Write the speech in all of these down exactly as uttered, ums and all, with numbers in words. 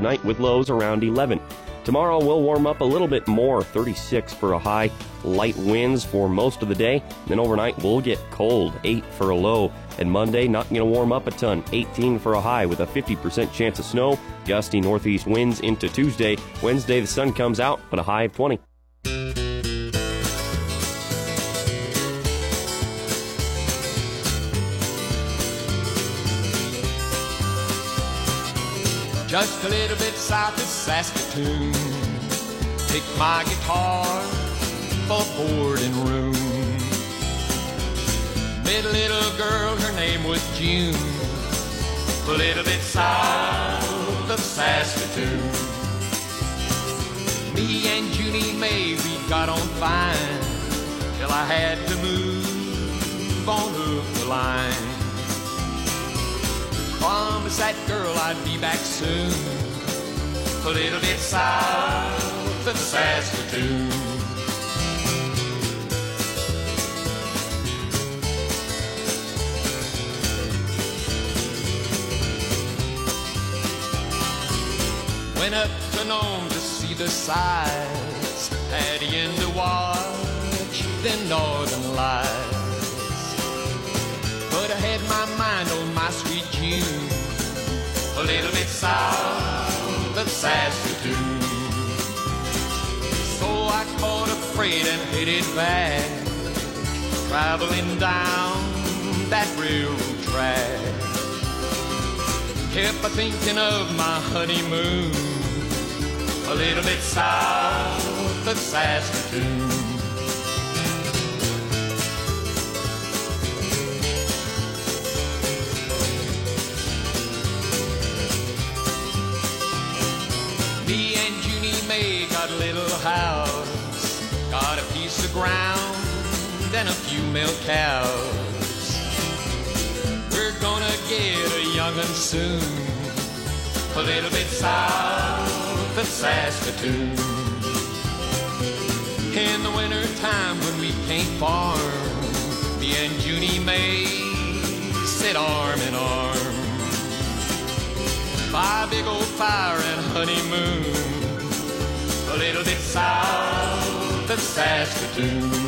tonight with lows around eleven. Tomorrow will warm up a little bit more, thirty-six for a high. Light winds for most of the day. Then overnight we'll get cold, eight for a low. And Monday, not going to warm up a ton, eighteen for a high with a fifty percent chance of snow. Gusty northeast winds into Tuesday. Wednesday the sun comes out, but a high of twenty. Just a little bit south of Saskatoon, picked my guitar for a boarding room. Met a little girl, her name was June, a little bit south of Saskatoon. Me and Junie May, we got on fine, till I had to move on up the line. Promise that girl I'd be back soon, a little bit south of Saskatoon. Went up to Nome to see the sights, had in to watch the northern lights. But I had my mind on my sweet June, a little bit south of Saskatoon. So I caught a freight and headed back, traveling down that railroad track. Kept a thinking of my honeymoon, a little bit south of Saskatoon. Me and Junie May got a little house, got a piece of ground and a few milk cows. We're gonna get a young'un soon, a little bit south of Saskatoon. In the winter time when we can't farm, me and Junie May sit arm in arm by a big old fire and honeymoon, a little bit south of Saskatoon.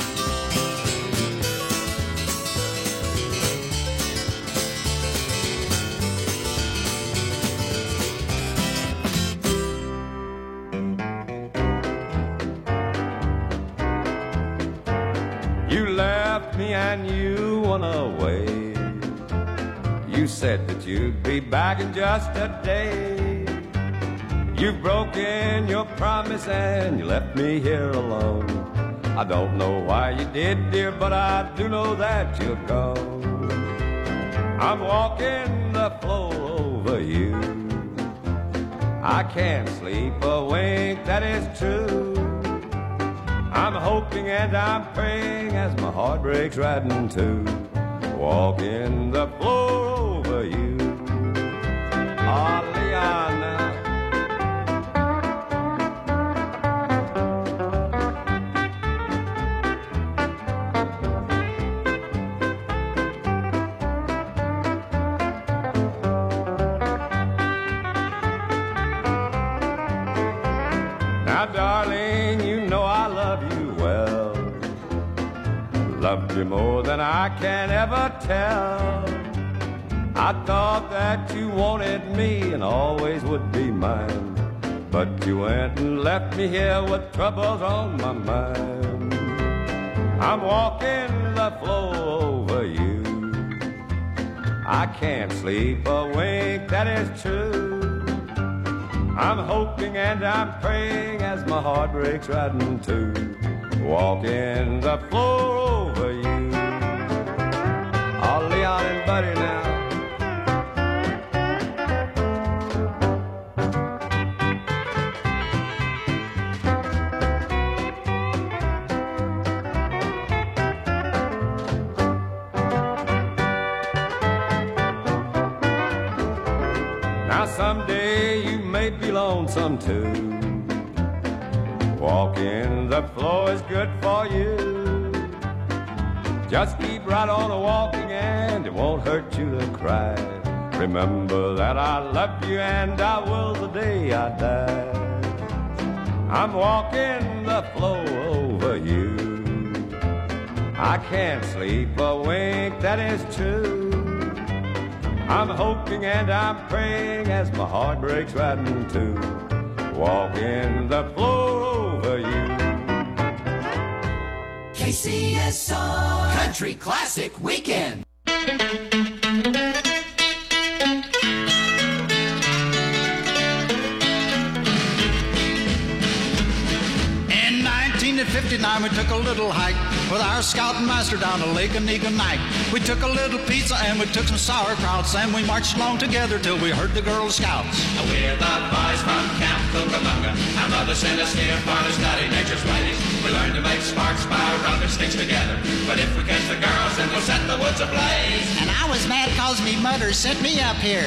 You left me and you went away. You said that you'd be back in just a day. You've broken your promise and you left me here alone. I don't know why you did, dear, but I do know that you're gone. I'm walking the floor over you. I can't sleep a wink, that is true. I'm hoping and I'm praying as my heart breaks right in two, walking the floor over you. Oh, Leon, now. Now, darling, you know I love you well. Loved you more than I can ever tell. I thought that you wanted me and always would be mine, but you went and left me here with troubles on my mind. I'm walking the floor over you. I can't sleep a wink, that is true. I'm hoping and I'm praying as my heart breaks right in two, walking the floor over you. Oh, Leon and Buddy now. Now someday you may be lonesome too. Walking the floor is good for you. Just keep right on a walking and it won't hurt you to cry. Remember that I love you and I will the day I die. I'm walking the floor over you. I can't sleep a wink, that is true. I'm hoping and I'm praying as my heart breaks right in two. Walking the floor over you. K C S R Country Classic Weekend. In fifty-nine we took a little hike with our scout and master down to Lake Onigonite. We took a little pizza and we took some sauerkrauts and we marched along together till we heard the Girl Scouts. We're the boys from Camp Cucamonga. Our mother sent us here for to study nature's ways. We learned to make sparks by rubbing sticks together. But if we catch the girls, then we'll set the woods ablaze. And I was mad cause me mother sent me up here.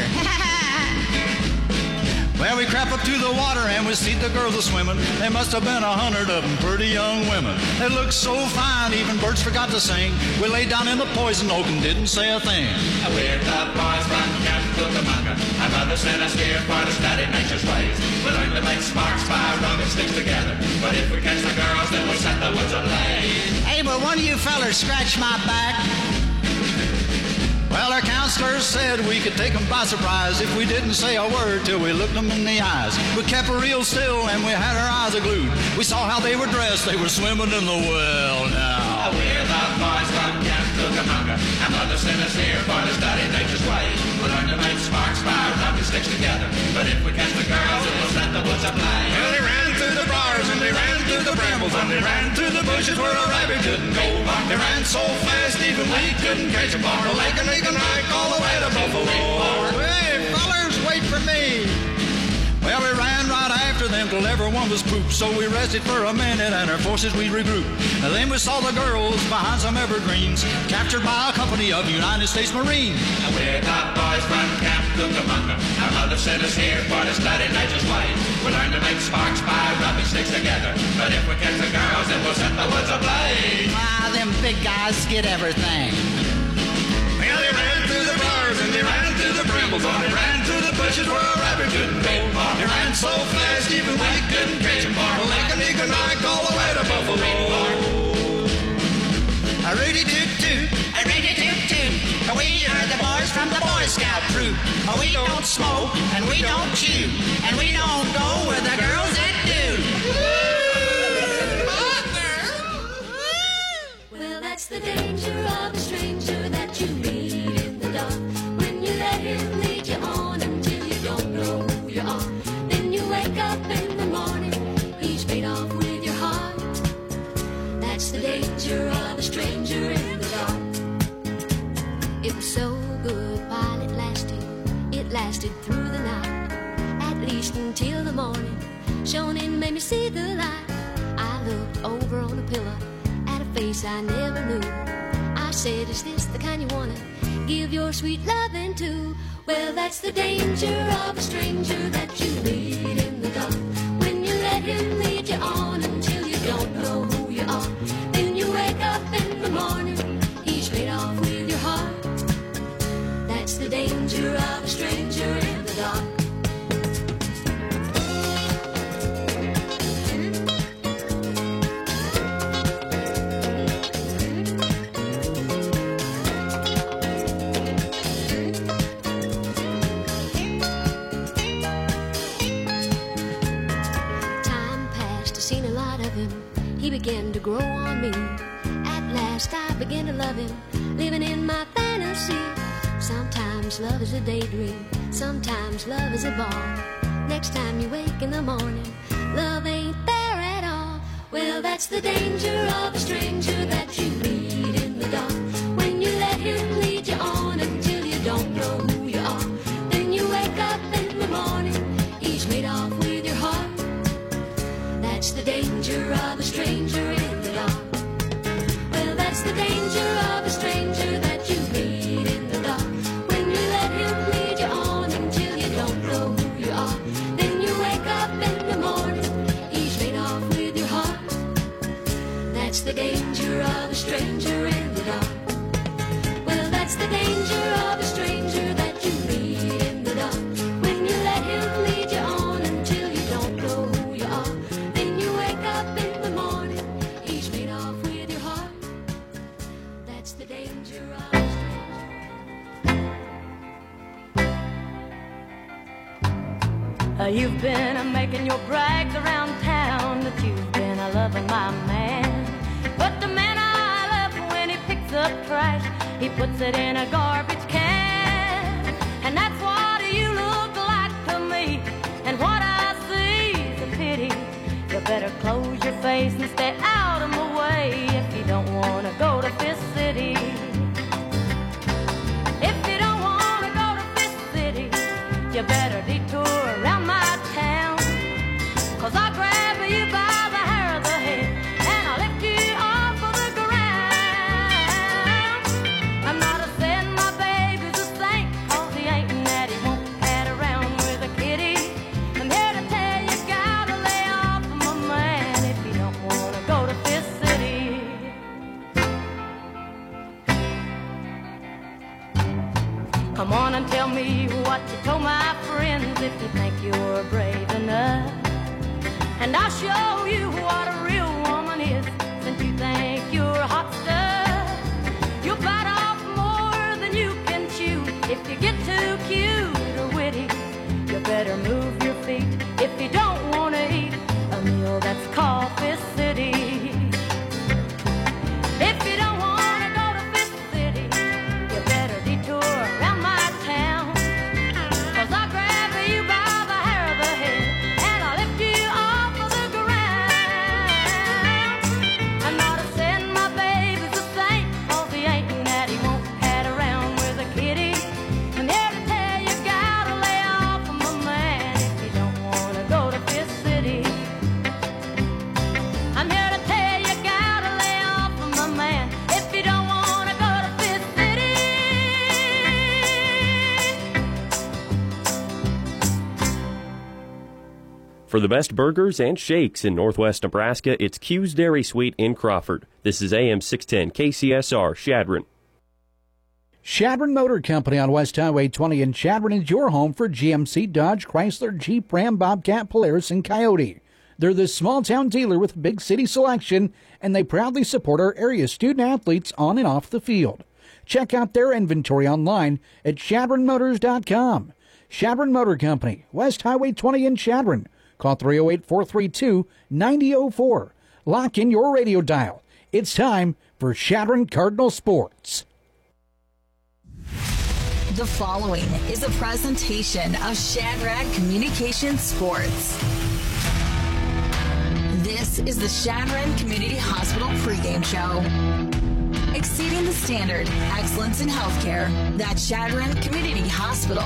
Well, we crept up to the water and we see the girls a-swimming. There must have been a hundred of them, pretty young women. They looked so fine, even birds forgot to sing. We laid down in the poison oak and didn't say a thing. We're the boys from Camp Cucamonga. Our mother sent us here for to study nature's ways. We learned to make sparks by rubbing sticks together. But if we catch the girls, then we'll set the woods ablaze. Hey, but one of you fellers scratched my back. Well, our counselors said we could take them by surprise if we didn't say a word till we looked them in the eyes. We kept real still and we had our eyes glued. We saw how they were dressed, they were swimming in the well now. We're the boys from Camp Cucamonga. Our mother sent us here for to study nature's ways. We learned to make sparks by rubbing sticks together. But if we catch the girls, then we'll set the woods ablaze. Well, they ran through the briars and they ran through the brambles and they ran through the bushes where a rabbit couldn't go. They ran so fast even we couldn't catch them. From Lake Onigonite all the way to Buffalo. Hey, fellers, wait for me. Well, we ran right after them till everyone was pooped. So we rested for a minute and our forces we regrouped. And then we saw the girls behind some evergreens, captured by a company of United States Marines. We're the boys from Camp Cucamonga. Our mother sent us here for to study nature's ways. We learned to make sparks by rubbing sticks together. But if we catch the girls, then we'll set the woods ablaze. Ah, them big guys get everything. Well, they ran through the briars and they ran through the brambles and they ran through the bushes where a rabbit couldn't go. They ran so fast even we couldn't catch them. From Lake Onigonite all the way to Buffalo. A Rudy toot toot, a Rudy toot toot. We are the boys from the Boy Scout troop. We don't smoke and we don't chew and we don't go where the girls that do. Well, that's the danger of a stranger that you meet in the dark. When you let him lead you on until you don't know who you are. Then you wake up in the morning, he's made off with your heart. That's the danger of a stranger in the dark. It was so good while it lasted. It lasted through the night, at least until the morning. Shonin made me see the light. I looked over on a pillow at a face I never knew. I said, is this the kind you wanna give your sweet loving to? Well, that's the danger of a stranger that you meet in the dark. When you let him lead you on until you don't know who you are. Then you wake up in the morning, he's made off with your heart. That's the danger of a stranger in the dark. He began to grow on me. At last I began to love him, living in my fantasy. Sometimes love is a daydream, sometimes love is a ball. Next time you wake in the morning, love ain't there at all. Well, that's the danger of a stranger that you meet in the dark. When you let him lead you on until you don't know who you are. Then you wake up in the morning, he's made off with your heart. That's the danger of a stranger in the dark. Well, that's the danger of a stranger that you meet in the dark. When you let him lead you on until you don't know who you are. Then you wake up in the morning, he's made off with your heart. That's the danger of a stranger in the dark. Well, that's the danger of a stranger that you meet Uh, you've been uh, making your brags around town that you've been uh, loving my man. But the man I love, when he picks up trash, he puts it in a garbage can. And that's what you look like to me. And what I see is a pity. You better close your face and stay out of my way if you don't want to go to Fifth City. If you don't want to go to Fifth City, you better detour around my town. Cause I'll grab you by the hair of the head and I'll lift you off of the ground. I'm not a saying my baby's a saint, cause he ain't and that he won't pad around with a kitty. I'm here to tell you, gotta lay off of my man if you don't want to go to Fifth City. Come on and tell me what you told my friends if you think you're brave enough. And I'll show you what a real woman is since you think you're hot stuff. You'll bite off more than you can chew if you get too cute or witty. You better move your feet if you don't want to eat a meal that's called Fifth City. If you don't want to go to Fifth City, you better detour around my town. Cause I'll grab you by the hair of the head and I'll lift you off of the ground. I'm not a saying my baby's a saint, cause he ain't and that he won't pad around with a kitty. I'm here to tell you, gotta lay off of my man if you don't want to go to Fifth City. I'm here to tell you, gotta lay off of my man if you don't want to go to Fifth City. For the best burgers and shakes in northwest Nebraska, it's Q's Dairy Suite in Crawford. This is A M six ten K C S R, Shadron. Shadron Motor Company on West Highway twenty in Shadron is your home for G M C, Dodge, Chrysler, Jeep, Ram, Bobcat, Polaris, and Coyote. They're the small-town dealer with big city selection, and they proudly support our area student-athletes on and off the field. Check out their inventory online at Shadron Motors dot com. Shadron Motor Company, West Highway twenty in Shadron. Call three oh eight, four three two, nine oh oh four. Lock in your radio dial. It's time for Shadron Cardinal Sports. The following is a presentation of Shadrack Communications Sports. This is the Shadron Community Hospital pregame show. Exceeding the standard, excellence in healthcare. That's Shadron Community Hospital.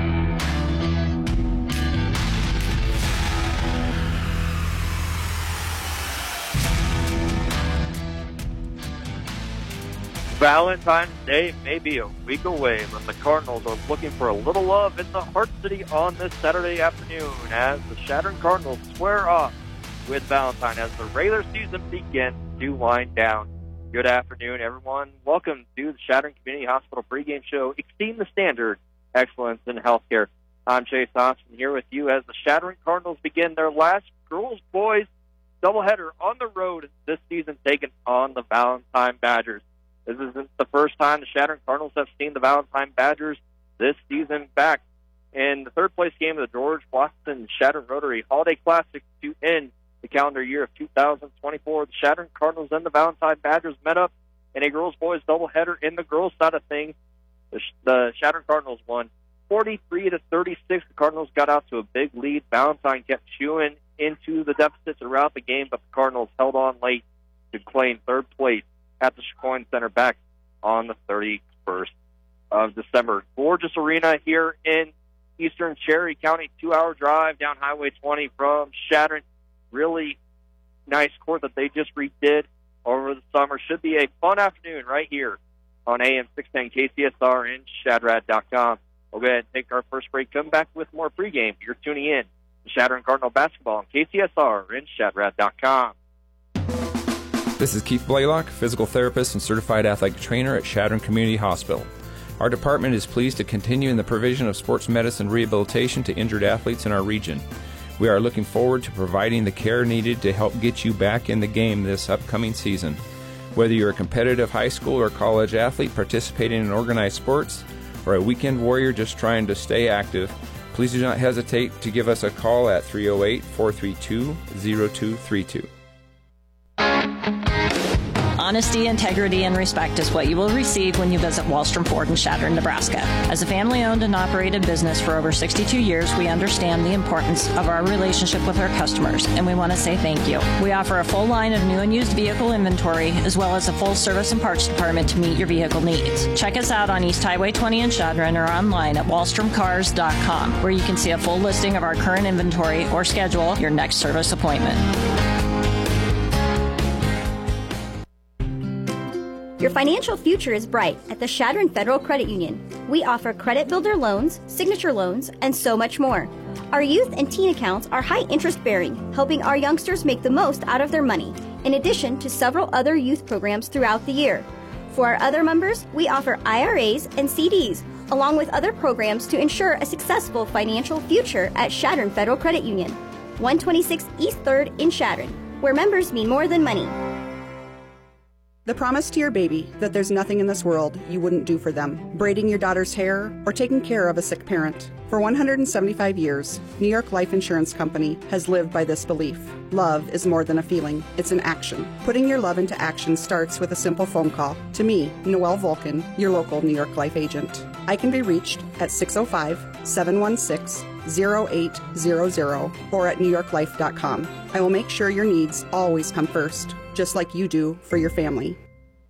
Valentine's Day may be a week away, but the Cardinals are looking for a little love in the Heart City on this Saturday afternoon as the Shadron Cardinals square off with Valentine as the regular season begins to wind down. Good afternoon, everyone. Welcome to the Shadron Community Hospital pregame show, Exceeding the Standard, Excellence in Healthcare. I'm Chase Thompson here with you as the Shadron Cardinals begin their last girls-boys doubleheader on the road this season, taking on the Valentine Badgers. This isn't the first time the Shadron Cardinals have seen the Valentine Badgers this season back in the third-place game of the George Washington Shadron Rotary Holiday Classic to end the calendar year of two thousand twenty-four. The Shadron Cardinals and the Valentine Badgers met up in a girls-boys doubleheader. In the girls' side of things, the, the Shadron Cardinals won forty-three to thirty-six. The Cardinals got out to a big lead. Valentine kept chewing into the deficit throughout the game, but the Cardinals held on late to claim third place at the Chacoin Center back on the thirty-first of December. Gorgeous arena here in eastern Cherry County, two-hour drive down Highway twenty from Shadron. Really nice court that they just redid over the summer. Should be a fun afternoon right here on A M six ten K C S R and Shadrad dot com. We'll go ahead and take our first break. Come back with more pregame. You're tuning in to Shadron Cardinal Basketball on K C S R and Shadrad dot com. This is Keith Blaylock, physical therapist and certified athletic trainer at Shadron Community Hospital. Our department is pleased to continue in the provision of sports medicine rehabilitation to injured athletes in our region. We are looking forward to providing the care needed to help get you back in the game this upcoming season. Whether you're a competitive high school or college athlete participating in organized sports, or a weekend warrior just trying to stay active, Please do not hesitate to give us a call at three oh eight, four three two, oh two three two. Honesty, integrity, and respect is what you will receive when you visit Wallstrom Ford in Chadron, Nebraska. As a family-owned and operated business for over sixty-two years, we understand the importance of our relationship with our customers, and we want to say thank you. We offer a full line of new and used vehicle inventory, as well as a full service and parts department to meet your vehicle needs. Check us out on East Highway twenty in Chadron or online at wallstrom cars dot com, where you can see a full listing of our current inventory or schedule your next service appointment. Your financial future is bright at the Chadron Federal Credit Union. We offer credit builder loans, signature loans, and so much more. Our youth and teen accounts are high interest bearing, helping our youngsters make the most out of their money, in addition to several other youth programs throughout the year. For our other members, we offer I R As and C Ds, along with other programs to ensure a successful financial future at Chadron Federal Credit Union, one twenty-six East third in Chadron, where members mean more than money. The promise to your baby that there's nothing in this world you wouldn't do for them. Braiding your daughter's hair or taking care of a sick parent. For one hundred seventy-five years, New York Life Insurance Company has lived by this belief. Love is more than a feeling, it's an action. Putting your love into action starts with a simple phone call. To me, Noelle Vulcan, your local New York Life agent. I can be reached at six oh five, seven one six, oh eight hundred or at new york life dot com. I will make sure your needs always come first, just like you do for your family.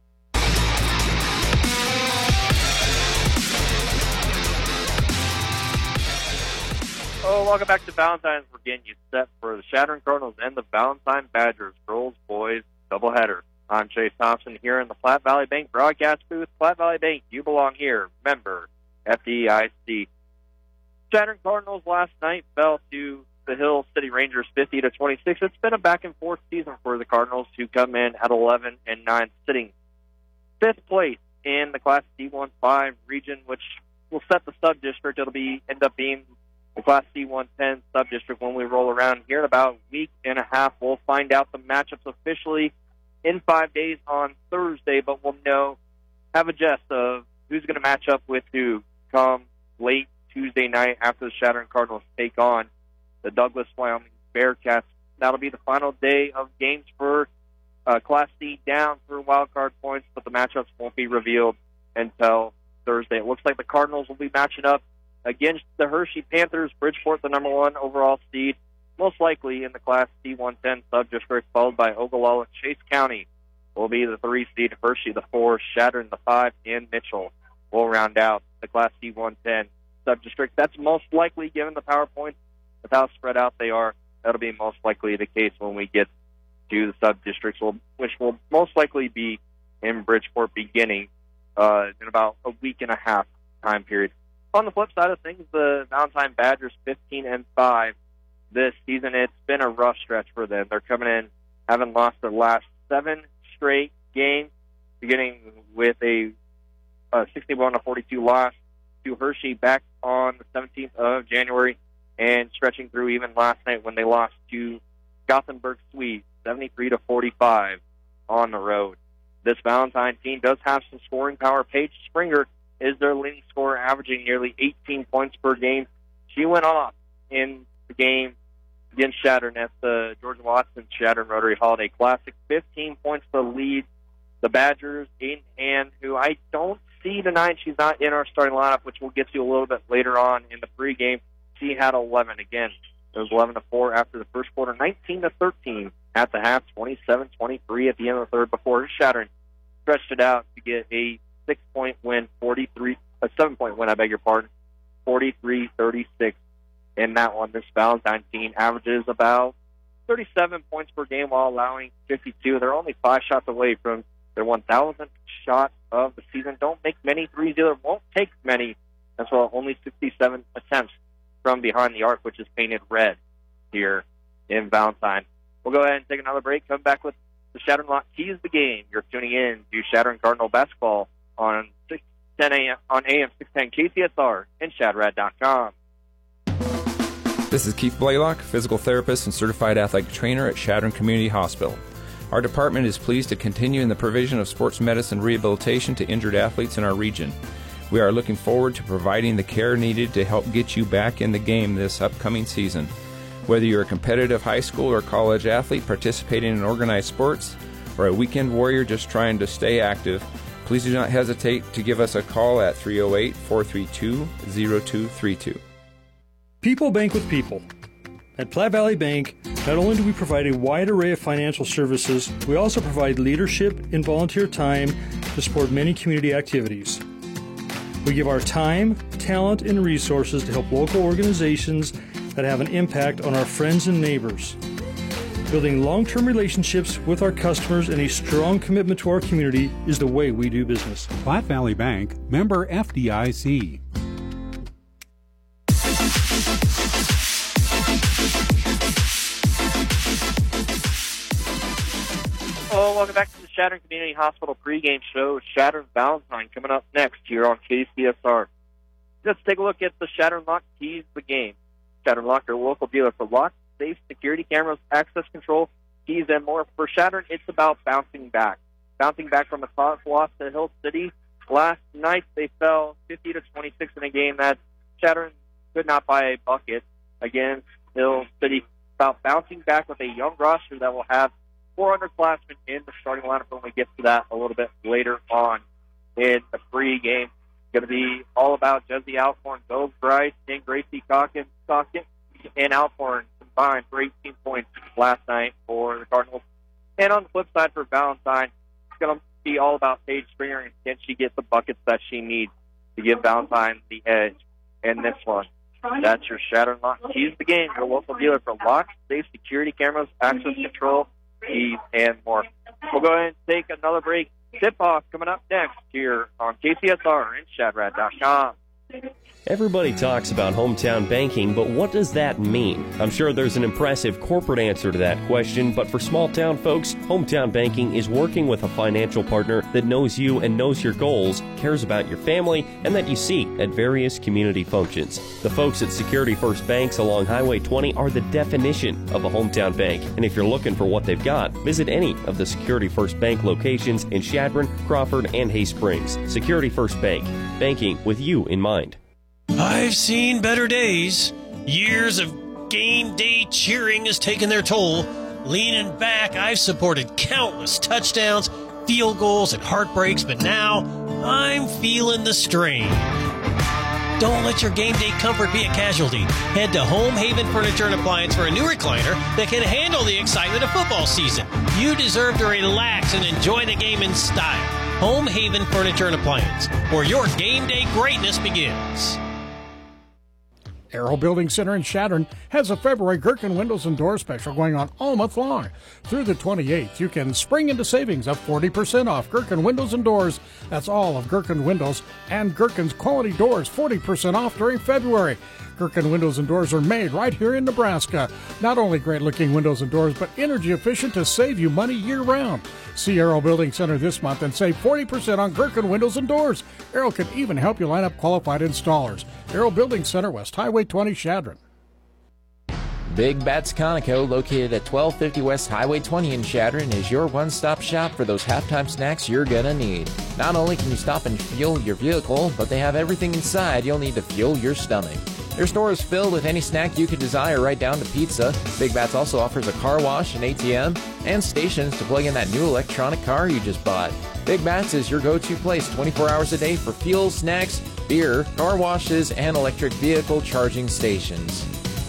Oh, welcome back to Valentine's. We're getting you set for the Chadron Cardinals and the Valentine Badgers girls boys doubleheader. I'm Chase Thompson here in the Platte Valley Bank broadcast booth. Platte Valley Bank, you belong here. Member F D I C. Chadron Cardinals last night fell to the Hill City Rangers fifty to twenty-six. It's been a back and forth season for the Cardinals, who come in at eleven and nine, sitting fifth place in the Class D one five region, which will set the sub-district. It'll be end up being the Class D one ten sub-district when we roll around here in about a week and a half. We'll find out the matchups officially in five days on Thursday, but we'll know, have a gist of who's going to match up with who come late Tuesday night after the Chadron Cardinals take on the Douglas, Wyoming Bearcats. That'll be the final day of games for uh, Class C down for wild card points, but the matchups won't be revealed until Thursday. It looks like the Cardinals will be matching up against the Hershey Panthers. Bridgeport, the number one overall seed, most likely in the Class C one ten sub-district, followed by Ogallala. Chase County will be the three seed, Hershey the four, Chadron the five, and Mitchell will round out the Class C one ten sub-district. That's most likely, given the power points, with how spread out they are. That'll be most likely the case when we get to the sub-districts, which will most likely be in Bridgeport beginning uh, in about a week and a half time period. On the flip side of things, the Valentine Badgers fifteen and five this season. It's been a rough stretch for them. They're coming in having lost their last seven straight games, beginning with a, a sixty-one to forty-two loss to Hershey back on the seventeenth of January, and stretching through even last night when they lost to Gothenburg Swedes seventy-three to forty-five on the road. This Valentine team does have some scoring power. Paige Springer is their leading scorer, averaging nearly eighteen points per game. She went off in the game against Chadron at the George Watson Chadron Rotary Holiday Classic. fifteen points to lead the Badgers. Aiden Hand, who I don't see tonight, she's not in our starting lineup, which we'll get to a little bit later on in the pregame. She had eleven again. It was eleven to four after the first quarter, nineteen to thirteen at the half, twenty-seven twenty-three at the end of the third before Chadron stretched it out to get a six-point win, forty-three, a seven-point win, I beg your pardon, forty-three thirty-six in that one. This Valentine team averages about thirty-seven points per game while allowing fifty-two. They're only five shots away from their one thousandth shot of the season. Don't make many threes either. Won't take many as well. Only sixty-seven attempts from behind the arc, which is painted red here in Valentine. We'll go ahead and take another break. Come back with the Chadron Lock Keys the game. You're tuning in to Chadron Cardinal Basketball on six ten a.m. on A M six ten K C S R and Shadrad dot com. This is Keith Blaylock, physical therapist and certified athletic trainer at Chadron Community Hospital. Our department is pleased to continue in the provision of sports medicine rehabilitation to injured athletes in our region. We are looking forward to providing the care needed to help get you back in the game this upcoming season. Whether you're a competitive high school or college athlete participating in organized sports, or a weekend warrior just trying to stay active, please do not hesitate to give us a call at three oh eight, four three two, oh two three two. People bank with people. At Platte Valley Bank, not only do we provide a wide array of financial services, we also provide leadership and volunteer time to support many community activities. We give our time, talent, and resources to help local organizations that have an impact on our friends and neighbors. Building long-term relationships with our customers and a strong commitment to our community is the way we do business. Platte Valley Bank, member F D I C. Oh, welcome back to the Chadron Community Hospital pregame show. Chadron Valentine coming up next here on K C S R. Let's take a look at the Chadron Lock keys the game. Chadron Lock, your local dealer for locks, safes, security cameras, access control, keys, and more. For Chadron, it's about bouncing back. Bouncing back from a toss loss to Hill City. Last night, they fell fifty to twenty-six in a game that Chadron could not buy a bucket against Hill City. About bouncing back with a young roster that will have four underclassmen in the starting lineup when we get to that a little bit later on in the pregame. It's going to be all about Jesse Alcorn, Bill Bryce, and Gracie Calkins, Calkins and Alcorn combined for eighteen points last night for the Cardinals. And on the flip side for Valentine, it's going to be all about Paige Springer and can she get the buckets that she needs to give Valentine the edge in this one. That's your Chadron Lock keys the game, your local dealer for locks, safe, security cameras, access control, keys, and more. We'll go ahead and take another break. Tip-off coming up next here on K C S R and Shadrad dot com. Everybody talks about hometown banking, but what does that mean? I'm sure there's an impressive corporate answer to that question, but for small town folks, hometown banking is working with a financial partner that knows you and knows your goals, cares about your family, and that you see at various community functions. The folks at Security First Banks along Highway twenty are the definition of a hometown bank, and if you're looking for what they've got, visit any of the Security First Bank locations in Chadron, Crawford, and Hay Springs. Security First Bank, banking with you in mind. I've seen better days. Years of game day cheering has taken their toll. Leaning back, I've supported countless touchdowns, field goals, and heartbreaks, but now I'm feeling the strain. Don't let your game day comfort be a casualty. Head to Home Haven Furniture and Appliance for a new recliner that can handle the excitement of football season. You deserve to relax and enjoy the game in style. Home Haven Furniture and Appliance, where your game day greatness begins. Arrow Building Center in Chadron has a February Gherkin Windows and Doors special going on all month long. Through the twenty-eighth, you can spring into savings of forty percent off Gherkin Windows and Doors. That's all of Gherkin Windows and Gherkin's quality doors, forty percent off during February. Gherkin Windows and Doors are made right here in Nebraska. Not only great-looking windows and doors, but energy efficient to save you money year-round. See Arrow Building Center this month and save forty percent on Gherkin Windows and Doors. Arrow can even help you line up qualified installers. Arrow Building Center, West Highway twenty, Chadron. Big Bats Conoco, located at twelve fifty West Highway twenty in Chadron, is your one-stop shop for those halftime snacks you're gonna need. Not only can you stop and fuel your vehicle, but they have everything inside you'll need to fuel your stomach. Their store is filled with any snack you could desire, right down to pizza. Big Bats also offers a car wash, an A T M, and stations to plug in that new electronic car you just bought. Big Bats is your go-to place twenty-four hours a day for fuel, snacks, beer, car washes, and electric vehicle charging stations.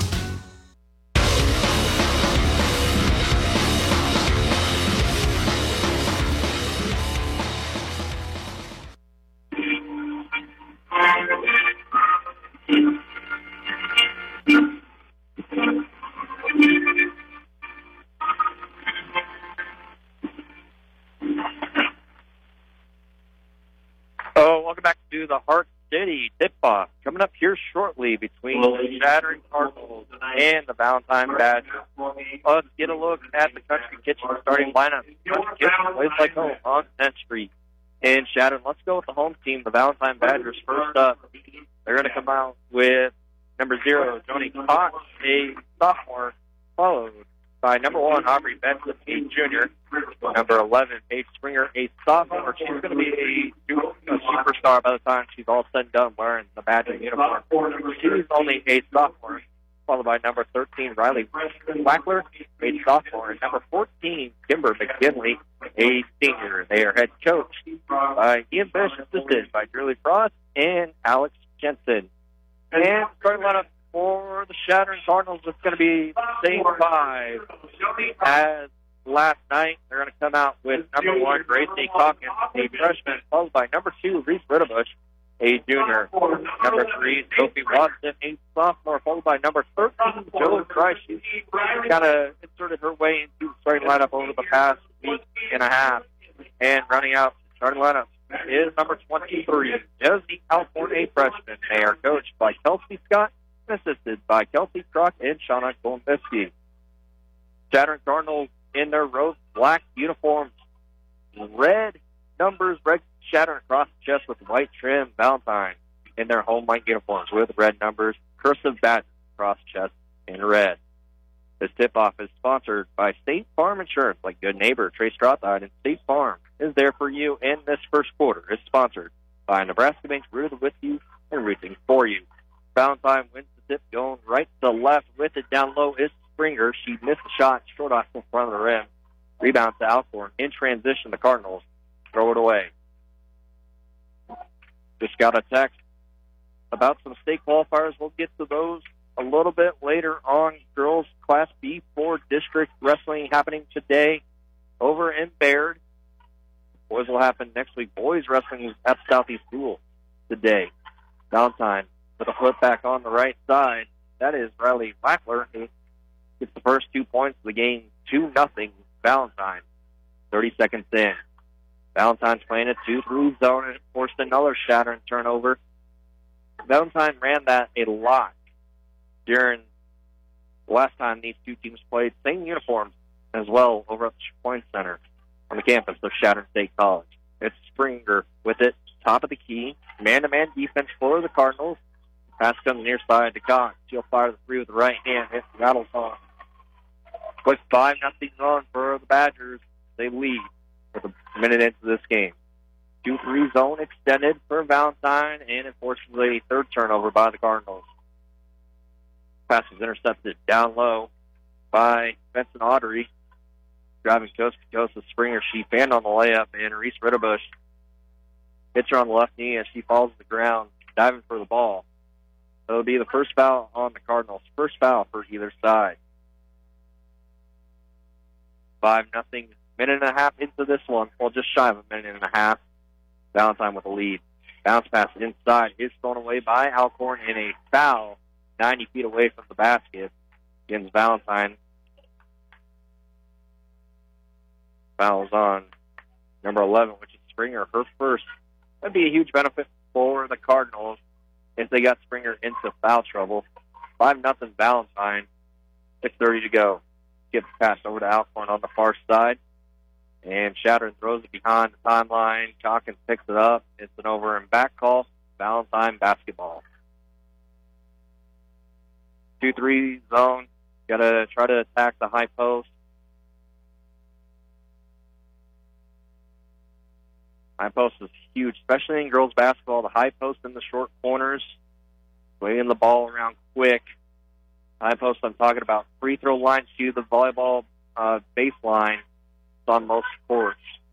The Hart City tip-off coming up here shortly between the Chadron Cardinals and the Valentine Badgers. Let's get a look at the Country Kitchen starting lineup. Country Kitchen plays like home on tenth Street in Chadron. Let's go with the home team, the Valentine Badgers. First up, they're going to come out with number zero, Joni Cox, a sophomore, followed by number one, Aubrey Benson, a junior. Number eleven, Paige Springer, a sophomore. She's going to be a a superstar by the time she's all said and done wearing the Badger uniform. She's only a sophomore, followed by number thirteen, Riley Wackler, a sophomore, and number fourteen, Kimber McKinley, a senior. They are head coached by Ian Fish, assisted by Julie Frost and Alex Jensen. And starting lineup for the Shattern Cardinals, it's going to be the same five as last night. They're going to come out with number one, Gracie Calkins, a freshman, followed by number two, Reese Ritterbush, a junior. Number three, Sophie Watson, a sophomore, followed by number thirteen, Joe Price. She's kind of inserted her way into the starting lineup over the past week and a half. And running out the starting lineup is number twenty-three, Josie Alcorn, a freshman. They are coached by Kelsey Scott and assisted by Kelsey Crock and Shauna Golombiski. Shattern Cardinals in their rose black uniforms, red numbers, red Shattern across the chest with white trim. Valentine in their home white uniforms with red numbers, cursive Badger across the chest in red. This tip-off is sponsored by State Farm Insurance, like good neighbor Trey Strothide, and State Farm is there for you in this first quarter. It's sponsored by Nebraska Bank's rooted with you and rooting for you. Valentine wins the tip, going right to left with it. Down low is Springer. She missed the shot, short off in front of the rim. Rebound to Alcorn. In transition, the Cardinals throw it away. Just got a text about some state qualifiers. We'll get to those a little bit later on. Girls Class B four district wrestling happening today over in Baird. Boys will happen next week. Boys wrestling at Southeast School today. Valentine with a flip back on the right side. That is Riley Wackler, who gets the first two points of the game, two nothing Valentine. thirty seconds in. Valentine's playing a two three zone and forced another Shattern turnover. Valentine ran that a lot during the last time these two teams played. Same uniforms as well over at the Point Center on the campus of Shattern State College. It's Springer with it, top of the key, man-to-man defense for the Cardinals. Pass comes near side to Cox. She'll fire the three with the right hand. Hit rattles on. Quick five nothing run for the Badgers. They lead with a minute into this game. two three zone extended for Valentine, and unfortunately, a third turnover by the Cardinals. Pass is intercepted down low by Benson Audrey. Driving coast to coast with Springer. She fanned on the layup, and Reese Ritterbush hits her on the left knee as she falls to the ground, diving for the ball. So it'll be the first foul on the Cardinals. First foul for either side. five nothing. Minute and a half into this one. Well, just shy of a minute and a half. Valentine with the lead. Bounce pass inside is thrown away by Alcorn in a foul ninety feet away from the basket against Valentine. Fouls on number eleven, which is Springer, her first. That'd be a huge benefit for the Cardinals if they got Springer into foul trouble. five nothing Valentine. six thirty to go. Gets passed over to Alcorn on the far side. And Shattern throws it behind the timeline. Calkins picks it up. It's an over and back call. Valentine basketball. two three zone. Got to try to attack the high post. High post is huge, especially in girls basketball. The high post in the short corners. Swinging the ball around quick. High post, I'm talking about free throw line to the volleyball uh, baseline on most courts.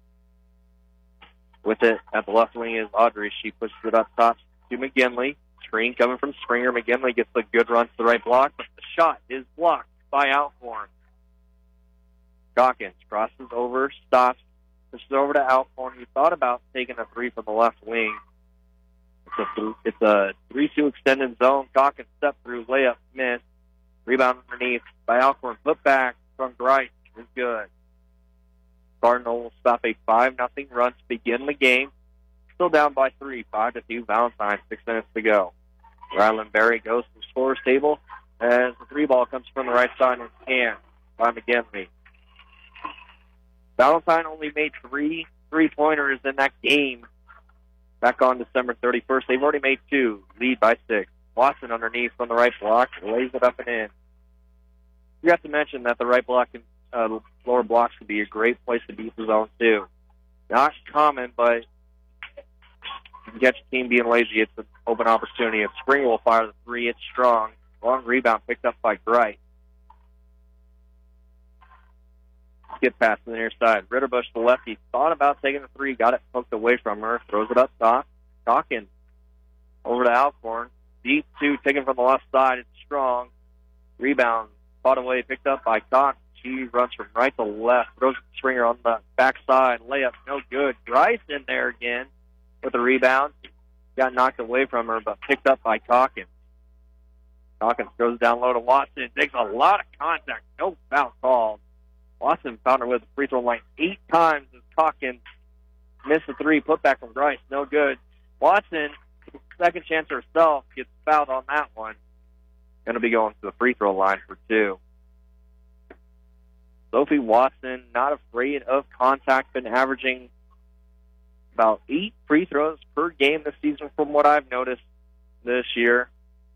With it at the left wing is Audrey. She pushes it up top to McGinley. Screen coming from Springer. McGinley gets a good run to the right block, but the shot is blocked by Alcorn. Calkins crosses over, stops, pushes over to Alcorn. He thought about taking a three from the left wing. It's a, th- it's a three two extended zone. Calkins step through, layup, miss. Rebound underneath by Alcorn. Put back from Bright is good. Cardinal will stop a five nothing run to begin the game. Still down by three, five to two Valentine, six minutes to go. Ryland Berry goes to the scorer's table as the three ball comes from the right side and hand by McGinley. Valentine only made three three-pointers in that game back on December thirty-first. They've already made two, lead by six. Watson underneath from the right block, lays it up and in. You have to mention that the right block and uh, lower blocks would be a great place to beat the zone, too. Not common, but You catch a team being lazy, it's an open opportunity. If Springer will fire the three, it's strong. Long rebound picked up by Grice. Skip pass to the near side. Ritterbush, the lefty, thought about taking the three, got it poked away from her, throws it up top. Dawkins over to Alcorn. Deep two, taken from the left side. It's strong. Rebound, fought away, picked up by Cox. She runs from right to left, throws it to Springer on the backside. Layup, no good. Grice in there again with the rebound. Got knocked away from her, but picked up by Calkins. Calkins goes down low to Watson. Takes a lot of contact. No foul called. Watson found her with the free throw line eight times as Calkins missed the three. Put back from Grice. No good. Watson, second chance herself, gets fouled on that one. Going to be going to the free throw line for two. Sophie Watson, not afraid of contact, been averaging about eight free throws per game this season from what I've noticed this year.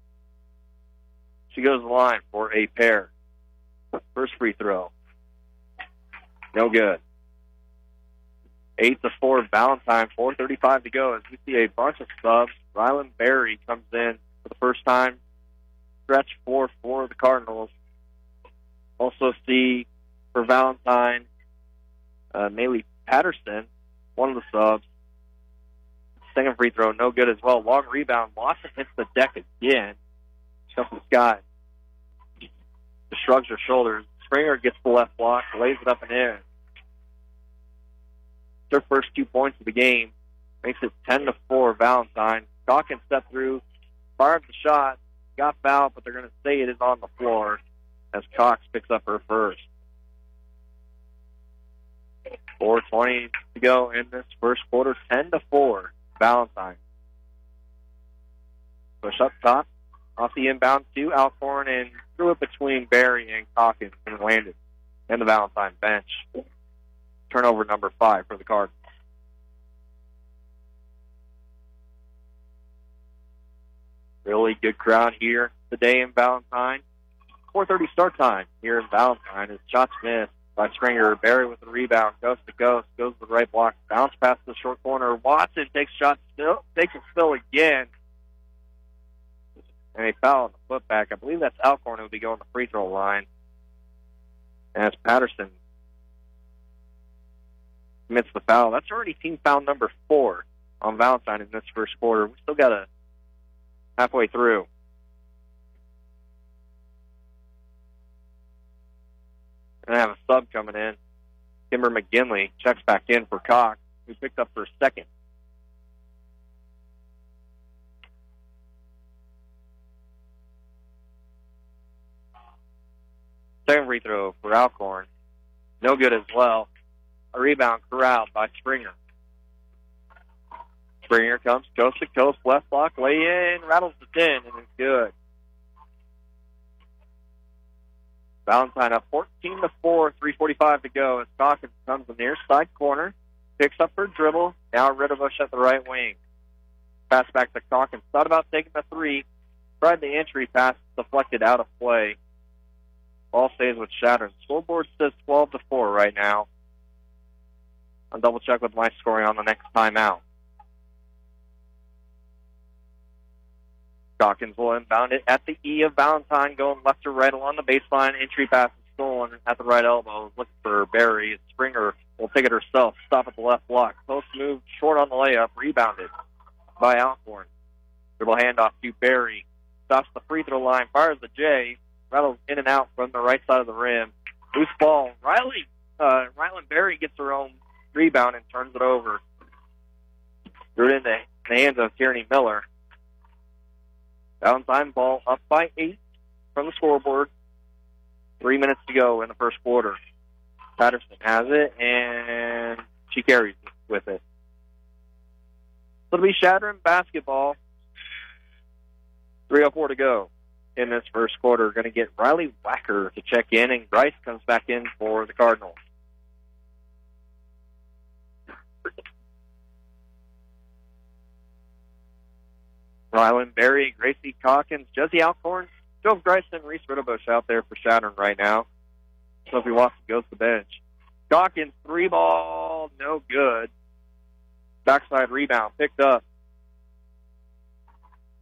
She goes to the line for a pair. First free throw. No good. Eight to four Valentine, four thirty-five to go as we see a bunch of subs. Rylan Berry comes in for the first time. Stretch four for the Cardinals. Also see for Valentine, uh, Maylee Patterson, one of the subs. Second free throw, no good as well. Long rebound. Watson hits the deck again. Shuffles Scott. Shrugs her shoulders. Springer gets the left block, lays it up and in. Their first two points of the game. Makes it ten to four Valentine. Dawkins stepped through, fired the shot, got fouled, but they're going to say it is on the floor as Cox picks up her first. four twenty to go in this first quarter. ten to four Valentine. Push up top. Off the inbound to Alcorn and threw it between Barry and Calkins and landed in the Valentine bench. Turnover number five for the Cardinals. Really good crowd here today in Valentine. four thirty start time here in Valentine as shots missed by Springer. Barry with the rebound, coast to coast, goes to the right block, bounce past the short corner. Watson takes shots, still takes a spill again. And a foul on the putback. I believe that's Alcorn who will be going to the free throw line. As Patterson commits the foul. That's already team foul number four on Valentine in this first quarter. We still got a halfway through. Going to have a sub coming in. Kimber McGinley checks back in for Cox, who picked up her second. Second free throw for Alcorn. No good as well. A rebound corralled by Springer. Springer comes coast to coast, left block, lay in, rattles the tin, and it's good. Valentine up fourteen to four, three forty-five to go as Dawkins comes in the near side corner, picks up her dribble. Now Ritterbush at the right wing. Pass back to Dawkins. Thought about taking the three. Tried the entry pass, deflected out of play. Ball stays with Shattern. Scoreboard says twelve to four right now. I'll double check with my scoring on the next timeout. Dawkins will inbound it at the E of Valentine, going left to right along the baseline. Entry pass is stolen at the right elbow. Looking for Barry. Springer will take it herself. Stop at the left block. Post move short on the layup. Rebounded by Alcorn. Dribble handoff to Barry. Stops the free throw line. Fires the J. Rattles in and out from the right side of the rim. Loose ball. Riley, uh, Rylan Berry gets her own rebound and turns it over. Threw it into the hands of Tierney Miller. Valentine ball up by eight from the scoreboard. Three minutes to go in the first quarter. Patterson has it, and she carries it with it. So it'll be Shattern basketball. three oh four to go in this first quarter. Going to get Riley Wacker to check in, and Grice comes back in for the Cardinals. Rylan Berry, Gracie Calkins, Josie Alcorn, Joe Bryson, Reese Ritterbush out there for Shattern right now. Sophie Watson goes to the bench. Calkins, three ball, no good. Backside rebound picked up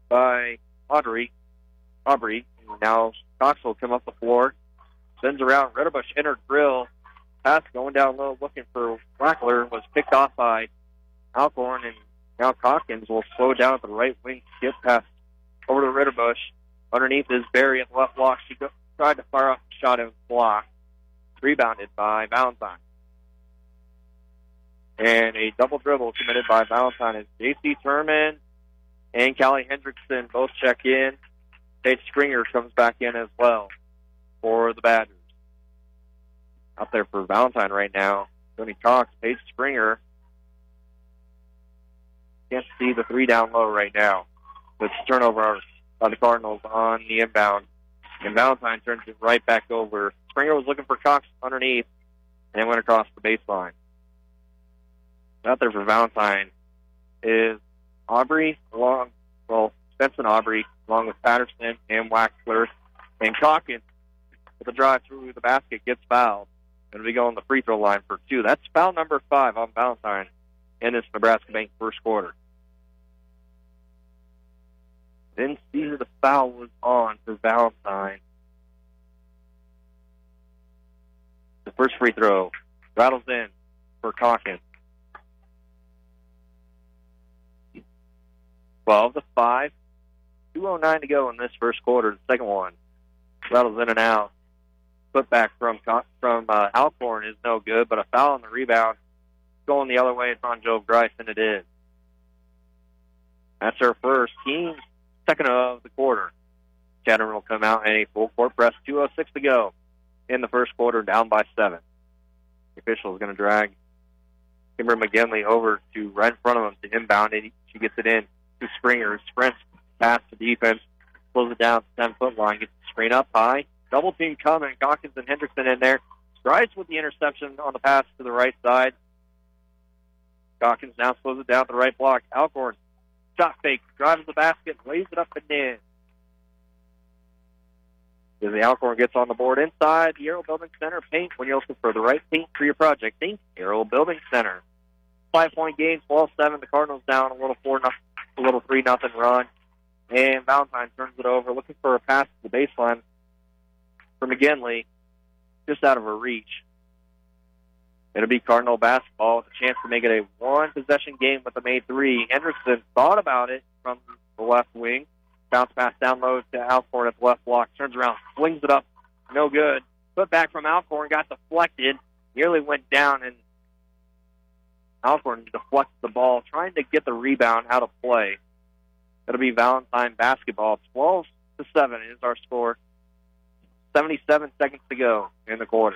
by Audrey. Aubrey. Now Cox will come up the floor. Spins around. Ritterbush entered grill. Pass going down low looking for Wackler. Was picked off by Alcorn. And now Calkins will slow down at the right wing. Skip pass over to Ritterbush. Underneath is Barry at the left block. She go, tried to fire off the shot and block. Rebounded by Valentine. And a double dribble committed by Valentine as J C Thurman and Callie Hendrickson both check in. Paige Springer comes back in as well for the Badgers. Out there for Valentine right now, Tony Cox, Paige Springer. Can't see the three down low right now. It's a turnover by the Cardinals on the inbound. And Valentine turns it right back over. Springer was looking for Cox underneath and went across the baseline. Out there for Valentine is Aubrey, along, well, Benson Aubrey, along with Patterson and Waxler. And Calkins, with a drive through the basket, gets fouled. And we go on the free throw line for two. That's foul number five on Valentine in this Nebraska Bank first quarter. Didn't see who the foul was on for Valentine. The first free throw rattles in for Calkins. twelve to five. two oh nine to go in this first quarter. The second one rattles in and out. Put back from from uh, Alcorn is no good, but a foul on the rebound going the other way. It's on Joe Grice, and it is. That's our first team, second of the quarter. Chatham will come out in a full court press. two oh six to go in the first quarter, down by seven. The official is going to drag Kimber McGinley over to right in front of him to inbound it. She gets it in to Springer. Sprints past the defense, slows it down to the ten-foot line, gets the screen up high. Double team coming. Calkins and Hendrickson in there. Strides with the interception on the pass to the right side. Calkins now slows it down to the right block. Alcorn, shot fake, drives the basket, lays it up and in. As the Alcorn gets on the board inside the Aero Building Center paint, when you're looking for the right paint for your project, think Aero Building Center. Five-point game, twelve seven. The Cardinals down a little four, a little three nothing run, and Valentine turns it over, looking for a pass to the baseline for McGinley, just out of her reach. It'll be Cardinal basketball with a chance to make it a one-possession game with a made three. Henderson thought about it from the left wing. Bounce pass down low to Alcorn at the left block. Turns around, flings it up. No good. Put back from Alcorn, got deflected. Nearly went down, and Alcorn deflects the ball, trying to get the rebound out of play. It'll be Valentine basketball. twelve to seven is our score. seventy-seven seconds to go in the quarter.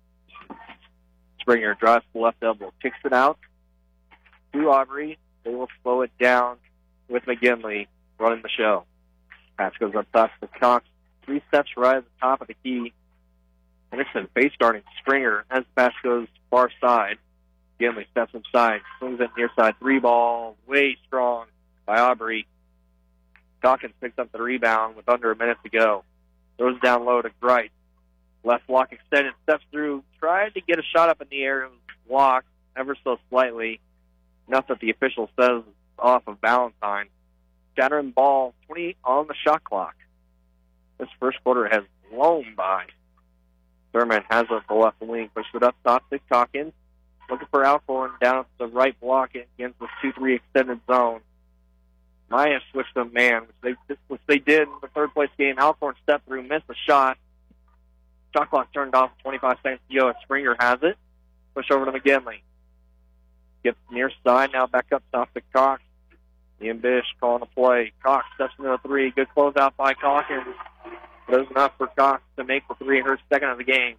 Springer drives to the left elbow, kicks it out to Aubrey. They will slow it down with McGinley running the show. Pass goes up top to Cox. Three steps right at the top of the key. Henderson face guarding Springer as the pass goes far side. McGinley steps inside, swings it near side. Three ball, way strong by Aubrey. Calkins picks up the rebound with under a minute to go. Throws down low to Grice. Left block extended, steps through, tried to get a shot up in the air. It was blocked ever so slightly. Enough that the official says off of Valentine. Scattering ball, twenty on the shot clock. This first quarter has blown by. Thurman has it the left wing, pushed it up top to Calkins. Looking for Alcorn down the right block against the two three extended zone. Maya switched them man, which they, which they did in the third place game. Alcorn stepped through, missed the shot. Shot clock turned off, twenty-five seconds to go. Springer has it. Push over to McGinley. Gets near side, now back up top to Cox. Ian Bish calling the play. Cox steps into the three. Good closeout by Calkins. But it was enough for Cox to make the three, her second of the game.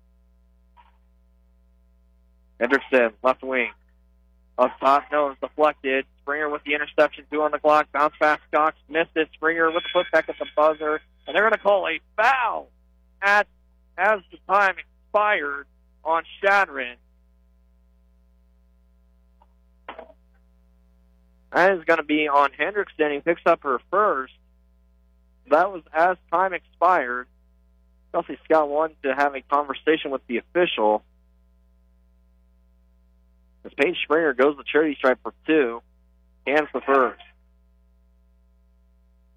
Hendrickson, left wing. Up top, no, it's deflected. Springer with the interception, two on the clock. Bounce pass, Cox missed it. Springer with the putback at the buzzer. And they're going to call a foul at as the time expired on Shadron. That is going to be on Hendrickson. He picks up her first. That was as time expired. Chelsea Scott wanted to have a conversation with the official. As Paige Springer goes to charity stripe for two, hands the first.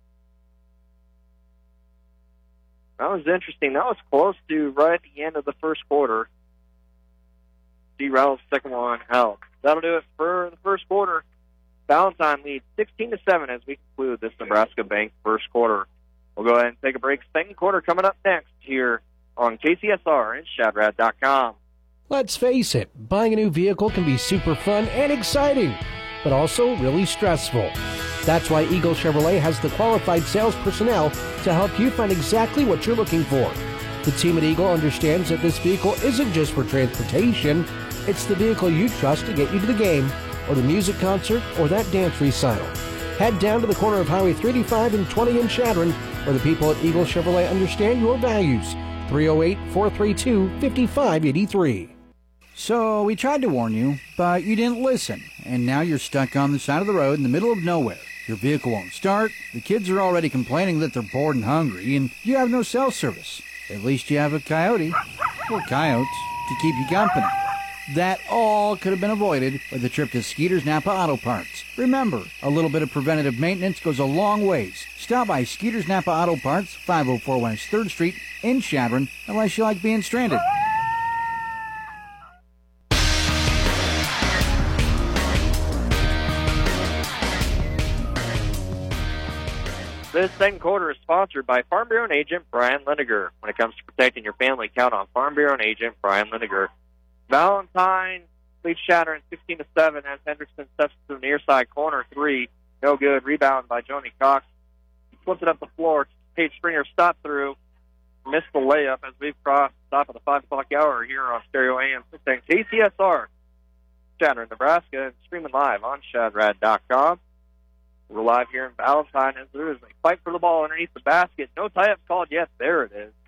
That was interesting. That was close to right at the end of the first quarter. She rattles the second one out. That'll do it for the first quarter. Valentine leads sixteen to seven as we conclude this Nebraska Bank first quarter. We'll go ahead and take a break. Second quarter coming up next here on K C S R and Shadrad dot com. Let's face it, buying a new vehicle can be super fun and exciting, but also really stressful. That's why Eagle Chevrolet has the qualified sales personnel to help you find exactly what you're looking for. The team at Eagle understands that this vehicle isn't just for transportation, it's the vehicle you trust to get you to the game, or the music concert, or that dance recital. Head down to the corner of Highway three eighty-five and twenty in Chadron, where the people at Eagle Chevrolet understand your values. three oh eight, four three two, five five eight three. So we tried to warn you, but you didn't listen, and now you're stuck on the side of the road in the middle of nowhere. Your vehicle won't start, the kids are already complaining that they're bored and hungry, and you have no cell service. At least you have a coyote, or coyotes, to keep you company. That all could have been avoided with a trip to Skeeter's Napa Auto Parts. Remember, a little bit of preventative maintenance goes a long ways. Stop by Skeeter's Napa Auto Parts, five oh four West third Street in Chadron, unless you like being stranded. This second quarter is sponsored by Farm Bureau and Agent Brian Linegar. When it comes to protecting your family, count on Farm Bureau and Agent Brian Linegar. Valentine leads Chadron sixteen to seven as Hendrickson steps to the near side corner three. No good. Rebound by Joni Cox. Flips it up the floor. Paige Springer stop through. Missed the layup as we've crossed the top of the five o'clock hour here on Stereo A M six ten K C S R. Chadron, Nebraska, and streaming live on Shadrad dot com. We're live here in Valentine as there is a fight for the ball underneath the basket. No tie-ups called yet. There it is.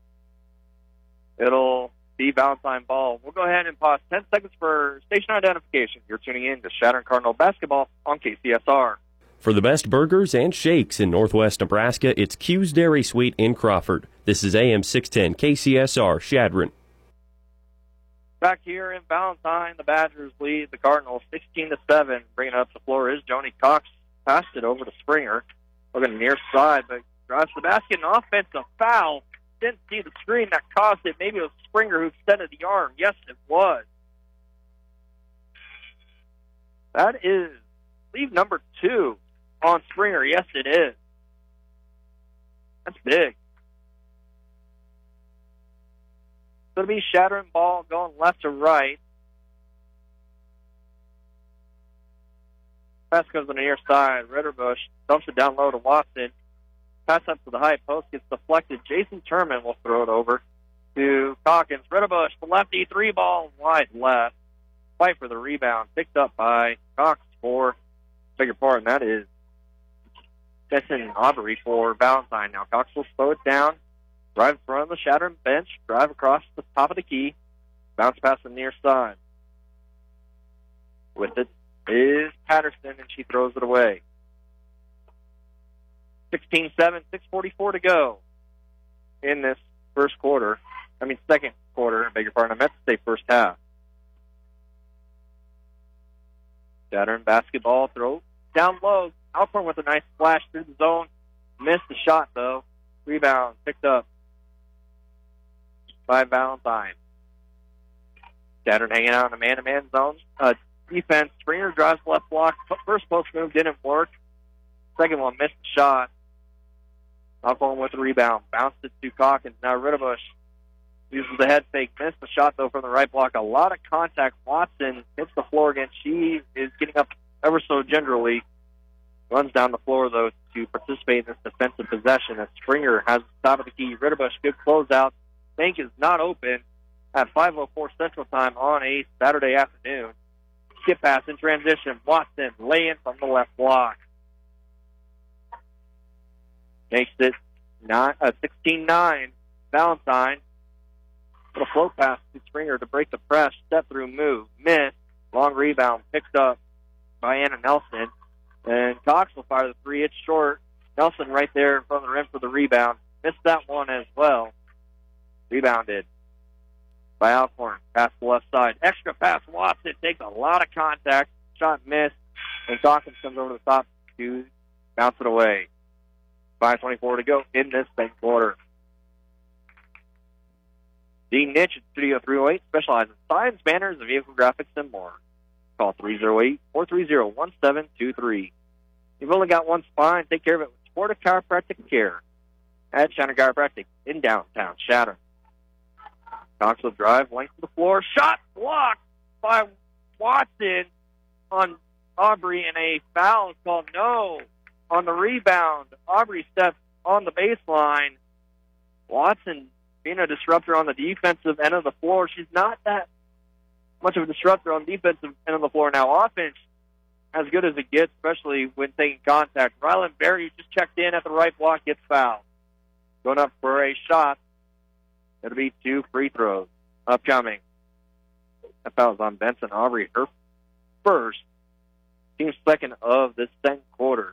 It'll be Valentine ball. We'll go ahead and pause ten seconds for station identification. You're tuning in to Chadron Cardinal Basketball on K C S R. For the best burgers and shakes in northwest Nebraska, it's Q's Dairy Suite in Crawford. This is A M six ten K C S R, Chadron. Back here in Valentine, the Badgers lead the Cardinals sixteen to seven. Bringing it up the floor is Joni Cox. Passed it over to Springer. Looking near side, but drives the basket. An offensive foul. Didn't see the screen that caused it. Maybe it was Springer who extended the arm. Yes, it was. That is leave number two on Springer. Yes, it is. That's big. It's going to be Chadron ball going left to right. Pass goes to the near side. Ritterbush dumps it down low to Watson. Pass up to the high post, gets deflected. Jason Turman will throw it over to Calkins. Ritterbush, the lefty, three ball wide left. Fight for the rebound. Picked up by Cox for, beg your pardon, that is Jensen Aubrey for Valentine. Now Cox will slow it down. Drive in front of the Chadron bench. Drive across the top of the key. Bounce past the near side. With it is Patterson, and she throws it away. sixteen seven, six forty-four to go in this first quarter. I mean, second quarter, I beg your pardon. I meant to say first half. Chadron basketball throw down low. Alcorn with a nice splash through the zone. Missed the shot, though. Rebound picked up by Valentine. Chadron hanging out in a man-to-man zone. Uh, defense, Springer drives left block. First post move didn't work. Second one missed the shot. Alcorn with the rebound. Bounced it to Calkins. Now Ritterbush uses the head fake. Missed the shot, though, from the right block. A lot of contact. Watson hits the floor again. She is getting up ever so gingerly. Runs down the floor, though, to participate in this defensive possession as Springer has the top of the key. Ritterbush, good closeout. Bank is not open at five oh four Central Time on a Saturday afternoon. Skip pass in transition. Watson laying from the left block. Makes it sixteen nine. Valentine. Put a float pass to Springer to break the press. Step through move. Miss. Long rebound picked up by Anna Nelson. And Cox will fire the three. It's short. Nelson right there in front of the rim for the rebound. Missed that one as well. Rebounded by Alcorn. Pass to the left side. Extra pass. Watson takes a lot of contact. Shot missed. And Calkins comes over the top to bounce it away. five twenty-four to go in this second quarter. The Niche at Studio three oh eight specializes in signs, banners, and vehicle graphics and more. Call three oh eight, four three oh, one seven two three. You've only got one spine. Take care of it with supportive chiropractic care at Shattern Chiropractic in downtown Shattern. Cox will drive, length of the floor. Shot blocked by Watson on Aubrey, and a foul is called. No. On the rebound, Aubrey steps on the baseline. Watson being a disruptor on the defensive end of the floor. She's not that much of a disruptor on the defensive end of the floor now. Offense, as good as it gets, especially when taking contact. Rylan Berry just checked in at the right block, gets fouled. Going up for a shot. It'll be two free throws upcoming. That foul's on Benson Aubrey, her first, team second of this second quarter.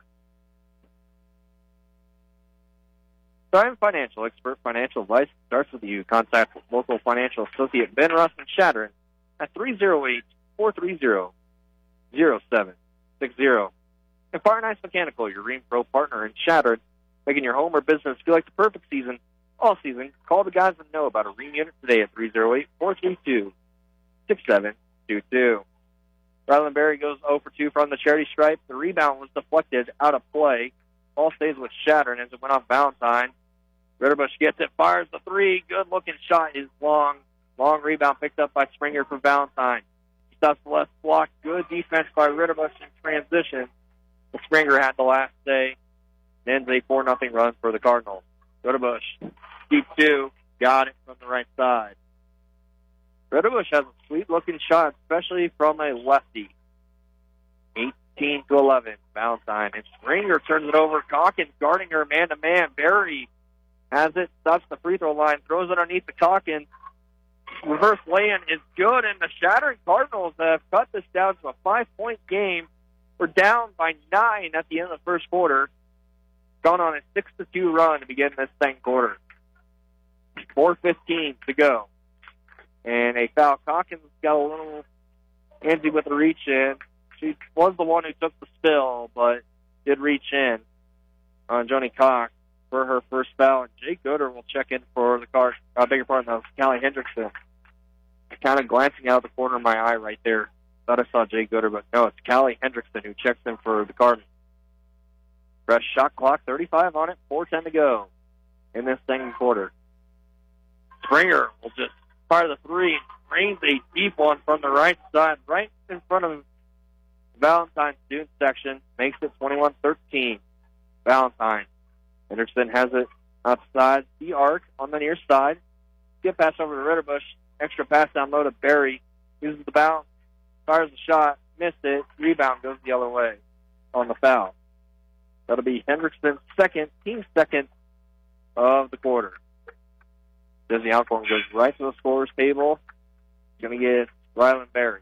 Triumph Financial, expert financial advice starts with you. Contact local financial associate Ben Russ in Shattern at three oh eight, four three oh, oh seven six oh. And Fire Nice Mechanical, your Rheem Pro partner in Shattern, making your home or business feel like the perfect season all season. Call the guys that know about a Rheem unit today at three oh eight, four three two, six seven two two. Rylan Berry goes oh for two from the charity stripe. The rebound was deflected out of play. Ball stays with Shattern as it went off Valentine. Ritterbush gets it, fires the three. Good-looking shot is long. Long rebound picked up by Springer for Valentine. Stops the left block. Good defense by Ritterbush in transition. But Springer had the last say. Ends a four nothing run for the Cardinals. Ritterbush, deep two. Got it from the right side. Ritterbush has a sweet-looking shot, especially from a lefty. eighteen to eleven, Valentine. And Springer turns it over. Calkins guarding her man-to-man. Berry has it, stops the free throw line, throws it underneath the Calkins. Reverse lay-in is good, and the Shattern Cardinals have cut this down to a five-point game. We're down by nine at the end of the first quarter. Gone on a six to two run to begin this second quarter. four fifteen to go. And a foul. Calkins got a little antsy with the reach in. She was the one who took the spill, but did reach in on Joni Cox for her first foul. And Jay Gooder will check in for the card. I beg your pardon, that was Callie Hendrickson. Kind of glancing out of the corner of my eye right there. Thought I saw Jay Gooder, but no, it's Callie Hendrickson who checks in for the Cardinals. Fresh shot clock, thirty-five on it, four ten to go in this second quarter. Springer will just fire the three, rains a deep one from the right side, right in front of Valentine's student section, makes it twenty-one thirteen. Valentine. Henderson has it outside the arc on the near side. Skip pass over to Ritterbush. Extra pass down low to Berry. Uses the bounce. Fires the shot. Missed it. Rebound goes the other way on the foul. That'll be Hendrickson's second, team second of the quarter. Desi Alcorn goes right to the scorer's table. Going to get Rylan Berry.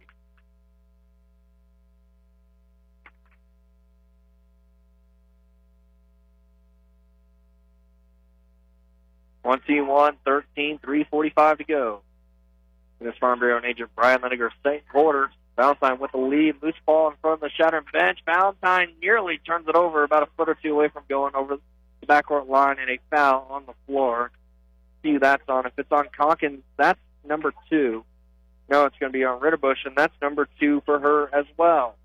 twenty-one thirteen, three forty-five to go. This Farm Bureau agent Brian Leniger, second quarter. Valentine with the lead. Loose ball in front of the Shattern bench. Valentine nearly turns it over, about a foot or two away from going over the backcourt line, and a foul on the floor. See who that's on. If it's on Calkins, that's number two. No, it's going to be on Ritterbush, and that's number two for her as well.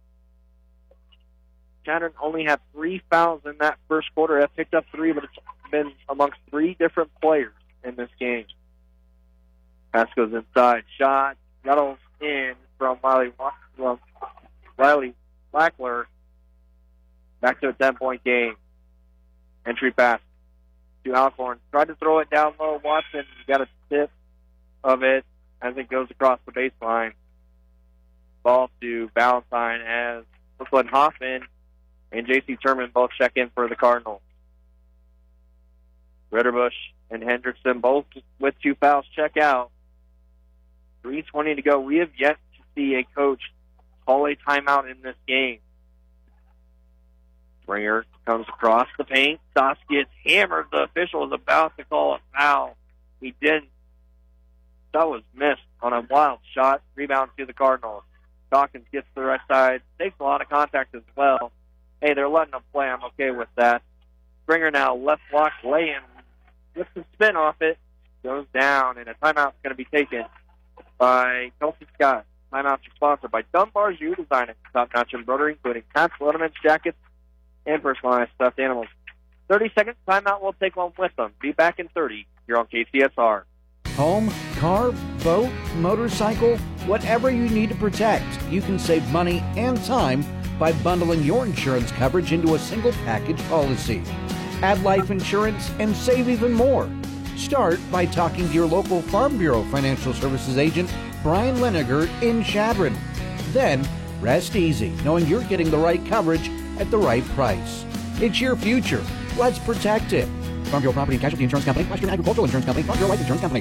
Shattern only had three fouls in that first quarter. Have picked up three, but it's been amongst three different players in this game. Pass goes inside. Shot. Settles in from Riley, well, Riley Lackler. Back to a ten-point game. Entry pass to Alcorn. Tried to throw it down low. Watson got a tip of it as it goes across the baseline. Ball to Valentine as Brooklyn Hoffman and J C Turman both check in for the Cardinals. Ritterbush and Hendrickson both with two fouls check out. three twenty to go. We have yet to see a coach call a timeout in this game. Springer comes across the paint. Stops, gets hammered. The official is about to call a foul. He didn't. That was missed on a wild shot. Rebound to the Cardinals. Dawkins gets to the right side. Takes a lot of contact as well. Hey, they're letting them play. I'm okay with that. Springer now left block lay-in. Gets some spin off it. goes down, and a timeout's going to be taken by Kelsey Scott. Timeouts are sponsored by Dunbar's U Design, top-notch embroidery, including hats, letterman's jackets, and personalized stuffed animals. thirty seconds timeout. We'll take one with them. Be back in thirty. You're on K C S R. Home, car, boat, motorcycle, whatever you need to protect, you can save money and time by bundling your insurance coverage into a single package policy. Add life insurance and save even more. Start by talking to your local Farm Bureau Financial Services agent, Brian Leniger in Chadron. Then, rest easy, knowing you're getting the right coverage at the right price. It's your future. Let's protect it. Farm Bureau Property and Casualty Insurance Company, Western Agricultural Insurance Company, Farm Bureau Life Insurance Company.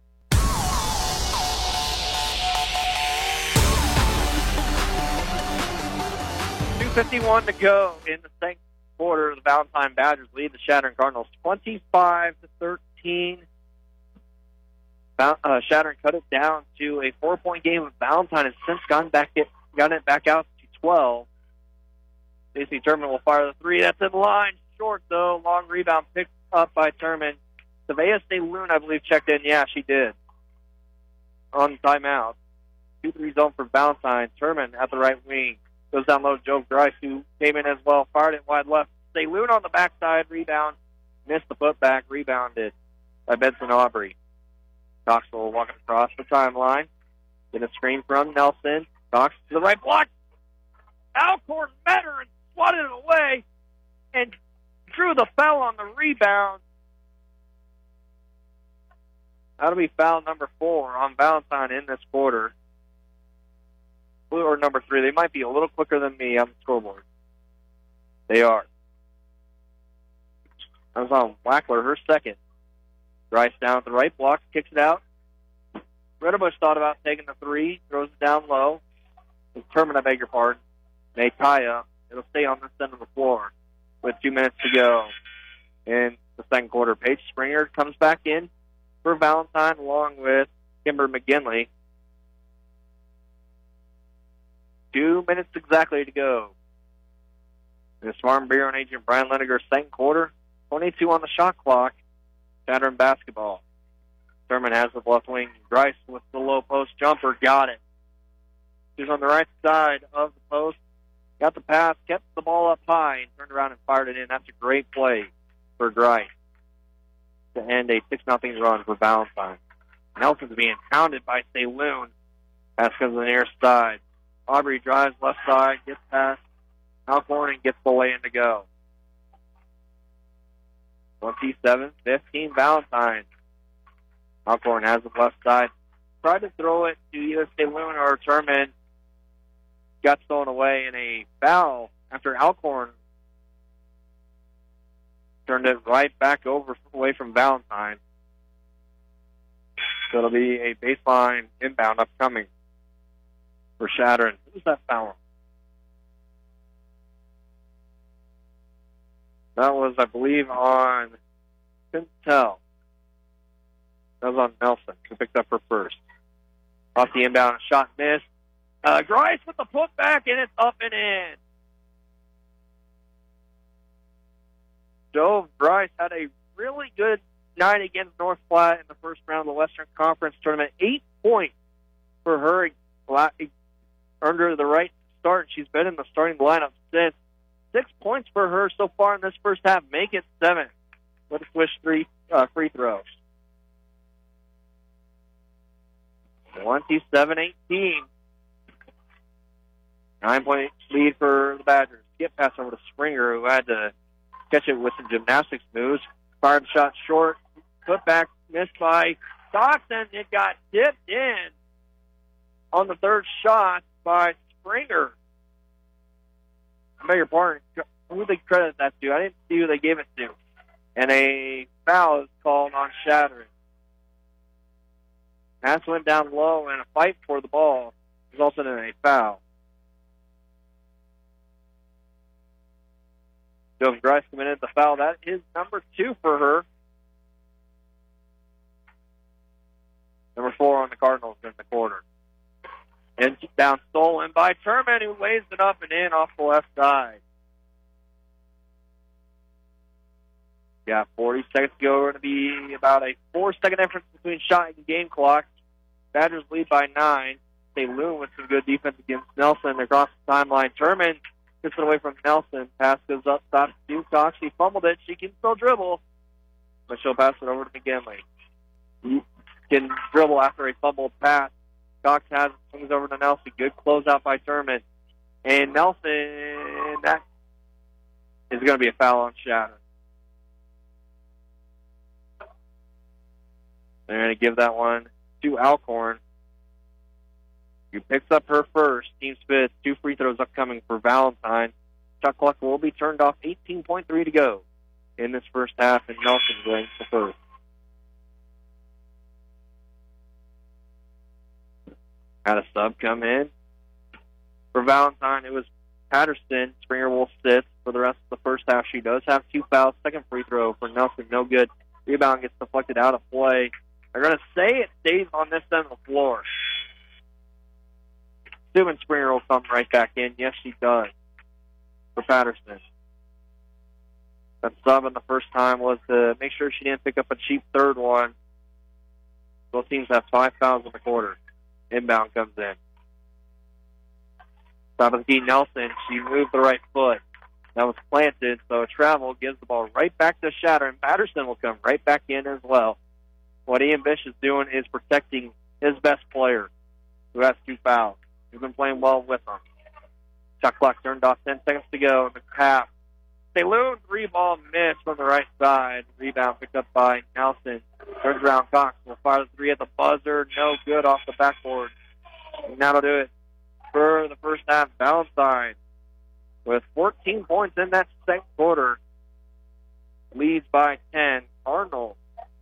two fifty-one to go in the second quarter. The Valentine Badgers lead the Chadron Cardinals twenty-five to thirteen. Uh, Chadron cut it down to a four-point game, and Valentine has since gotten back it, gotten it back out to twelve. J C Turman will fire the three. That's in line. Short, though. Long rebound picked up by Turman. Savea Loon, I believe, checked in. Yeah, she did. On timeout. two three zone for Valentine. Turman at the right wing. Goes down low to Joe Grice, who came in as well. Fired it wide left. Loon on the backside. Rebound. Missed the putback. Rebounded by Benson Aubrey. Coxwell walking across the timeline. Get a screen from Nelson. Cox to the right block. Alcorn met her and swatted it away and drew the foul on the rebound. That'll be foul number four on Valentine in this quarter. Blue or number three. They might be a little quicker than me on the scoreboard. They are. That was on Wackler, her second. Drives down at the right block, kicks it out. Ritterbush thought about taking the three, throws it down low. Determined, I beg your pardon. They tie up. It'll stay on this end of the floor with two minutes to go in the second quarter. Paige Springer comes back in for Valentine along with Kimber McGinley. Two minutes exactly to go. This Farm Bureau and agent Brian Leniger, second quarter, twenty-two on the shot clock. Chadron basketball. Thurman has the left wing. Grice with the low post jumper. Got it. He's on the right side of the post. Got the pass, kept the ball up high, and turned around and fired it in. That's a great play for Grice to end a six nothing run for Valentine. Nelson's being pounded by Loon. Pass comes to the near side. Aubrey drives left side, gets past Alcorn, and gets the lay in to go. twenty-seven fifteen Valentine. Alcorn has the left side. Tried to throw it to either Loon or Turman. Got thrown away in a foul after Alcorn turned it right back over away from Valentine. So it'll be a baseline inbound upcoming for Chadron. Who's that foul? That was, I believe, on, couldn't tell. That was on Nelson, who picked up her first. Off the inbound, shot missed. Uh, Grice with the putback, and it's up and in. Joe Grice had a really good night against North Platte in the first round of the Western Conference Tournament. Eight points for her. Earned her the right start. She's been in the starting lineup since. Six points for her so far in this first half. Make it seven with a swish three uh, free throws. twenty-seven eighteen. Nine-point lead for the Badgers. Skip pass over to Springer, who had to catch it with some gymnastics moves. Fired shot short. Put back, missed by Stockton. It got dipped in on the third shot by Springer. I beg your pardon. Who did they credit that to? I didn't see who they gave it to. And a foul is called on Chadron. Pass went down low, and a fight for the ball resulted in a foul. Joseph Grice committed the foul. That is number two for her. Number four on the Cardinals in the quarter. And down stolen by Turman, who lays it up and in off the left side. Yeah, forty seconds to go. We're going to be about a four-second difference between shot and game clock. Badgers lead by nine. Saint Loon with some good defense against Nelson across the timeline. Turman gets it away from Nelson. Pass goes up, stops to Cox. She fumbled it. She can still dribble, but she'll pass it over to McGinley. Can dribble after a fumbled pass. Cox has it, swings over to Nelson. Good closeout by Turman. And Nelson, that is going to be a foul on Shatter. They're going to give that one to Alcorn, who picks up her first. Team Spitz, two free throws upcoming for Valentine. Shot clock will be turned off. eighteen point three to go in this first half, and Nelson going for first. Had a sub come in. For Valentine, it was Patterson. Springer will sit for the rest of the first half. She does have two fouls. Second free throw for Nelson, no good. Rebound gets deflected out of play. They're going to say it stays on this end of the floor. Assuming Springer will come right back in. Yes, she does. For Patterson. That sub in the first time was to make sure she didn't pick up a cheap third one. Both teams have five fouls in the quarter. Inbound comes in. Top of the key, Nelson. She moved the right foot. That was planted, so travel gives the ball right back to Shatter, and Patterson will come right back in as well. What Ian Bish is doing is protecting his best player, who has two fouls. He's been playing well with them. Shot clock turned off, ten seconds to go in the half. Saint Loon, three ball miss from the right side. Rebound picked up by Nelson. Turns around, Cox will fire the three at the buzzer. No good off the backboard. And that'll do it for the first half. Valentine with fourteen points in that second quarter. Leads by ten. Cardinals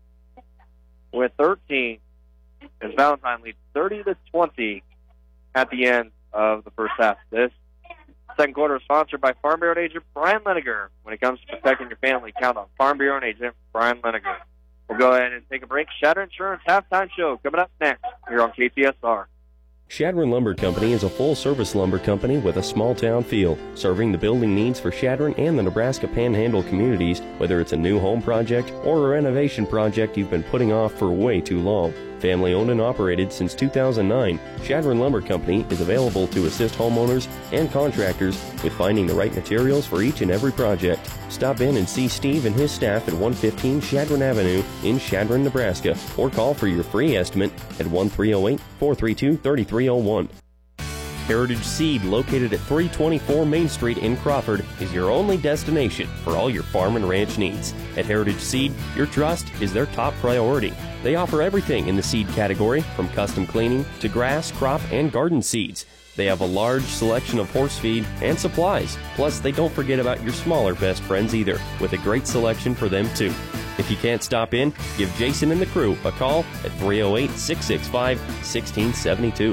with thirteen. As Valentine leads thirty to twenty at the end of the first half. This second quarter is sponsored by Farm Bureau agent Brian Leniger. When it comes to protecting your family, count on Farm Bureau agent Brian Leniger. We'll go ahead and take a break. Shatter Insurance halftime show coming up next here on K T S R. Shadron Lumber Company is a full-service lumber company with a small-town feel, serving the building needs for Shadron and the Nebraska Panhandle communities, whether it's a new home project or a renovation project you've been putting off for way too long. Family owned and operated since two thousand nine, Shadron Lumber Company is available to assist homeowners and contractors with finding the right materials for each and every project. Stop in and see Steve and his staff at one fifteen Shadron Avenue in Shadron, Nebraska, or call for your free estimate at one three zero eight, four three two, three three zero one. Heritage Seed, located at three twenty-four Main Street in Crawford, is your only destination for all your farm and ranch needs. At Heritage Seed, your trust is their top priority. They offer everything in the seed category, from custom cleaning to grass, crop, and garden seeds. They have a large selection of horse feed and supplies. Plus, they don't forget about your smaller best friends either, with a great selection for them too. If you can't stop in, give Jason and the crew a call at three oh eight, six six five, one six seven two.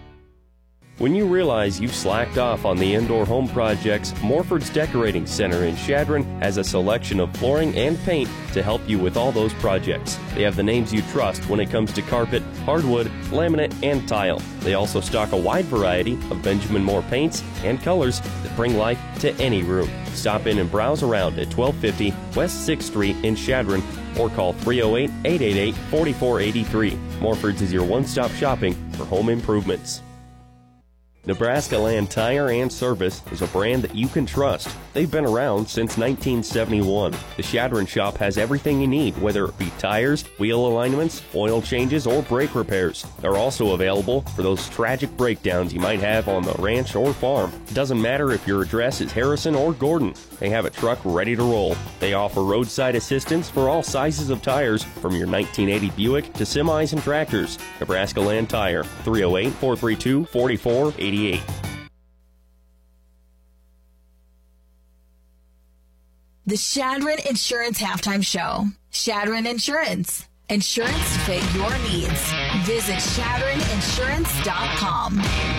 When you realize you've slacked off on the indoor home projects, Morford's Decorating Center in Shadron has a selection of flooring and paint to help you with all those projects. They have the names you trust when it comes to carpet, hardwood, laminate, and tile. They also stock a wide variety of Benjamin Moore paints and colors that bring life to any room. Stop in and browse around at twelve fifty West sixth Street in Shadron or call three oh eight, eight eight eight, four four eight three. Morford's is your one-stop shopping for home improvements. Nebraska Land Tire and Service is a brand that you can trust. They've been around since nineteen seventy-one. The Shadron shop has everything you need, whether it be tires, wheel alignments, oil changes, or brake repairs. They're also available for those tragic breakdowns you might have on the ranch or farm. It doesn't matter if your address is Harrison or Gordon. They have a truck ready to roll. They offer roadside assistance for all sizes of tires, from your nineteen eighty Buick to semis and tractors. Nebraska Land Tire, three oh eight, four three two, four four eight eight. The Shadron Insurance Halftime Show. Shadron Insurance. Insurance to fit your needs. Visit Shadron Insurance dot com.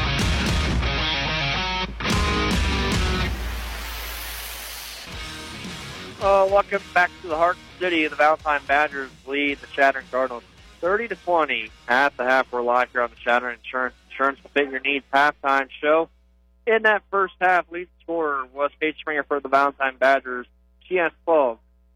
Uh, welcome back to the Heart City. The Valentine Badgers lead the Shadron Cardinals thirty to twenty at the half. We're live here on the Shadron Insurance Insurance to fit your needs halftime show. In that first half, lead scorer was Paige Springer for the Valentine Badgers. She has twelve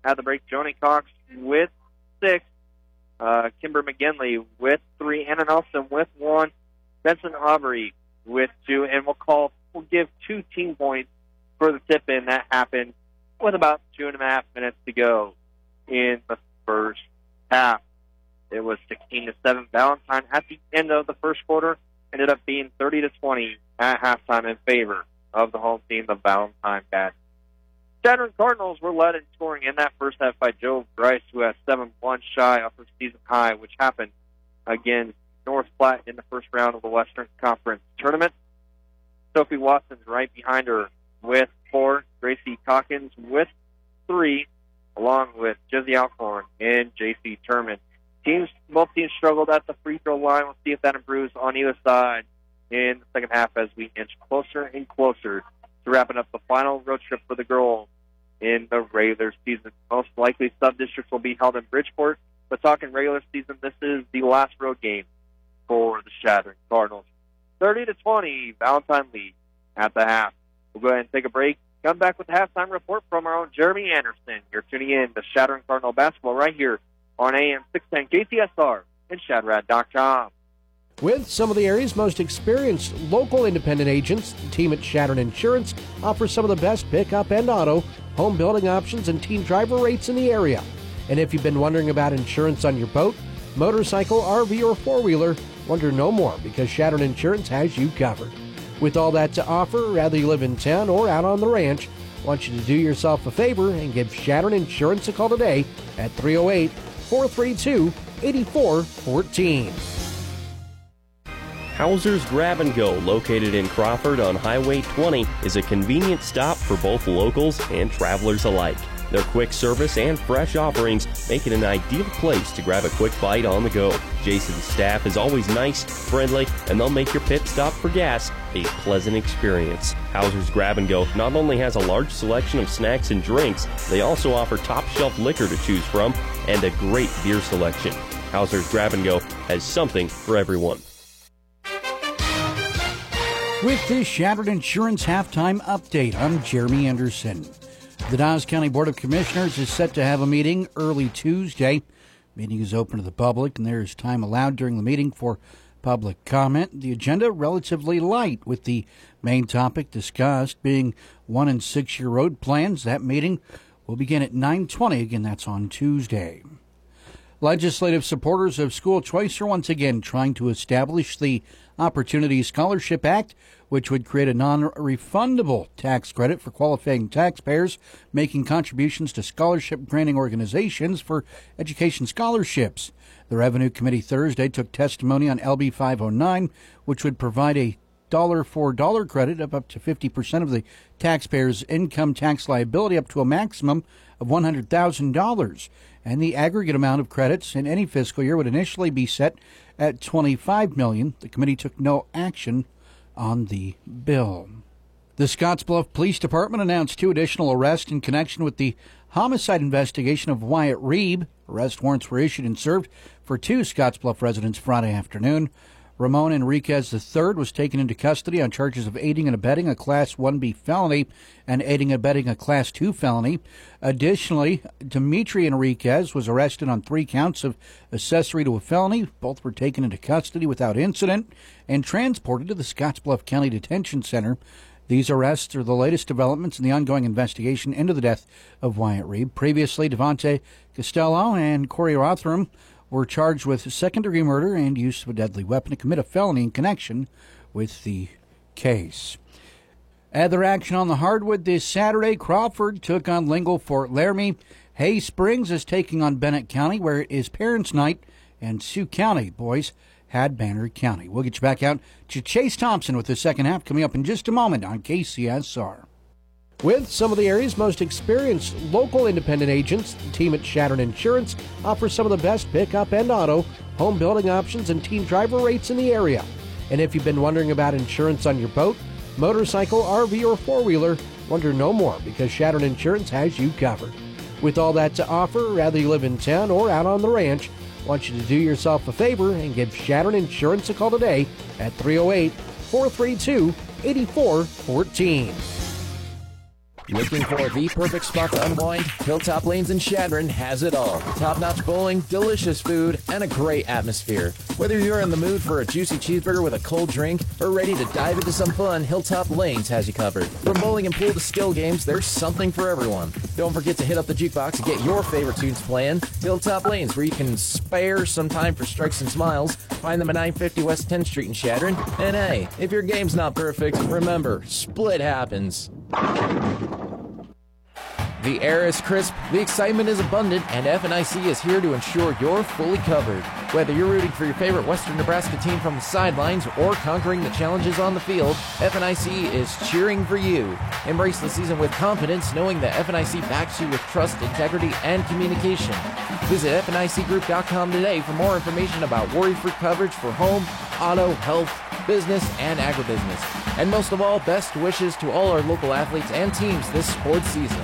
at the break. Joni Cox with six. Uh, Kimber McGinley with three. Anna Nelson with one. Benson Aubrey with two. And we'll call, we'll give two team points for the tip-in that happened with about two and a half minutes to go in the first half. It was sixteen to seven. Valentine at the end of the first quarter ended up being thirty to twenty at halftime in favor of the home team, the Valentine Bats. Chadron Cardinals were led in scoring in that first half by Joe Bryce, who has seven one shy of her season high, which happened against North Platte in the first round of the Western Conference Tournament. Sophie Watson's right behind her with four. Gracie Calkins with three, along with Jizzy Alcorn and J C Turman. Teams, both teams struggled at the free throw line. We'll see if that improves on either side in the second half as we inch closer and closer to wrapping up the final road trip for the girls in the regular season. Most likely sub-districts will be held in Bridgeport, but talking regular season, this is the last road game for the Chadron Cardinals. thirty to twenty, Valentine lead at the half. We'll go ahead and take a break. Come back with the halftime report from our own Jeremy Anderson. You're tuning in to Chadron Cardinal Basketball right here on A M six ten K C S R and Shadrad dot com. With some of the area's most experienced local independent agents, the team at Chadron Insurance offers some of the best pickup and auto, home building options, and team driver rates in the area. And if you've been wondering about insurance on your boat, motorcycle, R V, or four-wheeler, wonder no more because Chadron Insurance has you covered. With all that to offer, whether you live in town or out on the ranch, I want you to do yourself a favor and give Chadron Insurance a call today at three oh eight, four three two, eight four one four. Hauser's Grab and Go, located in Crawford on Highway twenty, is a convenient stop for both locals and travelers alike. Their quick service and fresh offerings make it an ideal place to grab a quick bite on the go. Jason's staff is always nice, friendly, and they'll make your pit stop for gas a pleasant experience. Hauser's Grab and Go not only has a large selection of snacks and drinks, they also offer top-shelf liquor to choose from and a great beer selection. Hauser's Grab and Go has something for everyone. With this Chadron Insurance halftime update, I'm Jeremy Anderson. The Dawes County Board of Commissioners is set to have a meeting early Tuesday. The meeting is open to the public, and there is time allowed during the meeting for public comment. The agenda relatively light, with the main topic discussed being one and six-year road plans. That meeting will begin at nine twenty. Again, that's on Tuesday. Legislative supporters of school choice are once again trying to establish the Opportunity Scholarship Act, which would create a non-refundable tax credit for qualifying taxpayers making contributions to scholarship-granting organizations for education scholarships. The Revenue Committee Thursday took testimony on L B five oh nine, which would provide a dollar for dollar credit of up to fifty percent of the taxpayer's income tax liability up to a maximum of one hundred thousand dollars. And the aggregate amount of credits in any fiscal year would initially be set at twenty-five million dollars. The committee took no action on the bill. The Scottsbluff Police Department announced two additional arrests in connection with the homicide investigation of Wyatt Reeb. Arrest warrants were issued and served for two Scottsbluff residents Friday afternoon. Ramon Enriquez the third was taken into custody on charges of aiding and abetting a Class one B felony and aiding and abetting a Class two felony. Additionally, Dimitri Enriquez was arrested on three counts of accessory to a felony. Both were taken into custody without incident and transported to the Scottsbluff County Detention Center. These arrests are the latest developments in the ongoing investigation into the death of Wyatt Reeb. Previously, Devontae Costello and Corey Rothram were charged with second-degree murder and use of a deadly weapon to commit a felony in connection with the case. Other action on the hardwood this Saturday. Crawford took on Lingle Fort Laramie. Hay Springs is taking on Bennett County, where it is Parents' Night, and Sioux County boys had Banner County. We'll get you back out to Chase Thompson with the second half coming up in just a moment on K C S R. With some of the area's most experienced local independent agents, the team at Chadron Insurance offers some of the best pickup and auto, home building options, and team driver rates in the area. And if you've been wondering about insurance on your boat, motorcycle, R V, or four-wheeler, wonder no more because Chadron Insurance has you covered. With all that to offer, whether you live in town or out on the ranch, I want you to do yourself a favor and give Chadron Insurance a call today at three oh eight, four three two, eight four one four. Looking for the perfect spot to unwind? Hilltop Lanes in Chadron has it all. Top-notch bowling, delicious food, and a great atmosphere. Whether you're in the mood for a juicy cheeseburger with a cold drink or ready to dive into some fun, Hilltop Lanes has you covered. From bowling and pool to skill games, there's something for everyone. Don't forget to hit up the jukebox and get your favorite tunes playing. Hilltop Lanes, where you can spare some time for strikes and smiles. Find them at nine fifty West tenth Street in Chadron. And hey, if your game's not perfect, remember, split happens. The air is crisp, the excitement is abundant, and F N I C is here to ensure you're fully covered. Whether you're rooting for your favorite Western Nebraska team from the sidelines or conquering the challenges on the field, F N I C is cheering for you. Embrace the season with confidence, knowing that F N I C backs you with trust, integrity, and communication. Visit F N I C group dot com today for more information about worry-free coverage for home, auto, health, business, and agribusiness. And most of all, best wishes to all our local athletes and teams this sports season.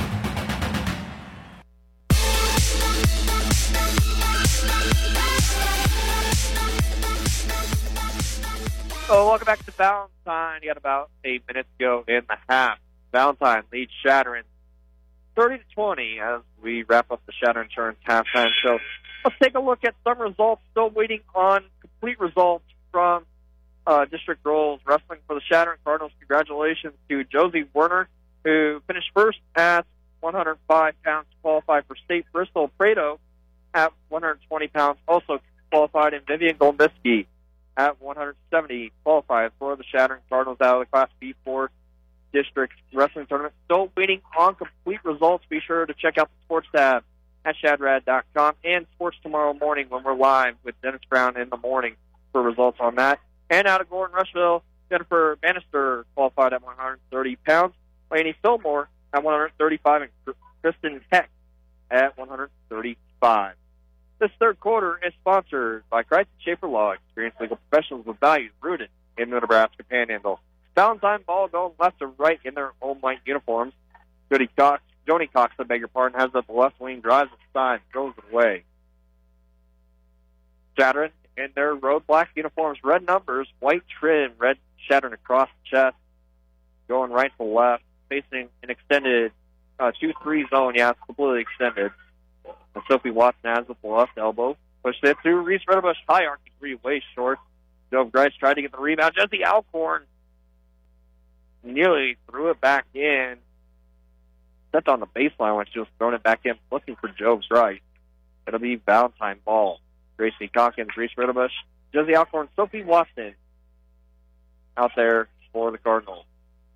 So welcome back to Valentine. You got about eight minutes to go in the half. Valentine leads Chadron thirty to twenty as we wrap up the Chadron Insurance halftime show. Let's take a look at some results. Still waiting on complete results from uh, District Girls Wrestling for the Chadron Cardinals. Congratulations to Josie Werner, who finished first at one hundred five pounds, qualified for state. Bristol Prado at one hundred twenty pounds, also qualified, and Vivian Golmiski at one hundred seventy, qualified for the Chadron Cardinals out of the Class B four District Wrestling Tournament. Still waiting on complete results. Be sure to check out the sports tab at shadrad dot com and sports tomorrow morning when we're live with Dennis Brown in the morning for results on that. And out of Gordon Rushville, Jennifer Bannister qualified at one hundred thirty pounds, Lainey Fillmore at one hundred thirty-five, and Kristen Heck at one hundred thirty-five. This third quarter is sponsored by Crichton Schaefer Law, experienced legal professionals with values rooted in the Nebraska Panhandle. Valentine ball going left to right in their home white uniforms. Jody Cox, Joni Cox, I beg your pardon, has up the left wing, drives the side, throws it away. Chadron in their road black uniforms, red numbers, white trim, red Chadron across the chest, going right to left, facing an extended uh, two three zone. Yeah, it's completely extended. And Sophie Watson has with the left elbow. Pushed it through. Reese Redderbush, high arcing three, way short. Joe Grice tried to get the rebound. Jesse Alcorn nearly threw it back in. Stepped on the baseline when she was throwing it back in, looking for Joe Grice. It'll be Valentine ball. Gracie Calkins, Reese Redderbush, Jesse Alcorn, Sophie Watson out there for the Cardinals.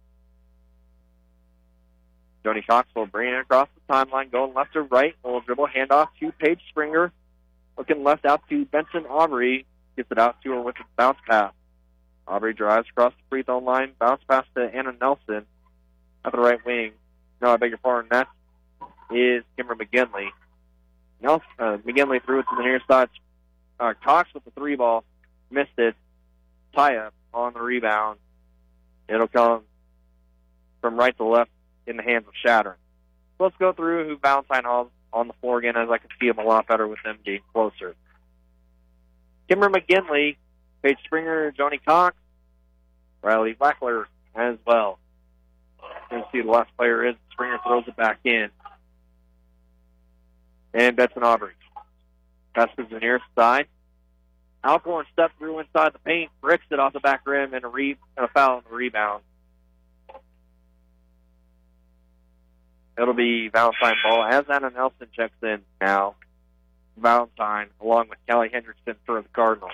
Joni Cox will bring it across the timeline, going left to right. Will dribble handoff to Paige Springer. Looking left out to Benson Aubrey. Gets it out to her with a bounce pass. Aubrey drives across the free throw line. Bounce pass to Anna Nelson at the right wing. No, I beg your pardon. That is Kimber McGinley. Nelson, uh, McGinley threw it to the near side. Uh, Cox with the three ball. Missed it. Tie-up on the rebound. It'll come from right to left in the hands of Chadron. So let's go through who Valentine has on the floor again, as I can see them a lot better with them getting closer. Kimber McGinley, Paige Springer, Joni Cox, Riley Wackler as well. You can see the last player is. Springer throws it back in. And Benson Aubrey. Pass to the near side. Alcorn steps through inside the paint, bricks it off the back rim, and a, re- and a foul on the rebound. It'll be Valentine ball as Anna Nelson checks in now. Valentine along with Callie Hendrickson for the Cardinals.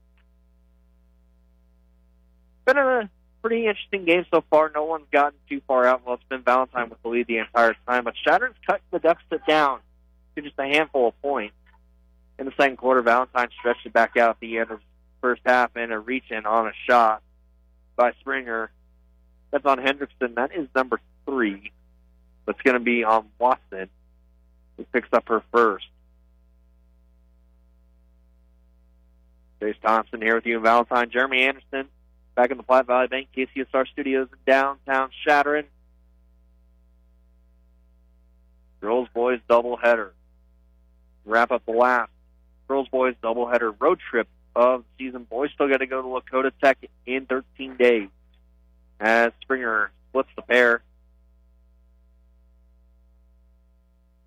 Been a pretty interesting game so far. No one's gotten too far out. Well, it's been Valentine with the lead the entire time, but Chadron's cut the deficit down to just a handful of points. In the second quarter, Valentine stretched it back out at the end of the first half and a reach-in on a shot by Springer. That's on Hendrickson. That is number three. That's going to be on Watson, who picks up her first. Chase Thompson here with you in Valentine. Jeremy Anderson back in the Platte Valley Bank K C S R Studios in downtown Chadron. Girls boys doubleheader. Wrap up the last girls boys doubleheader road trip of the season. Boys still got to go to Lakota Tech in thirteen days as Springer splits the pair.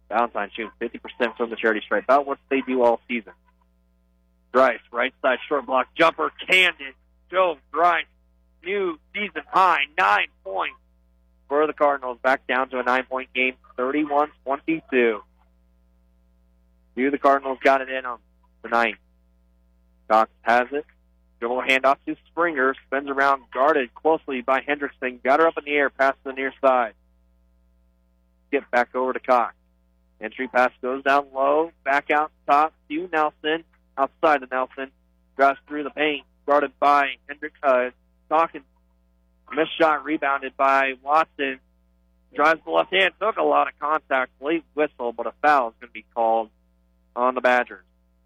Valentine shooting fifty percent from the charity stripe. About what they do all season. Grice, right side short block jumper, canned it. Joe Grice, new season high, nine points for the Cardinals. Back down to a nine-point game, thirty-one twenty-two. The Cardinals got it in on the ninth. Cox has it. Dribble handoff to Springer. Spins around, guarded closely by Hendrickson. Got her up in the air, past the near side. Skip back over to Cox. Entry pass goes down low. Back out top to Nelson. Outside of Nelson. Drives through the paint. Guarded by Hendrick. Uh, Dawkins. Missed shot rebounded by Watson. Drives the left hand. Took a lot of contact. Late whistle, but a foul is going to be called on the Badgers.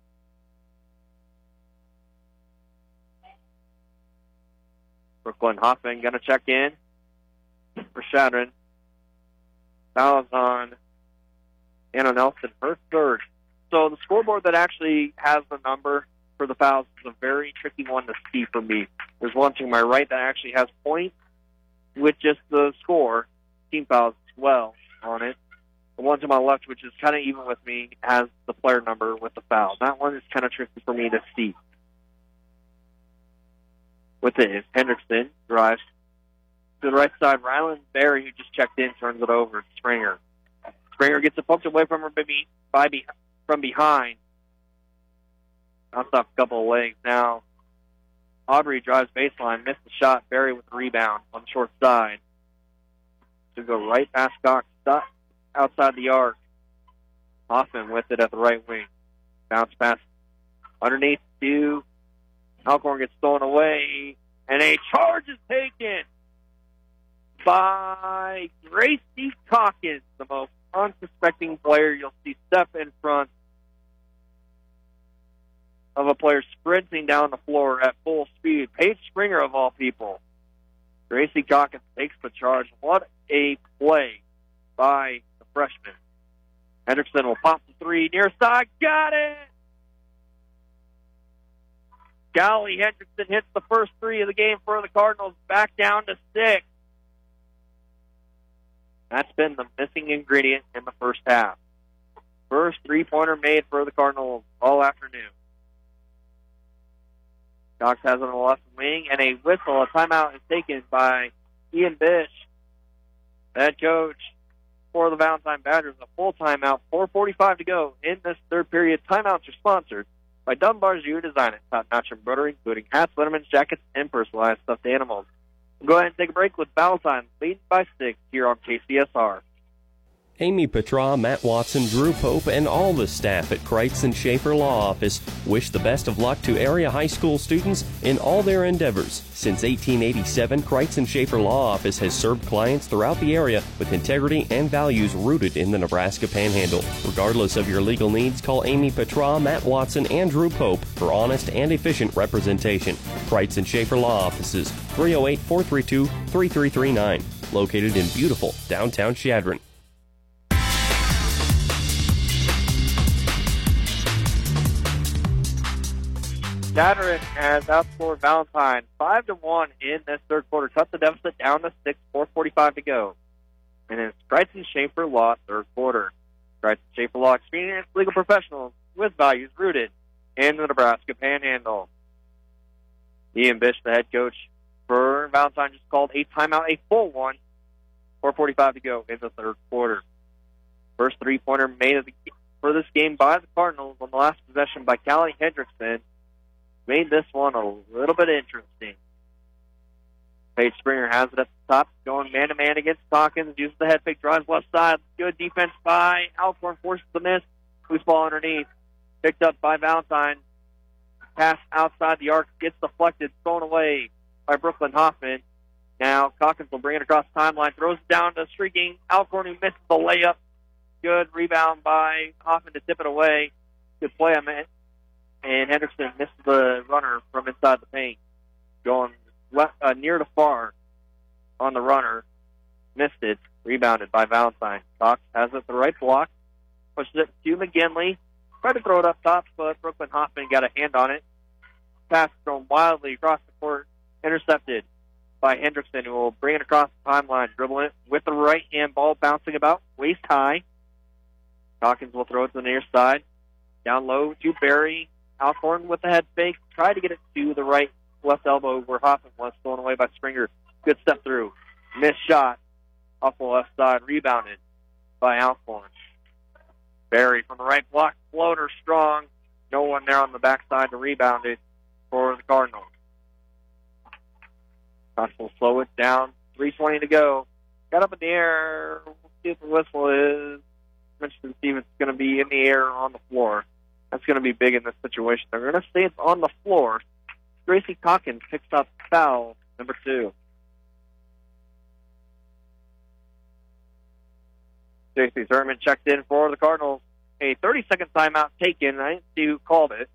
Brooklyn Hoffman going to check in for Shadron. Fouls on Anna Nelson, her third. So the scoreboard that actually has the number for the fouls is a very tricky one to see for me. There's one to my right that actually has points with just the score, team fouls as well on it. The one to my left, which is kind of even with me, has the player number with the foul. That one is kind of tricky for me to see. With it is Hendrickson, drives to the right side. Ryland Berry, who just checked in, turns it over to Springer. Springer gets it poked away from her by, by, from behind. Knocks off a couple of legs. Now, Aubrey drives baseline, missed the shot. Berry with the rebound on the short side. To go right past Cox, stop outside the arc. Hoffman with it at the right wing. Bounce pass underneath to Alcorn, gets stolen away, and a charge is taken by Gracie Calkins, the most unsuspecting player you'll see step in front of a player sprinting down the floor at full speed. Paige Springer, of all people. Gracie Calkins takes the charge. What a play by the freshman. Hendrickson will pop the three, near side, got it! Golly, Hendrickson hits the first three of the game for the Cardinals, back down to six. That's been the missing ingredient in the first half. First three-pointer made for the Cardinals all afternoon. Cox has it on the left wing, and a whistle, a timeout is taken by Ian Bish, head coach for the Valentine Badgers. A full timeout, four forty-five to go in this third period. Timeouts are sponsored by Dunbar's You Design It. Top-notch embroidery, including hats, letterman's, jackets, and personalized stuffed animals. We'll go ahead and take a break with Valentine leading by six here on K C S R. Amy Petra, Matt Watson, Drew Pope, and all the staff at Kreitz and Schaefer Law Office wish the best of luck to area high school students in all their endeavors. Since eighteen eighty-seven, Kreitz and Schaefer Law Office has served clients throughout the area with integrity and values rooted in the Nebraska Panhandle. Regardless of your legal needs, call Amy Petra, Matt Watson, and Drew Pope for honest and efficient representation. Kreitz and Schaefer Law Offices, three oh eight, four three two, three three three nine, located in beautiful downtown Chadron. Chadron has outscored Valentine five to one in this third quarter. Cut the deficit down to six, four forty-five to go. And it's Kreitz and Schaefer Law third quarter. Kreitz and Schaefer Law, experienced legal professionals with values rooted in the Nebraska Panhandle. Ian Bish, the head coach for Valentine, just called a timeout, a full one. four forty-five to go in the third quarter. First three-pointer made of the, for this game by the Cardinals on the last possession by Callie Hendrickson. Made this one a little bit interesting. Paige Springer has it at the top, going man-to-man against Calkins, uses the head fake, drives left side. Good defense by Alcorn, forces the miss. Loose ball underneath. Picked up by Valentine. Pass outside the arc, gets deflected, thrown away by Brooklyn Hoffman. Now Calkins will bring it across the timeline, throws it down to streaking Alcorn, who misses the layup. Good rebound by Hoffman to tip it away. Good play on it. And Hendrickson missed the runner from inside the paint. Going left, uh, near to far on the runner. Missed it. Rebounded by Valentine. Cox has it the right block. Pushes it to McGinley. Tried to throw it up top, but Brooklyn Hoffman got a hand on it. Pass thrown wildly across the court. Intercepted by Hendrickson, who will bring it across the timeline, dribbling it with the right hand, ball bouncing about waist high. Hawkins will throw it to the near side. Down low to Barry. Alcorn with the head fake. Try to get it to the right left elbow where Hoffman was, stolen away by Springer. Good step through. Missed shot. Off the left side. Rebounded by Alcorn. Barry from the right block. Floater strong. No one there on the backside to rebound it for the Cardinals. Cox will slow it down. three twenty to go. Got up in the air. We'll see if the whistle is. Mentioned Stevens is going to be in the air on the floor. That's going to be big in this situation. They're going to say it's on the floor. Gracie Calkins picks up foul number two. J C Zerman checked in for the Cardinals. A thirty-second timeout taken. I didn't see who called it.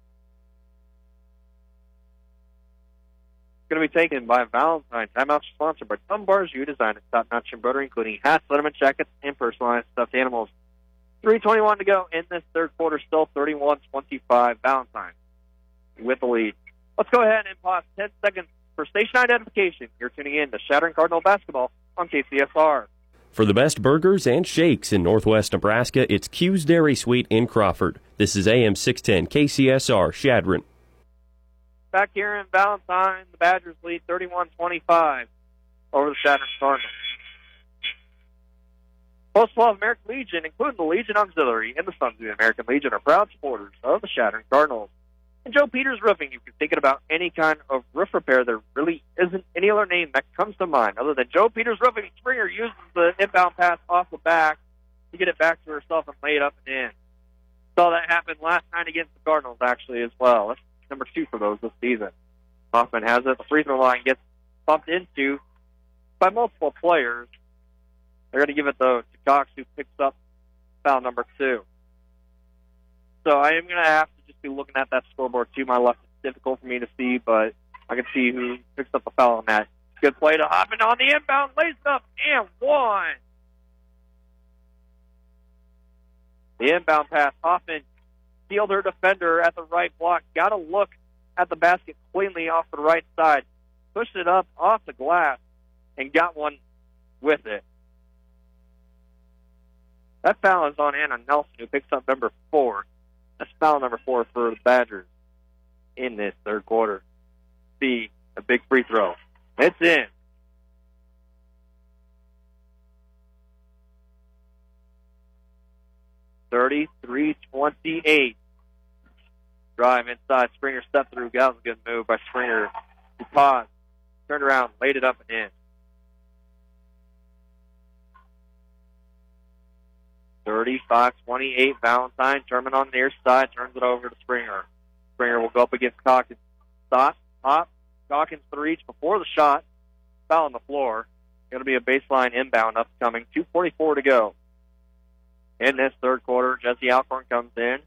It's going to be taken by Valentine. Timeout sponsored by Dunbar's U Design and top-notch embroidery, including hats, letterman jackets, and personalized stuffed animals. three twenty-one to go in this third quarter. Still thirty-one twenty-five. Valentine with the lead. Let's go ahead and pause ten seconds for station identification. You're tuning in to Shattering Cardinal Basketball on K C S R. For the best burgers and shakes in northwest Nebraska, it's Q's Dairy Suite in Crawford. This is A M six ten K C S R, Shadron. Back here in Valentine, the Badgers lead thirty-one twenty-five over the Shadron Cardinals. Postal American Legion, including the Legion Auxiliary and the Sons of the American Legion, are proud supporters of the Shadron Cardinals. And Joe Peters Roofing, if you're thinking about any kind of roof repair, there really isn't any other name that comes to mind other than Joe Peters Roofing. Springer uses the inbound pass off the back to get it back to herself and lay it up and in. Saw that happen last night against the Cardinals, actually, as well. That's number two for those this season. Hoffman has it. The free throw line gets bumped into by multiple players. They're going to give it, though, to Cox, who picks up foul number two. So I am going to have to just be looking at that scoreboard, too. My left is difficult for me to see, but I can see who picks up the foul on that. Good play to Hoffman on the inbound, lays it up, and one. The inbound pass, Hoffman sealed her defender at the right block. Got a look at the basket cleanly off the right side. Pushed it up off the glass and got one with it. That foul is on Anna Nelson, who picks up number four. That's foul number four for the Badgers in this third quarter. See a big free throw. It's in. thirty-three twenty-eight. Drive inside. Springer stepped through. That was a good move by Springer. He paused, turned around, laid it up and in. thirty-five twenty-eight. Valentine. Sherman on the near side. Turns it over to Springer. Springer will go up against Calkins. Stop. Hop. Calkins to the reach before the shot. Foul on the floor. Going to be a baseline inbound upcoming. two forty-four to go. In this third quarter, Jesse Alcorn comes in.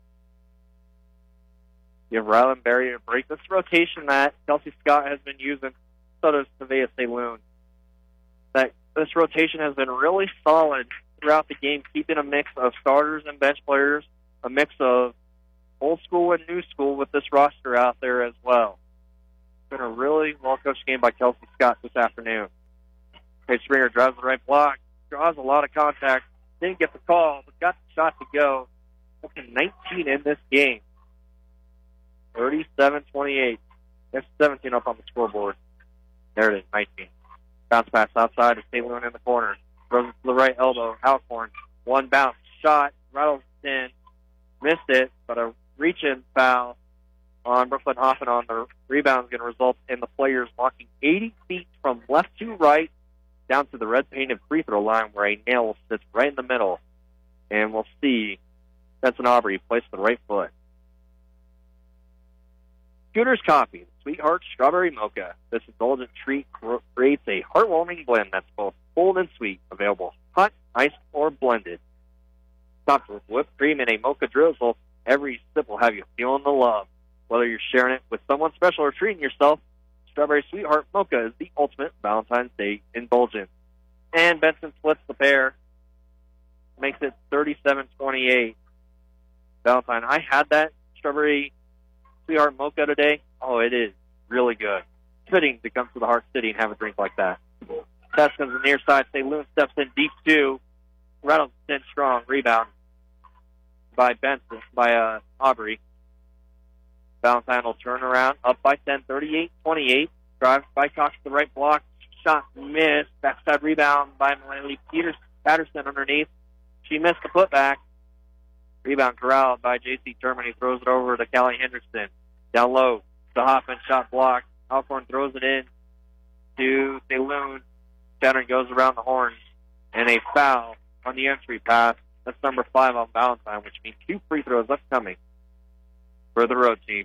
Give Ryland Berry a break. This rotation that Kelsey Scott has been using, so does Nevaeh Saloon. That this rotation has been really solid throughout the game, keeping a mix of starters and bench players, a mix of old school and new school with this roster out there as well. It's been a really well-coached game by Kelsey Scott this afternoon. Paige Springer drives the right block, draws a lot of contact, didn't get the call, but got the shot to go. Looking nineteen in this game. thirty-seven twenty-eight. That's seventeen up on the scoreboard. There it is, nineteen. Bounce pass outside to Saloon in the corner. Throws it to the right elbow. Alcorn. One bounce. Shot. Rattles in. Missed it, but a reach-in foul on Brooklyn Hoffman on the rebound is going to result in the players walking eighty feet from left to right down to the red-painted free throw line where a nail sits right in the middle. And we'll see Benson Aubrey place the right foot. Scooter's Coffee, Sweetheart Strawberry Mocha. This indulgent treat creates a heartwarming blend that's both cold and sweet, available hot, iced, or blended. Topped with whipped cream and a mocha drizzle, every sip will have you feeling the love. Whether you're sharing it with someone special or treating yourself, Strawberry Sweetheart Mocha is the ultimate Valentine's Day indulgence. And Benson splits the pair, makes it thirty-seven twenty-eight. Valentine, I had that Strawberry Sweetheart Mocha today. Oh, it is really good. Fitting to come to the Heart City and have a drink like that. Pass comes to the near side. Saloon steps in deep two. Rattles in strong. Rebound. by Benson, by uh, Aubrey. Valentine will turn around, up by ten, thirty-eight twenty-eight. Drive by Cox to the right block. Shot missed. Backside rebound by Miley Peters, Patterson underneath. She missed the putback. Rebound corralled by J C Turman. He throws it over to Callie Hendrickson. Down low to Hoffman. Shot blocked. Alcorn throws it in to Saloon. Shattern goes around the horn. And a foul on the entry pass. That's number five on Valentine, which means two free throws upcoming for the road team.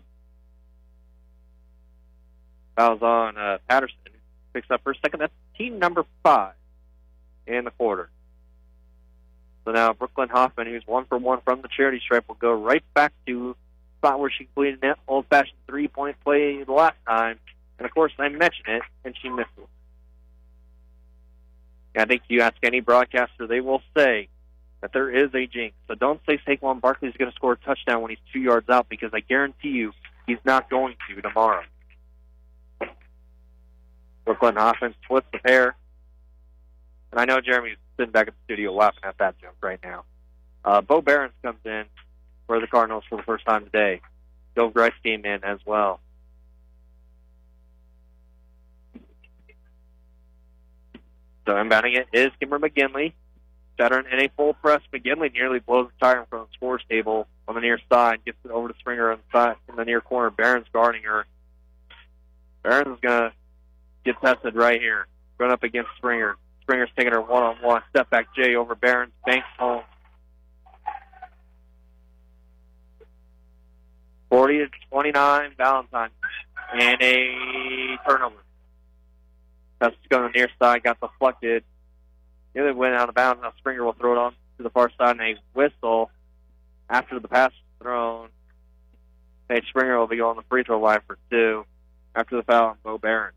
Fouls on uh, Patterson. Picks up her second. That's team number five in the quarter. So now Brooklyn Hoffman, who's one for one from the charity stripe, will go right back to the spot where she completed an old-fashioned three-point play the last time. And, of course, I mentioned it, and she missed it. I think you ask any broadcaster, they will say that there is a jinx. So don't say Saquon Barkley is going to score a touchdown when he's two yards out, because I guarantee you he's not going to tomorrow. Brooklyn Hoffman splits the pair. And I know Jeremy's sitting back at the studio laughing at that joke right now. Uh, Bo Behrens comes in for the Cardinals for the first time today. Bill Grice came in as well. So inbounding it is Kimber McGinley. Shattern in a full press. McGinley nearly blows the tire in front of the scores table on the near side. Gets it over to Springer on the side in the near corner. Behrens guarding her. Behrens is going to get tested right here. Going up against Springer. Springer's taking her one-on-one. Step back J over Behrens. Banks home. forty to twenty-nine, Valentine. And a turnover. That's going to the near side. Got deflected. The other went out of bounds. Now Springer will throw it on to the far side, and a whistle after the pass thrown. Paige Springer will be on the free throw line for two after the foul on Bo Behrens.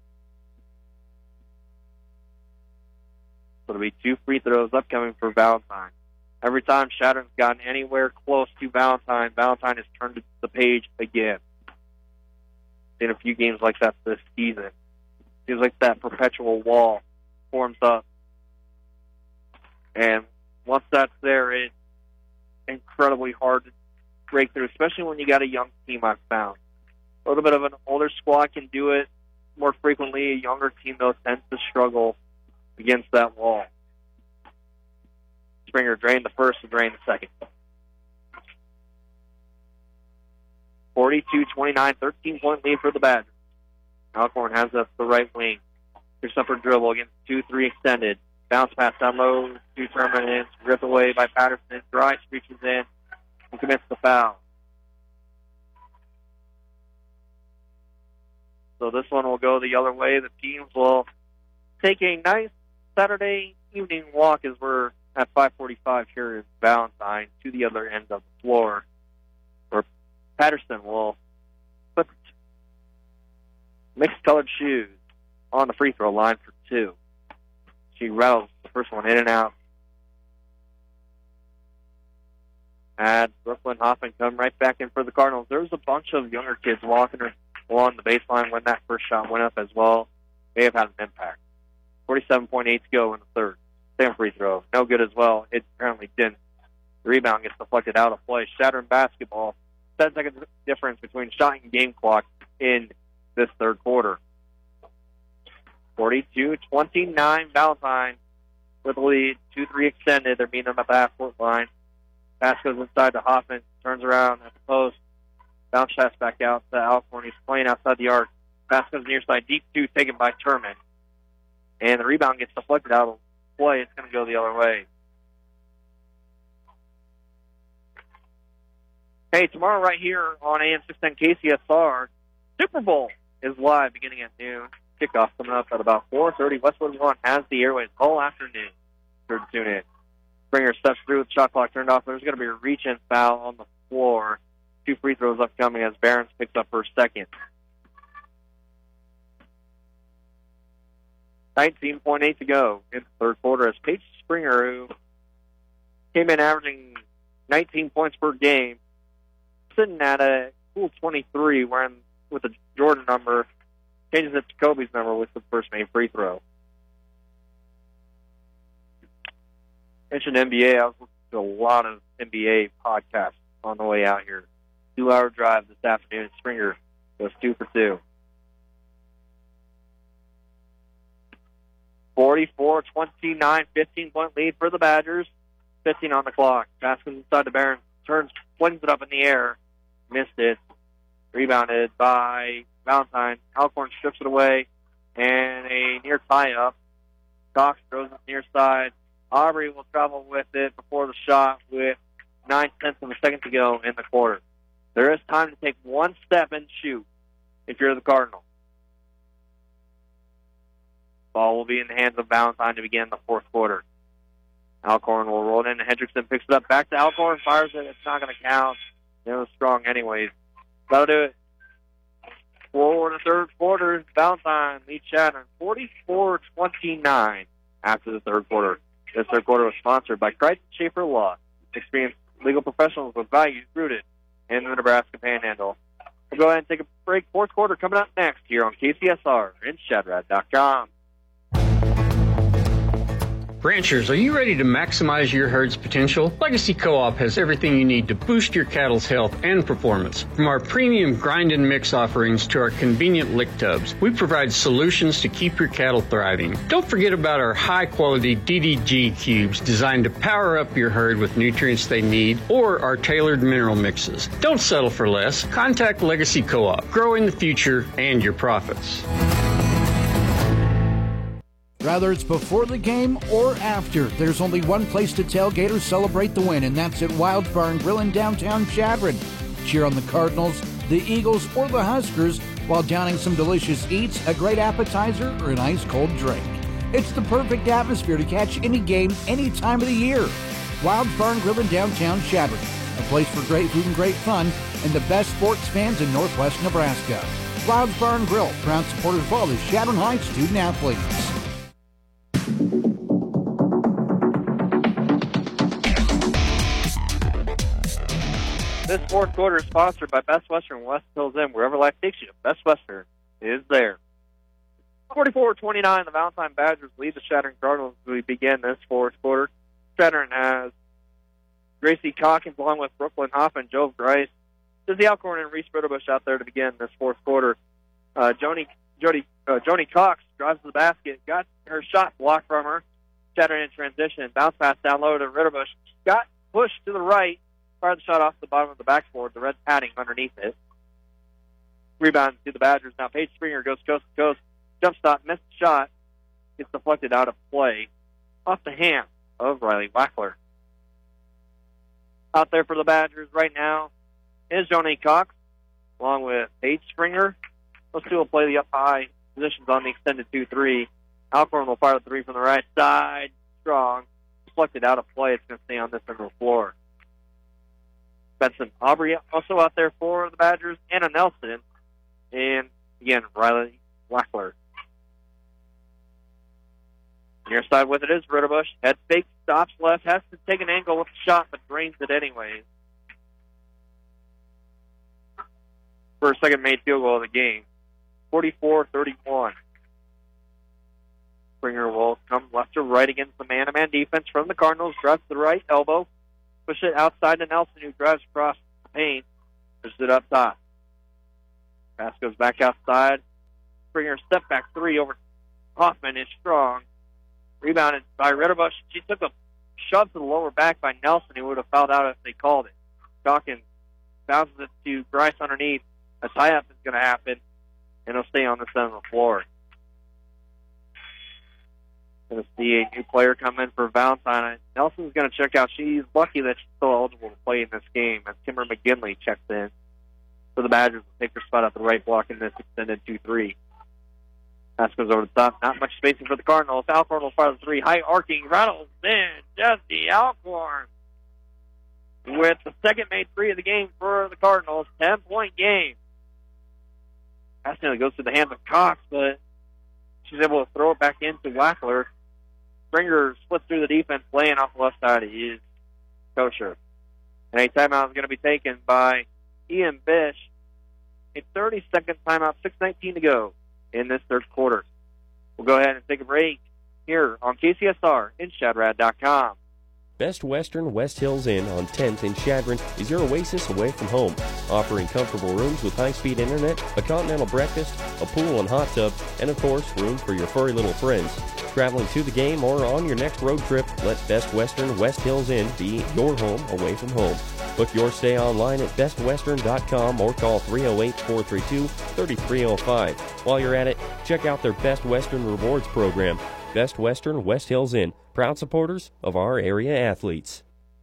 So it'll be two free throws upcoming for Valentine. Every time Shattern's gotten anywhere close to Valentine, Valentine has turned the page again. Seen a few games like that this season. Seems like that perpetual wall forms up. And once that's there, it's incredibly hard to break through, especially when you got a young team, I've found. A little bit of an older squad can do it more frequently. A younger team, though, tends to struggle against that wall. Springer drained the first and drained the second. forty-two twenty-nine, thirteen-point lead for the Badgers. Alcorn has up the right wing. Picks up her dribble against two three extended. Bounce pass down low. Two terminants. Ripped away by Patterson. Grice reaches in and commits the foul. So this one will go the other way. The teams will take a nice Saturday evening walk as we're at five forty-five here in Valentine to the other end of the floor, where Patterson will put mixed colored shoes on the free throw line for two. She rattles the first one in and out. And Brooklyn Hoffman come right back in for the Cardinals. There was a bunch of younger kids walking along the baseline when that first shot went up as well. May have had an impact. forty-seven point eight to go in the third. Same free throw. No good as well. It apparently didn't. The rebound gets deflected out of play. Shattern basketball. Ten seconds difference between shot and game clock in this third quarter. forty-two twenty-nine, Valentine with the lead. two three extended. They're meeting them at the half-court line. Pass goes inside to Hoffman. Turns around at the post. Bounce pass back out to Alcorn. He's playing outside the arc. Pass goes near side. Deep two taken by Turman. And the rebound gets deflected out of play. It's going to go the other way. Hey, tomorrow right here on A M six ten K C S R, Super Bowl is live beginning at noon. Kickoff coming up at about four thirty. Westwood One has the airways all afternoon. Sure to tune in. Springer steps through with the shot clock turned off. There's going to be a reach-in foul on the floor. Two free throws upcoming as Behrens picks up her second. nineteen point eight to go in the third quarter as Paige Springer, who came in averaging nineteen points per game, sitting at a cool twenty-three, wearing with a Jordan number, changes it to Kobe's number with the first main free throw. Mentioned N B A. I was to a lot of N B A podcasts on the way out here. Two-hour drive this afternoon. Springer goes two for two. forty-four twenty-nine, fifteen-point lead for the Badgers. fifteen on the clock. Pass inside the Barons. Turns, flings it up in the air. Missed it. Rebounded by Valentine. Alcorn strips it away. And a near tie-up. Cox throws it near side. Aubrey will travel with it before the shot with nine tenths of a second to go in the quarter. There is time to take one step and shoot if you're the Cardinals. Ball will be in the hands of Valentine to begin the fourth quarter. Alcorn will roll it in. Hendrickson picks it up back to Alcorn, fires it. It's not going to count. It was strong anyways. That'll do it. For the third quarter, Valentine leads Chatham forty-four twenty-nine after the third quarter. This third quarter was sponsored by Crichton Schaefer Law, experienced legal professionals with values rooted in the Nebraska Panhandle. We'll go ahead and take a break. Fourth quarter coming up next here on K C S R and Shadrad dot com. Ranchers, are you ready to maximize your herd's potential? Legacy Co-op has everything you need to boost your cattle's health and performance. From our premium grind and mix offerings to our convenient lick tubs, we provide solutions to keep your cattle thriving. Don't forget about our high-quality D D G cubes designed to power up your herd with nutrients they need, or our tailored mineral mixes. Don't settle for less. Contact Legacy Co-op, growing the future and your profits. Whether it's before the game or after, there's only one place to tailgate or celebrate the win, and that's at Wild Barn Grill in downtown Chadron. Cheer on the Cardinals, the Eagles, or the Huskers while downing some delicious eats, a great appetizer, or an ice-cold drink. It's the perfect atmosphere to catch any game any time of the year. Wild Barn Grill in downtown Chadron, a place for great food and great fun, and the best sports fans in northwest Nebraska. Wild Barn Grill, proud supporters of all the Chadron High student athletes. This fourth quarter is sponsored by Best Western West Hills Inn. Wherever life takes you, Best Western is there. forty-four twenty-nine, the Valentine Badgers lead the Chatham Cardinals as we begin this fourth quarter. Chatham has Gracie Calkins along with Brooklyn Hoffman, Jove Grice, Dizzy Alcorn, and Reese Ritterbush out there to begin this fourth quarter. Uh, Joni, Jody, uh, Joni Cox drives to the basket, got her shot blocked from her. Chatham in transition, bounce pass down low to Ritterbush. Got pushed to the right. Fired the shot off the bottom of the backboard, the red padding underneath it. Rebound to the Badgers. Now Paige Springer goes coast to coast. Jump stop, missed the shot. Gets deflected out of play. Off the hand of Riley Wackler. Out there for the Badgers right now is Joni Cox, along with Paige Springer. Those two will play the up high positions on the extended two three. Alcorn will fire the three from the right side. Strong. Deflected out of play. It's going to stay on this end of the floor. Benson Aubrey also out there for the Badgers. Anna Nelson. And, again, Riley Wackler. Near side with it is Ritterbush. Head fake, stops left, has to take an angle with the shot, but drains it anyways. For a second made field goal of the game. forty-four thirty-one. Springer will come left to right against the man-to-man defense from the Cardinals. Drives to the right elbow. Push it outside to Nelson, who drives across the paint. Pushes it up top. Pass goes back outside. Springer step back three over Hoffman is strong. Rebounded by Ritterbush. She took a shove to the lower back by Nelson, who would have fouled out if they called it. Dawkins bounces it to Grice underneath. A tie-up is going to happen, and it'll stay on the center of the floor. Going to see a new player come in for Valentine. Nelson's going to check out. She's lucky that she's still eligible to play in this game as Kimber McGinley checks in. So the Badgers will take her spot at the right block in this extended two three. Pass goes over the top. Not much spacing for the Cardinals. Alcorn will fire the three. High arcing. Rattles in. Jesse Alcorn with the second made three of the game for the Cardinals. ten-point game. Pass nearly goes to the hands of Cox, but she's able to throw it back into Wackler. Springer splits through the defense, laying off the left side is kosher. And a timeout is going to be taken by Ian Bish. A thirty-second timeout, six nineteen to go in this third quarter. We'll go ahead and take a break here on K C S R and Shadrad dot com. Best Western West Hills Inn on tenth in Chadron is your oasis away from home, offering comfortable rooms with high-speed internet, a continental breakfast, a pool and hot tub, and of course, room for your furry little friends. Traveling to the game or on your next road trip, let Best Western West Hills Inn be your home away from home. Book your stay online at best western dot com or call three oh eight, four three two, three three oh five. While you're at it, check out their Best Western Rewards program. Best Western West Hills Inn, proud supporters of our area athletes.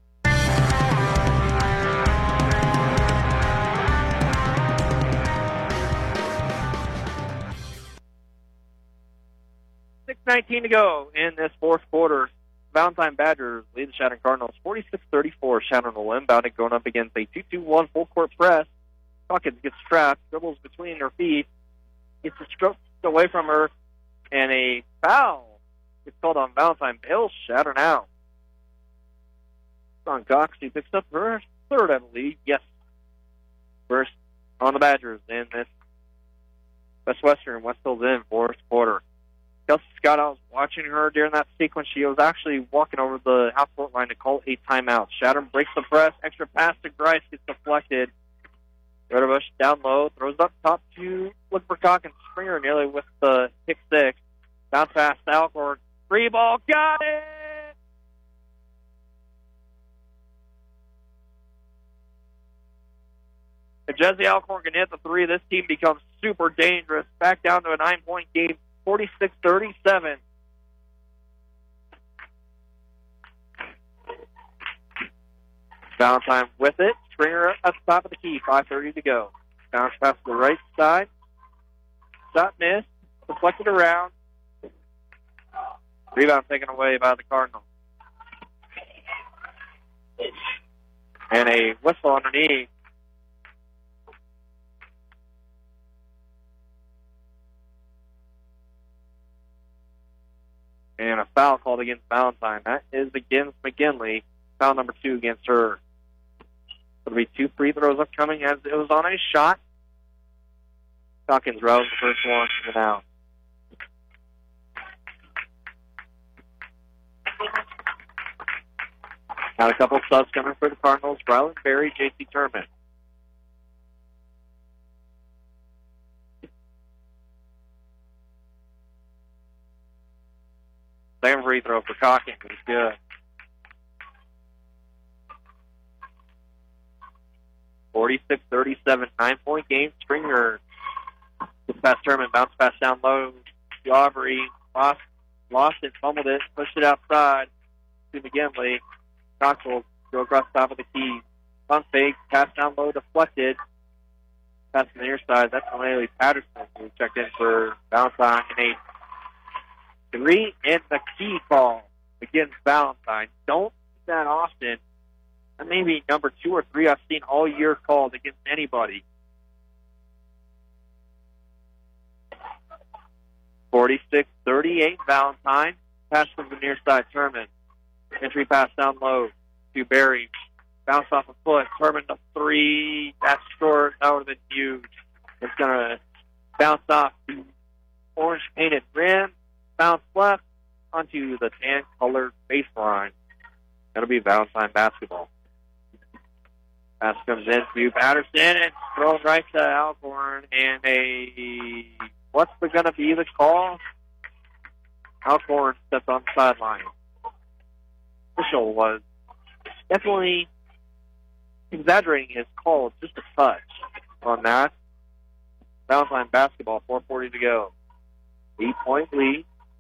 six nineteen to go in this fourth quarter. Valentine Badgers lead the Chadron Cardinals forty-six thirty-four. Chadron will inbound it, going up against a two two one full-court press. Hawkins gets trapped, dribbles between her feet, gets a stroke away from her, and a foul gets called on Valentine. Bails Chadron out. On Cox, who picks up her third, I believe. Yes. First on the Badgers in this West Western West Hills Inn fourth quarter. Kelsey Scott, I was watching her during that sequence. She was actually walking over the half-court line to call a timeout. Chadron breaks the press. Extra pass to Grice gets deflected. Rutterbush down low, throws up top to look for Cock and Springer nearly with the pick six. Bounce pass to Alcorn. Free ball, got it! If Jesse Alcorn can hit the three, this team becomes super dangerous. Back down to a nine-point game. forty-six thirty-seven. Valentine with it. Springer at the top of the key. five thirty to go. Bounce pass to the right side. Shot missed. Deflected around. Rebound taken away by the Cardinals. And a whistle underneath. And a foul called against Valentine. That is against McGinley. Foul number two against her. It'll be two free throws upcoming as it was on a shot. Dawkins rose the first one and out. Got a couple subs coming for the Cardinals. Ryland Berry, J C Turman. Second free throw for Cockins is good. forty-six thirty-seven, nine-point game. Springer gets past Turman, bounce pass down low. to Aubrey lost, lost it, fumbled it, pushed it outside to McGinley. Cox will go across the top of the key. Pump fake, pass down low, deflected. Pass from the near side. That's Malay Patterson who checked in for Valentine and eight. Three in the key call against Valentine. Don't see that often. That may be number two or three I've seen all year called against anybody. forty-six thirty-eight Valentine. Pass from the near side, Turman. Entry pass down low to Barry. Bounce off a foot. Turman to three. That's short. That would have been huge. It's going to bounce off the orange painted rim. Bounce left onto the tan colored baseline. That'll be Valentine basketball. Pass comes in to Patterson and thrown right to Alcorn. And a, what's going to be the call? Alcorn steps on the sideline. Official was definitely exaggerating his call just a touch on that. Valentine basketball, four forty to go. Eight-point lead.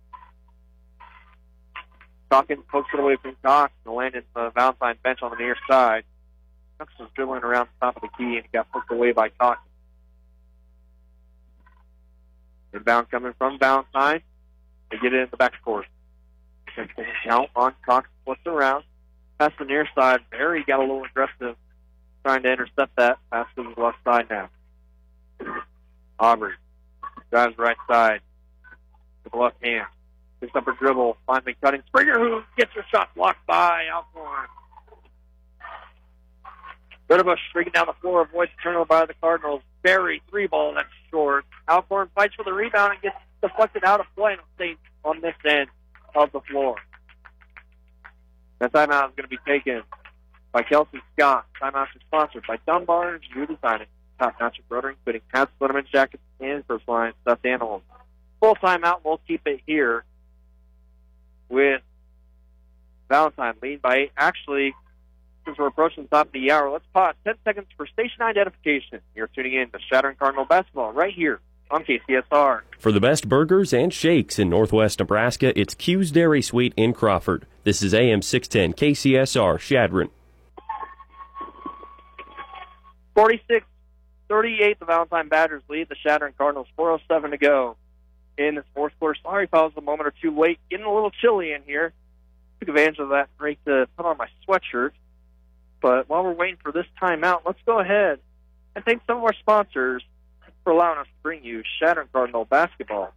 Dawkins pokes it away from Cox and landed the Valentine bench on the near side. Cox was dribbling around the top of the key and he got poked away by Cox. Inbound coming from Valentine. They get it in the backcourt. Count on Cox, flips around. Pass the near side. Barry got a little aggressive trying to intercept that. Pass to the left side now. Aubrey drives right side with the left hand. Picks up her dribble, finally cutting. Springer, who gets her shot blocked by Alcorn. Ritterbush streaking down the floor, avoids the turnover by the Cardinals. Barry, three ball, that's short. Alcorn fights for the rebound and gets deflected out of play and stays on this end of the floor. That timeout is going to be taken by Kelsey Scott. Timeout is sponsored by Dunbar, New Designing, top-notch embroidery, including hats, letterman jackets, and first line stuffed animals. Full timeout, we'll keep it here with Valentine lead by eight. Actually, since we're approaching the top of the hour, let's pause ten seconds for station identification. You're tuning in to Shattern Cardinal Basketball right here on K C S R. For the best burgers and shakes in northwest Nebraska, it's Q's Dairy Suite in Crawford. This is A M six ten K C S R, Shadron. forty-six thirty-eight, the Valentine Badgers lead the Shadron Cardinals. four oh seven to go in this fourth quarter. Sorry if I was a moment or two late. Getting a little chilly in here. Took advantage of that break to put on my sweatshirt. But while we're waiting for this timeout, let's go ahead and thank some of our sponsors for allowing us to bring you Shadron Cardinal basketball.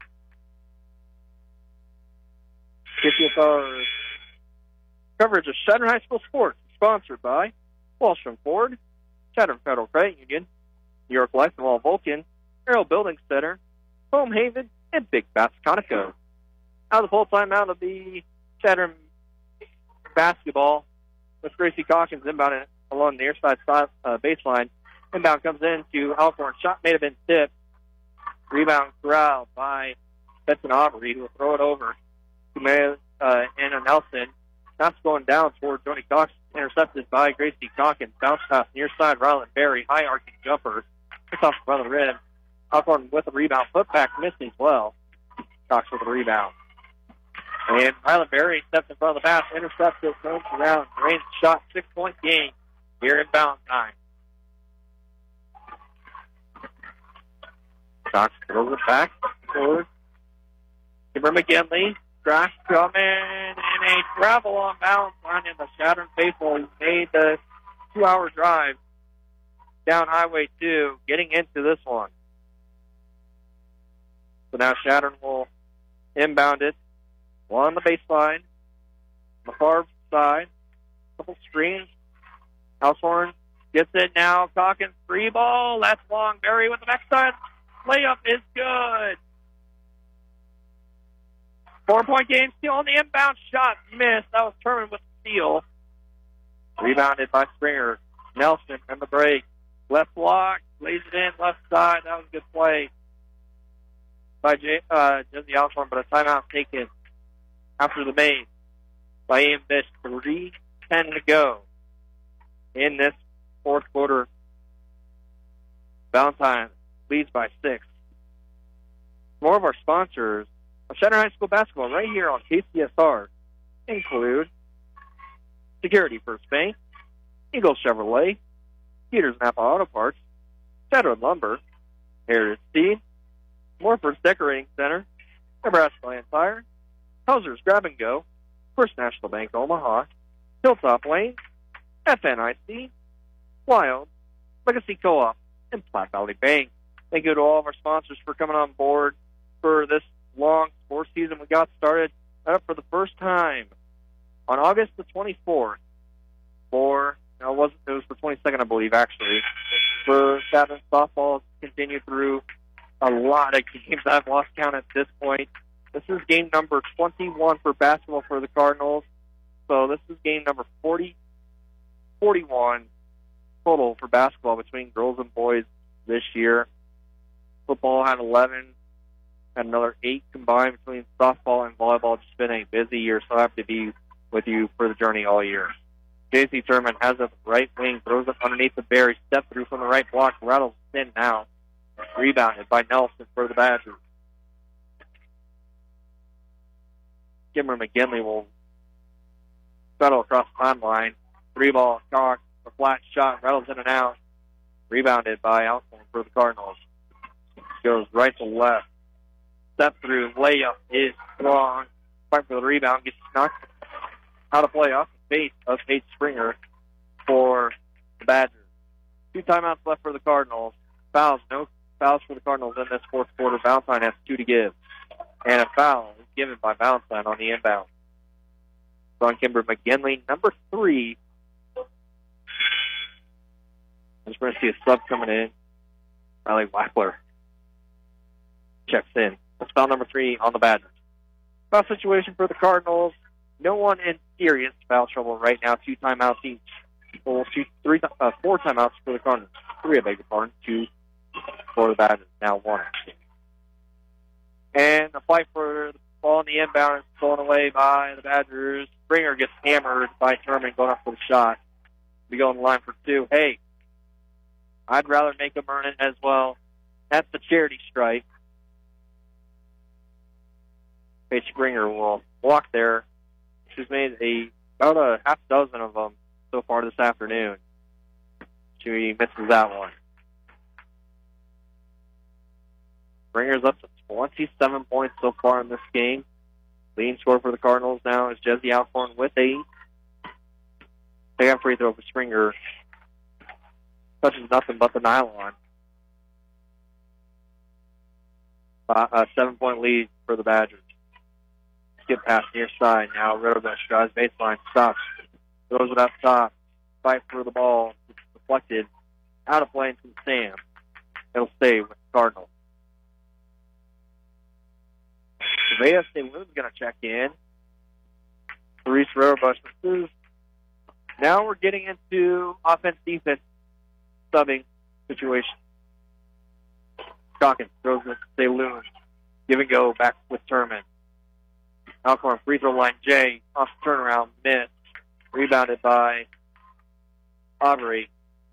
K C S R's coverage of Shadron High School sports is sponsored by Wallstrom Ford, Shadron Federal Credit Union, New York Life and Wall Vulcan, Arrow Building Center, Home Haven, and Big Bats Conoco. Out of the full timeout of the Shadron basketball with Gracie Calkins inbound along the near side uh, baseline. Inbound comes in to Alcorn. Shot may have been tipped. Rebound corralled by Benson Aubrey, who will throw it over to May, uh, Anna Nelson. That's going down toward Joni Cox. Intercepted by Gracie Calkins. Bounce pass near side. Rylan Berry. High arcing jumper. It's off the front of the rim. Alcorn with a rebound. Putback missing as well. Cox with a rebound. And Rylan Berry steps in front of the pass, intercepts it, turns around, range shot, six-point game here in Valentine. Cox throws it back forward. Kimber McGinley, crash coming, and a travel on Valentine in the Shadron faithful. He made the two-hour drive down Highway two, getting into this one. So now Shadron will inbound it. One on the baseline, on the far side, couple screens. Alcorn gets it now. Calkins, free ball. That's long. Berry with the backside. Layup is good. Four-point game steal on the inbound shot. Missed. That was Turman with the steal. Rebounded by Springer. Nelson in the break. Left block. Lays it in. Left side. That was a good play by J- uh, Jesse Alcorn, but a timeout taken after the main by Ian Bish. three ten to go in this fourth quarter. Valentine leads by six. More of our sponsors of Shadron High School basketball right here on K C S R include Security First Bank, Eagle Chevrolet, Peters Napa Auto Parts, Shadron Lumber, Heritage Seed, Morford's Decorating Center, Nebraska Land Tire, Hauser's Grab and Go, First National Bank Omaha, Hilltop Lane, F N I C, Wild, Legacy Co-op, and Platte Valley Bank. Thank you to all of our sponsors for coming on board for this long sports season. We got started up for the first time on August the twenty-fourth for, no, it wasn't, it was the twenty-second, I believe, actually, for Shadron softball. Continued through a lot of games. I've lost count at this point. This is game number twenty-one for basketball for the Cardinals. So this is game number forty, forty-one total for basketball between girls and boys this year. Football had eleven, had another eight combined between softball and volleyball. It's been a busy year, so I have to be with you for the journey all year. J C Turman has a right wing, throws it underneath the Berry, step through from the right block, rattles in now. Rebounded by Nelson for the Badgers. Kimber McGinley will settle across the timeline. Three ball, Cox, a flat shot, rattles in and out. Rebounded by Alcorn for the Cardinals. Goes right to left. Step through, layup is strong. Fight for the rebound, gets knocked out of play off the face of Paige Springer for the Badgers. Two timeouts left for the Cardinals. Fouls, no fouls for the Cardinals in this fourth quarter. Valentine has two to give. And a foul is given by Valentine on the inbound. On Kimber McGinley, number three. I'm just going to see a sub coming in. Riley Wackler checks in. That's foul number three on the Badgers. Foul situation for the Cardinals. no one in serious foul trouble right now. Two timeouts each. Well, two, three, uh, four timeouts for the Cardinals. Three, I beg your pardon. Two for the Badgers. Now one. And the fight for the ball in the inbound is stolen away by the Badgers. Springer gets hammered by Turman going up for the shot. We go on the line for two. Hey, I'd rather make him earn it as well. That's the charity strike. Paige Springer will walk there. She's made a about a half dozen of them so far this afternoon. She misses that one. Springer's up to twenty-seven points so far in this game. Leading score for the Cardinals now is Jesse Alcorn with eight. Second free throw for Springer. Touches nothing but the nylon. Uh, a seven-point lead for the Badgers. Skip pass near side. Now Riverbush drives baseline. Stops. Throws it up top. Fight for the ball. It's deflected. Out of play from Sam. It'll stay with the Cardinals. Nevada State Women's going to check in. Reese Riverbush. This is, now we're getting into offense-defense subbing situation. Calkins throws it to Saloon. Give and go back with Turman. Alcorn free throw line. Jay off the turnaround. Miss. Rebounded by Aubrey.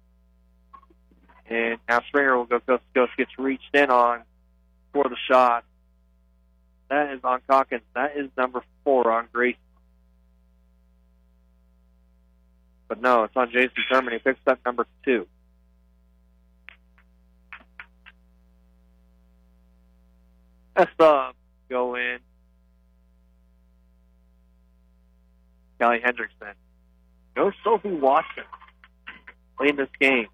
And now Springer will go coast to coast. Gets reached in on for the shot. That is on Calkins. That is number four on Grace. But no, it's on J C Turman. He picks up number two. A sub go in. Kelly Hendrickson. No Sophie Watson playing this game.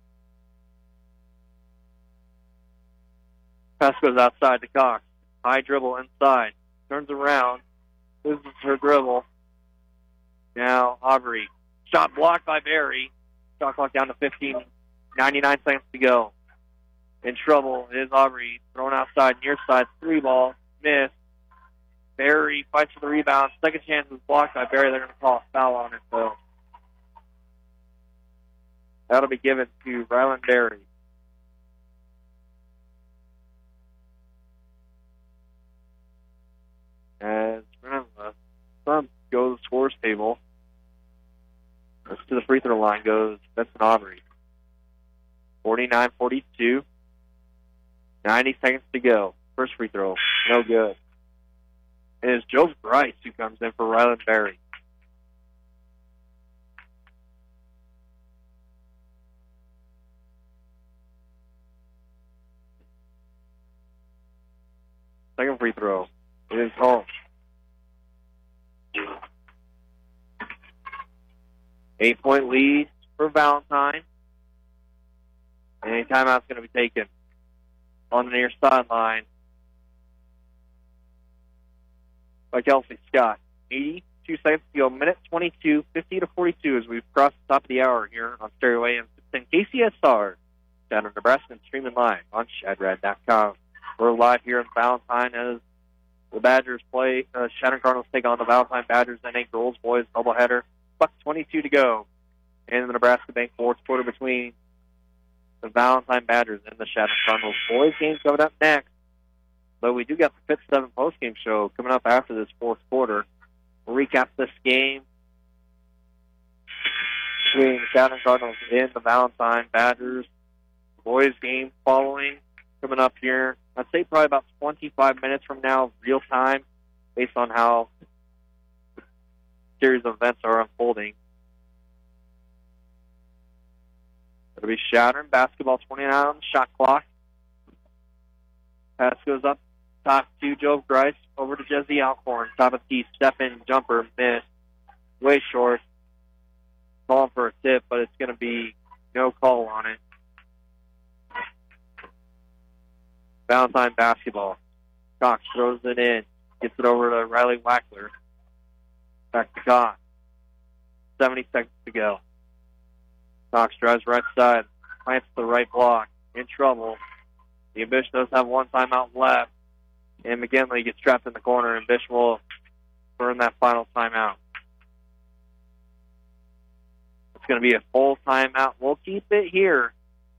Pass goes outside to Cox. High dribble inside. Turns around. Loses her dribble. Now Aubrey. Shot blocked by Barry. Shot clock down to fifteen. ninety-nine seconds to go. In trouble is Aubrey. Thrown outside, near side, three ball. Miss. Barry fights for the rebound. Second chance is blocked by Barry. They're going to call a foul on it, so that'll be given to Ryland Barry. As the Sun goes to the scores table, to the free throw line goes Benson Aubrey. forty-nine forty-two. ninety seconds to go. First free throw, no good. It is Joe Bryce who comes in for Ryland Berry. Second free throw. It is home. Eight-point lead for Valentine. And a timeout's going to be taken on the near sideline by Kelsey Scott. eighty-two seconds to go. Minute twenty-two, fifty to forty-two as we've crossed the top of the hour here on Stereo A M six ten K C S R down in Nebraska and streaming live on Shadrad dot com. We're live here in Valentine as the Badgers play. Uh, Shadrad Cardinals take on the Valentine Badgers and a girls boys doubleheader. Buck twenty-two to go in the Nebraska Bank fourth quarter between the Valentine Badgers and the Shadrad Cardinals. Boys game coming up next. But we do got the Fifth seven postgame show coming up after this fourth quarter. We'll recap this game between the Shadrad Cardinals and the Valentine Badgers. Boys game following coming up here. I'd say probably about twenty-five minutes from now, real time, based on how the series of events are unfolding. It'll be Shattern basketball, twenty-nine on the shot clock. Pass goes up top to Joe Grice, over to Jesse Alcorn. Top of the step in jumper, miss. Way short. Calling for a tip, but it's going to be no call on it. Valentine basketball. Cox throws it in. Gets it over to Riley Wackler. Back to Cox. seventy seconds to go. Cox drives right side. Plants the right block. In trouble. The Bish does have one timeout left. And McGinley gets trapped in the corner, and Bish will burn that final timeout. It's going to be a full timeout. We'll keep it here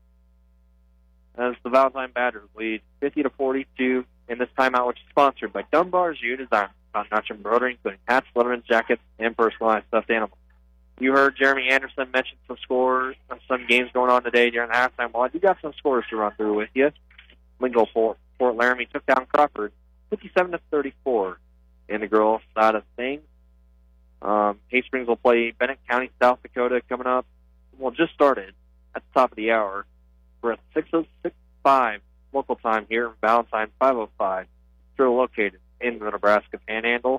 as the Valentine Badgers lead fifty to forty-two in this timeout, which is sponsored by Dunbar's U Design, on notch embroidery, including hats, letterman jackets, and personalized stuffed animals. You heard Jeremy Anderson mention some scores, some games going on today during the halftime. Well, I do got some scores to run through with you. Lingo Fort, Fort Laramie took down Crawford fifty-seven to thirty-four in the girls' side of things. Um, Hay Springs will play Bennett County, South Dakota, coming up. Well, just started at the top of the hour. We're at six oh six five local time here in Valentine, five oh five. Still located in the Nebraska Panhandle.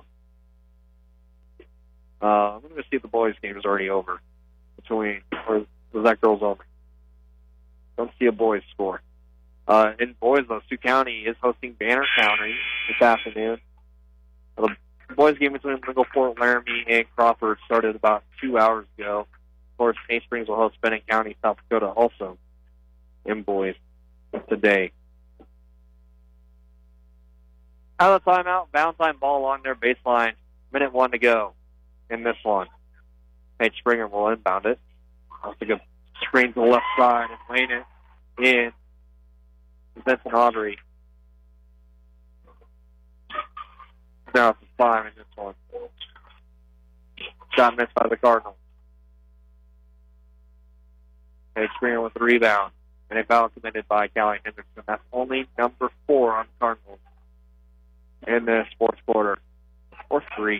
Uh, I'm going to see if the boys' game is already over. Between, or was that girls only? Don't see a boys' score. Uh, in boys, though, Sioux County is hosting Banner County this afternoon. The boys' game between Lingo Fort Laramie and Crawford started about two hours ago. Of course, Hay Springs will host Bennett County, South Dakota, also in boys today. Out of the timeout, Valentine ball along their baseline. Minute one to go in this one. Paige Springer will inbound it. That's a good screen to the left side and lane it in. Vincent Audrey. Now it's a five in this one. Shot missed by the Cardinals. Paige Springer with the rebound. And a foul committed by Callie Henderson. That's only number four on the Cardinals in this fourth quarter. Or three.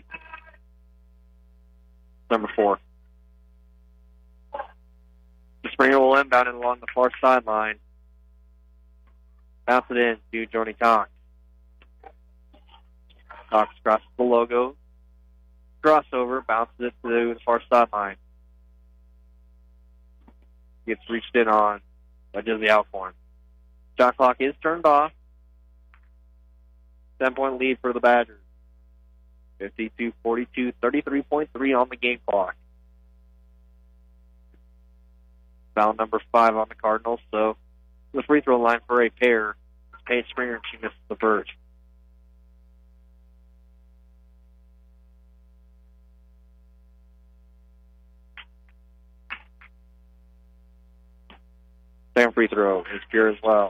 Number four. Springer will inbound it along the far sideline. Bounce it in to Joni Cox. Cox crosses the logo. Crossover, bounces it to the far sideline. Gets reached in on by Jizzy Alcorn. Shot clock is turned off. ten-point lead for the Badgers. fifty-two forty-two, thirty-three point three on the game clock. Foul number five on the Cardinals, so the free throw line for a pair. It's Paige Springer, and she misses the first. Second free throw is pure as well.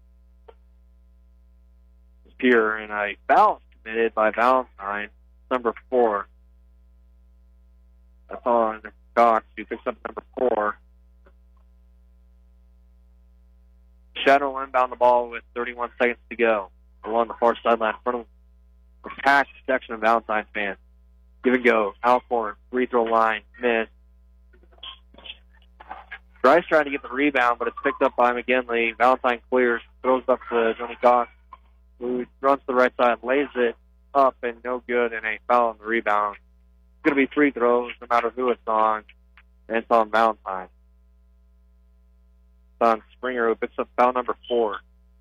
It's pure, and a foul committed by Valentine, number four. That's on Cox, who picks up number four. Shadow will inbound the ball with thirty-one seconds to go along the far sideline in front of a packed section of Valentine fans. Give and go. Alcorn, free throw line, miss. Bryce trying to get the rebound, but it's picked up by McGinley. Valentine clears, throws up to Johnny Cox, who runs to the right side, lays it up, and no good, and a foul on the rebound. It's going to be free throws no matter who it's on, and it's on Valentine. It's on Springer, who picks up foul number four.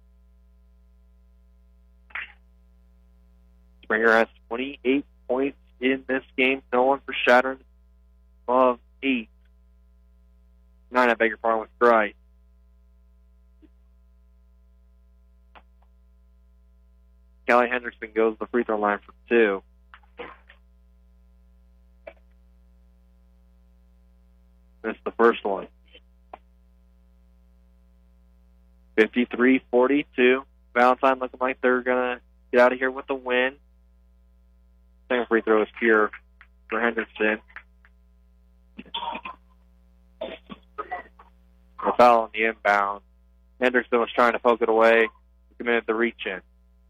Springer has twenty-eight points in this game. No one for Shattern above eight. Nine, I beg your pardon, with Grice. Callie Hendrickson goes to the free throw line for two. That's the first one. fifty-three forty-two. Valentine looking like they're going to get out of here with a win. Second free throw is pure for Henderson. A foul on the inbound. Henderson was trying to poke it away. He committed the reach in.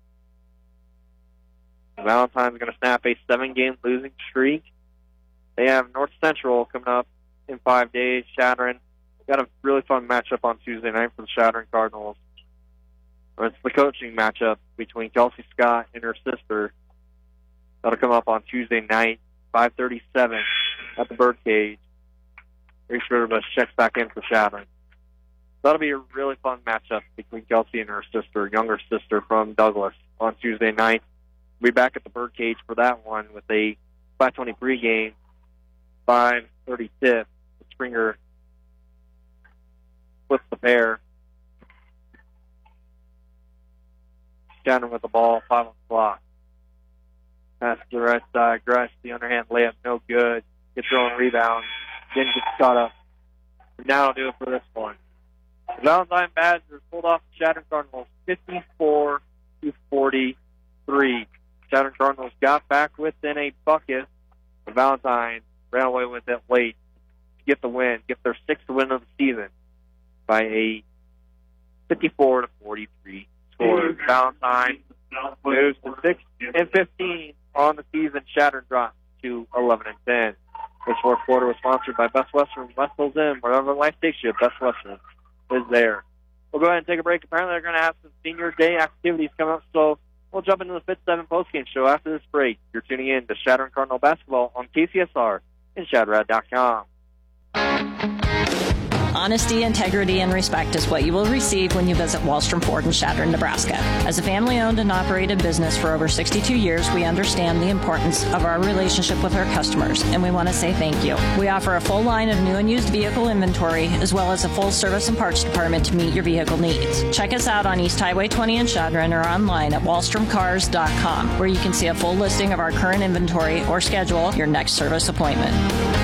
Valentine's going to snap a seven-game losing streak. They have North Central coming up in five days. Shattern. Got a really fun matchup on Tuesday night for the Shattern Cardinals. It's the coaching matchup between Kelsey Scott and her sister. That'll come up on Tuesday night, five thirty-seven at the Birdcage. Reese Ritterbus checks back in for Shattern. That'll be a really fun matchup between Kelsey and her sister, younger sister from Douglas, on Tuesday night. We'll be back at the Birdcage for that one with a five twenty pregame, five thirty tip. Springer flips the pair. Shattern with the ball, five on the clock. Pass to the right side. Grush, the underhand layup, no good. Gets her own rebound. didn't get caught up. And now I'll do it for this one. The Valentine Badgers pulled off the Chatham Cardinals fifty-four to forty-three. Chatham Cardinals got back within a bucket. The Valentine ran away with it late to get the win, get their sixth win of the season by a fifty-four to forty-three score. Valentine moves to six and fifteen on the season. Chatham drops to eleven and ten. This fourth quarter was sponsored by Best Western. West Hills Inn, wherever life takes you, Best Western is there. We'll go ahead and take a break. Apparently, they're going to have some senior day activities coming up, so we'll jump into the Fit seven postgame show after this break. You're tuning in to Chatham Cardinal Basketball on K C S R and Shadrad dot com. Honesty, integrity, and respect is what you will receive when you visit Wallstrom Ford in Chadron, Nebraska. As a family-owned and operated business for over sixty-two years, we understand the importance of our relationship with our customers, and we want to say thank you. We offer a full line of new and used vehicle inventory, as well as a full service and parts department to meet your vehicle needs. Check us out on East Highway twenty in Chadron or online at wallstrom cars dot com, where you can see a full listing of our current inventory or schedule your next service appointment.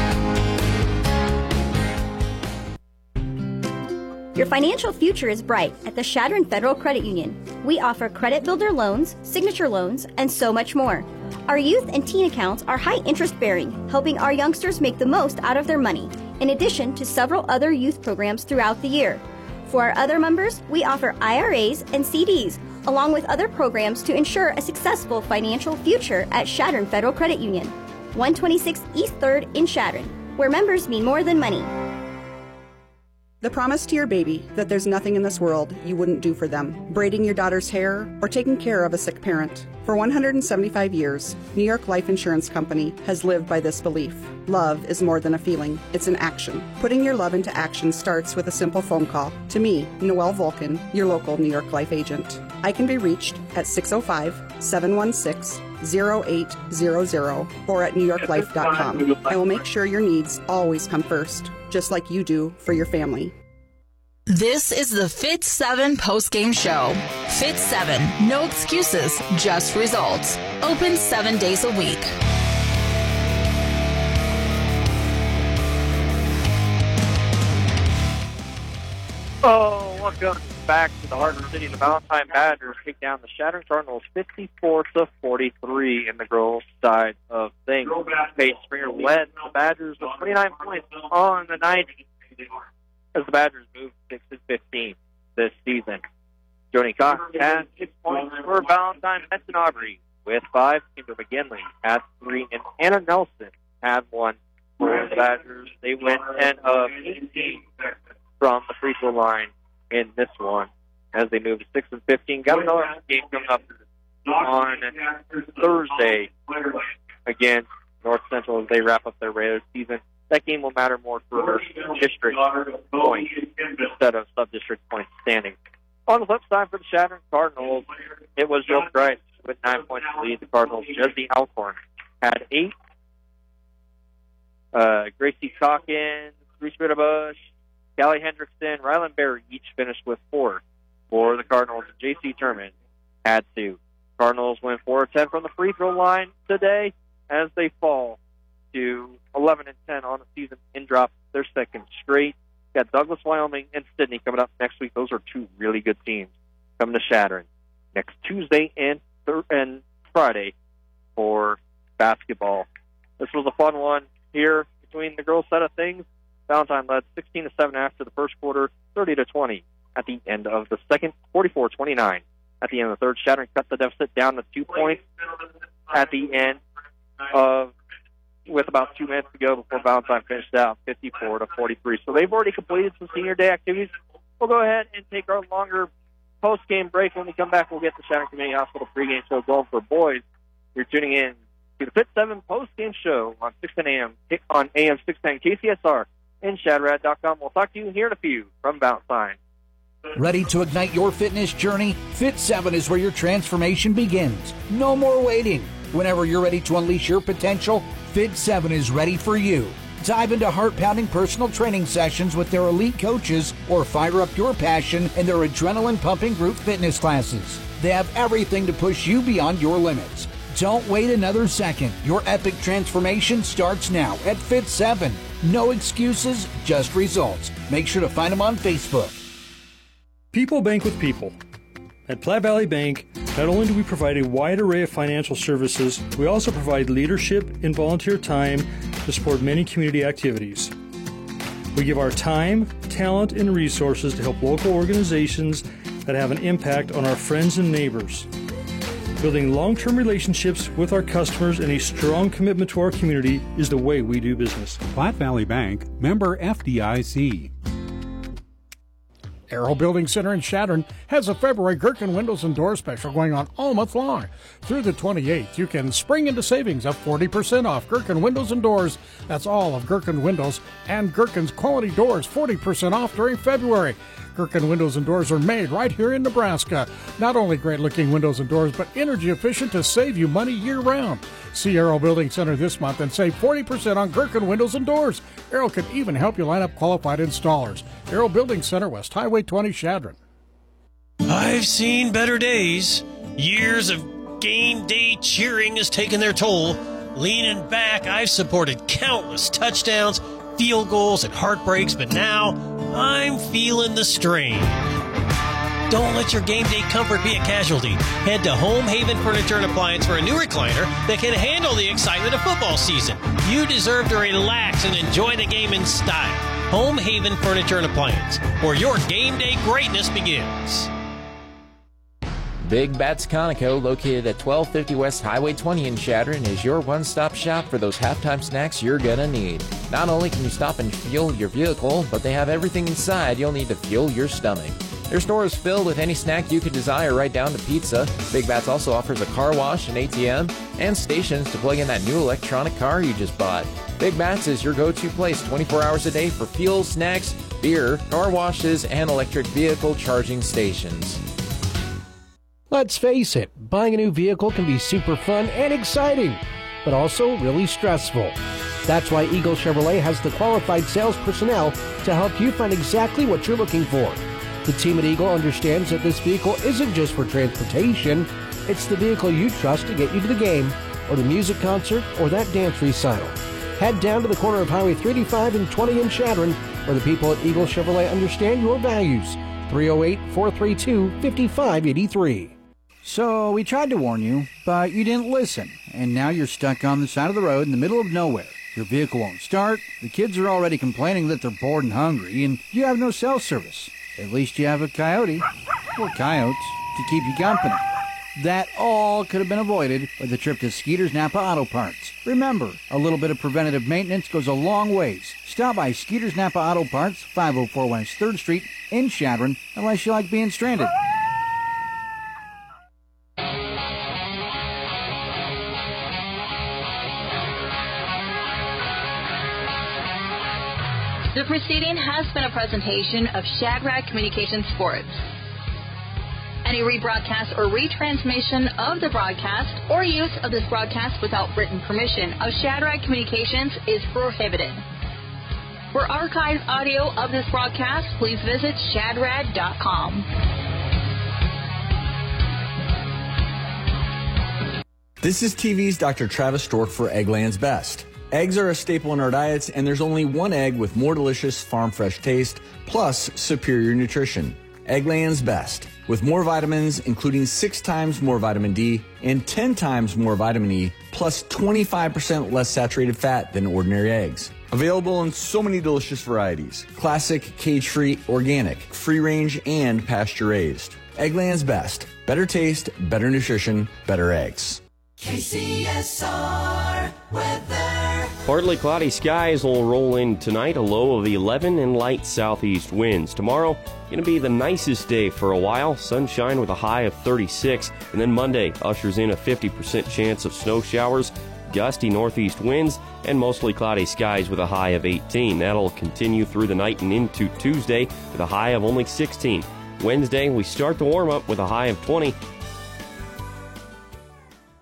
Your financial future is bright at the Chadron Federal Credit Union. We offer credit builder loans, signature loans, and so much more. Our youth and teen accounts are high interest bearing, helping our youngsters make the most out of their money, in addition to several other youth programs throughout the year. For our other members, we offer I R As and C Ds, along with other programs to ensure a successful financial future at Chadron Federal Credit Union, one twenty-six East third in Chadron, where members mean more than money. The promise to your baby that there's nothing in this world you wouldn't do for them. Braiding your daughter's hair or taking care of a sick parent. For one hundred seventy-five years, New York Life Insurance Company has lived by this belief. Love is more than a feeling, it's an action. Putting your love into action starts with a simple phone call. To me, Noelle Vulcan, your local New York Life agent. I can be reached at six oh five, seven one six, oh eight hundred or at new york life dot com. I will make sure your needs always come first, just like you do for your family. This is the Fit seven postgame show. Fit seven, no excuses, just results. Open seven days a week. Oh, welcome back to the heart of the city. The Valentine Badgers take down the Chatham Cardinals fifty-four to forty-three in the girls' side of things. Paige Springer led the Badgers with twenty-nine points on the night as the Badgers moved six and fifteen this season. Joni Cox had six points for Valentine. Benson Aubrey with five. Kimber McGinley had three, and Anna Nelson had one for the Badgers. They went ten of eighteen from the free throw line in this one as they move to six and fifteen. Got another game coming up on Thursday against North Central as they wrap up their regular season. That game will matter more for district points instead of sub-district points standing. On the flip side for the Chatham Cardinals, it was Jill Price with nine points to lead the Cardinals. Jessie Alcorn had eight. Uh, Gracie Calkins, Reese Ritterbush, Callie Hendrickson, Rylan Berry each finished with four for the Cardinals. J C Turman had two. Cardinals went four of ten from the free throw line today as they fall to eleven and ten on the season and drop their second straight. Got Douglas, Wyoming, and Sydney coming up next week. Those are two really good teams coming to Chadron next Tuesday and th- and Friday for basketball. This was a fun one here between the girls' side of things. Valentine led sixteen to seven after the first quarter, thirty to twenty at the end of the second, forty-four twenty-nine at the end of the third. Chadron cut the deficit down to two points at the end of with about two minutes to go before Valentine finished out fifty-four to forty-three. So they've already completed some senior day activities. We'll go ahead and take our longer post-game break. When we come back, we'll get the Chadron Community Hospital pregame show going for boys. You're tuning in to the Fit seven post-game show on six ten a.m. on A M six ten K C S R and Shadrad dot com. We'll talk to you here in a few from Valentine. Ready to ignite your fitness journey? Fit seven is where your transformation begins. No more waiting. Whenever you're ready to unleash your potential, Fit seven is ready for you. Dive into heart-pounding personal training sessions with their elite coaches or fire up your passion in their adrenaline-pumping group fitness classes. They have everything to push you beyond your limits. Don't wait another second. Your epic transformation starts now at Fit seven. No excuses, just results. Make sure to find them on Facebook. People bank with people. At Platte Valley Bank, not only do we provide a wide array of financial services, we also provide leadership and volunteer time to support many community activities. We give our time, talent, and resources to help local organizations that have an impact on our friends and neighbors. Building long-term relationships with our customers and a strong commitment to our community is the way we do business. Platte Valley Bank, member F D I C. Arrow Building Center in Chadron has a February Gherkin Windows and Doors special going on all month long. Through the twenty-eighth, you can spring into savings of forty percent off Gherkin Windows and Doors. That's all of Gherkin Windows and Gherkin's quality doors, forty percent off during February. Gherkin Windows and Doors are made right here in Nebraska. Not only great-looking windows and doors, but energy efficient to save you money year-round. See Arrow Building Center this month and save forty percent on Gherkin Windows and Doors. Arrow can even help you line up qualified installers. Arrow Building Center, West Highway twenty, Chadron. I've seen better days. Years of game day cheering has taken their toll. Leaning back, I've supported countless touchdowns, field goals, and heartbreaks, but now I'm feeling the strain. Don't let your game day comfort be a casualty. Head to Home Haven Furniture and Appliance for a new recliner that can handle the excitement of football season. You deserve to relax and enjoy the game in style. Home Haven Furniture and Appliance, where your game day greatness begins. Big Bats Conoco, located at twelve fifty West Highway twenty in Chadron, is your one-stop shop for those halftime snacks you're gonna need. Not only can you stop and fuel your vehicle, but they have everything inside you'll need to fuel your stomach. Their store is filled with any snack you could desire, right down to pizza. Big Bats also offers a car wash, an A T M, and stations to plug in that new electronic car you just bought. Big Bats is your go-to place twenty-four hours a day for fuel, snacks, beer, car washes, and electric vehicle charging stations. Let's face it, buying a new vehicle can be super fun and exciting, but also really stressful. That's why Eagle Chevrolet has the qualified sales personnel to help you find exactly what you're looking for. The team at Eagle understands that this vehicle isn't just for transportation, it's the vehicle you trust to get you to the game, or the music concert, or that dance recital. Head down to the corner of Highway three eighty-five and twenty in Chadron, where the people at Eagle Chevrolet understand your values. three oh eight, four three two, five five eight three. So we tried to warn you, but you didn't listen, and now you're stuck on the side of the road in the middle of nowhere. Your vehicle won't start, the kids are already complaining that they're bored and hungry, and you have no cell service. At least you have a coyote, or coyotes, to keep you company. That all could have been avoided with a trip to Skeeter's Napa Auto Parts. Remember, a little bit of preventative maintenance goes a long ways. Stop by Skeeter's Napa Auto Parts, five oh four West third Street in Chadron, unless you like being stranded. The proceeding has been a presentation of Shadrack Communications Sports. Any rebroadcast or retransmission of the broadcast or use of this broadcast without written permission of Shadrack Communications is prohibited. For archived audio of this broadcast, please visit shadrad dot com. This is T V's Doctor Travis Stork for Eggland's Best. Eggs are a staple in our diets, and there's only one egg with more delicious farm-fresh taste, plus superior nutrition. Eggland's Best, with more vitamins, including six times more vitamin D and ten times more vitamin E, plus twenty-five percent less saturated fat than ordinary eggs. Available in so many delicious varieties: classic, cage-free, organic, free-range, and pasture-raised. Eggland's Best. Better taste, better nutrition, better eggs. K C S R weather. Partly cloudy skies will roll in tonight, a low of eleven and light southeast winds. Tomorrow, going to be the nicest day for a while, sunshine with a high of thirty-six. And then Monday ushers in a fifty percent chance of snow showers, gusty northeast winds, and mostly cloudy skies with a high of eighteen. That'll continue through the night and into Tuesday with a high of only sixteen. Wednesday, we start to warm up with a high of twenty. Time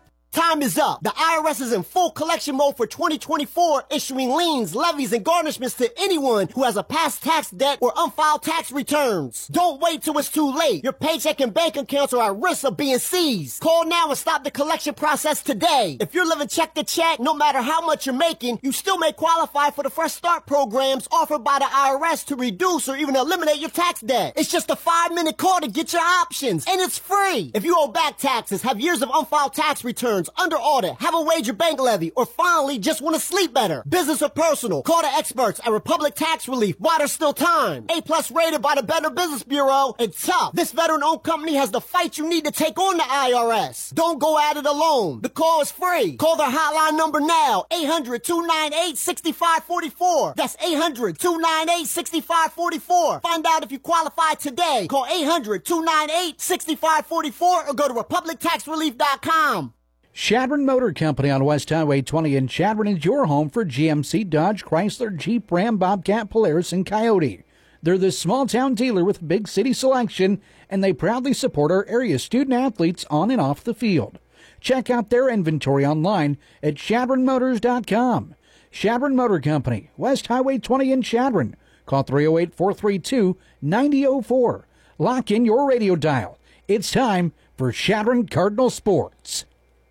time is up. The I R S is in full collection mode for twenty twenty-four, issuing liens, levies, and garnishments to anyone who has a past tax debt or unfiled tax returns. Don't wait till it's too late. Your paycheck and bank accounts are at risk of being seized. Call now and stop the collection process today. If you're living check to check, no matter how much you're making, you still may qualify for the Fresh Start programs offered by the I R S to reduce or even eliminate your tax debt. It's just a five-minute call to get your options, and it's free. If you owe back taxes, have years of unfiled tax returns, under audit, have a wage or bank levy, or finally just want to sleep better, business or personal, call the experts at Republic Tax Relief while there's still time. A-plus rated by the Better Business Bureau, and tough. This veteran-owned company has the fight you need to take on the I R S. Don't go at it alone. The call is free. Call their hotline number now, eight hundred, two nine eight, six five four four. That's eight hundred, two nine eight, six five four four. Find out if you qualify today. Call eight hundred, two nine eight, six five four four or go to republic tax relief dot com. Shadron Motor Company on West Highway twenty in Shadron is your home for G M C, Dodge, Chrysler, Jeep, Ram, Bobcat, Polaris, and Coyote. They're the small-town dealer with big city selection, and they proudly support our area student-athletes on and off the field. Check out their inventory online at shadron motors dot com. Shadron Motor Company, West Highway twenty in Shadron. Call three oh eight, four three two, nine oh four four. Lock in your radio dial. It's time for Shadron Cardinal Sports.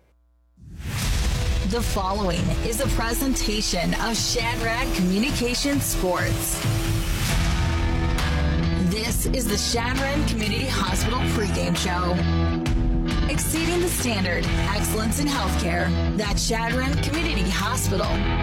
The following is a presentation of Shadrack Communications Sports. This is the Shadron Community Hospital pregame show. Exceeding the standard, excellence in healthcare. That's Shadron Community Hospital.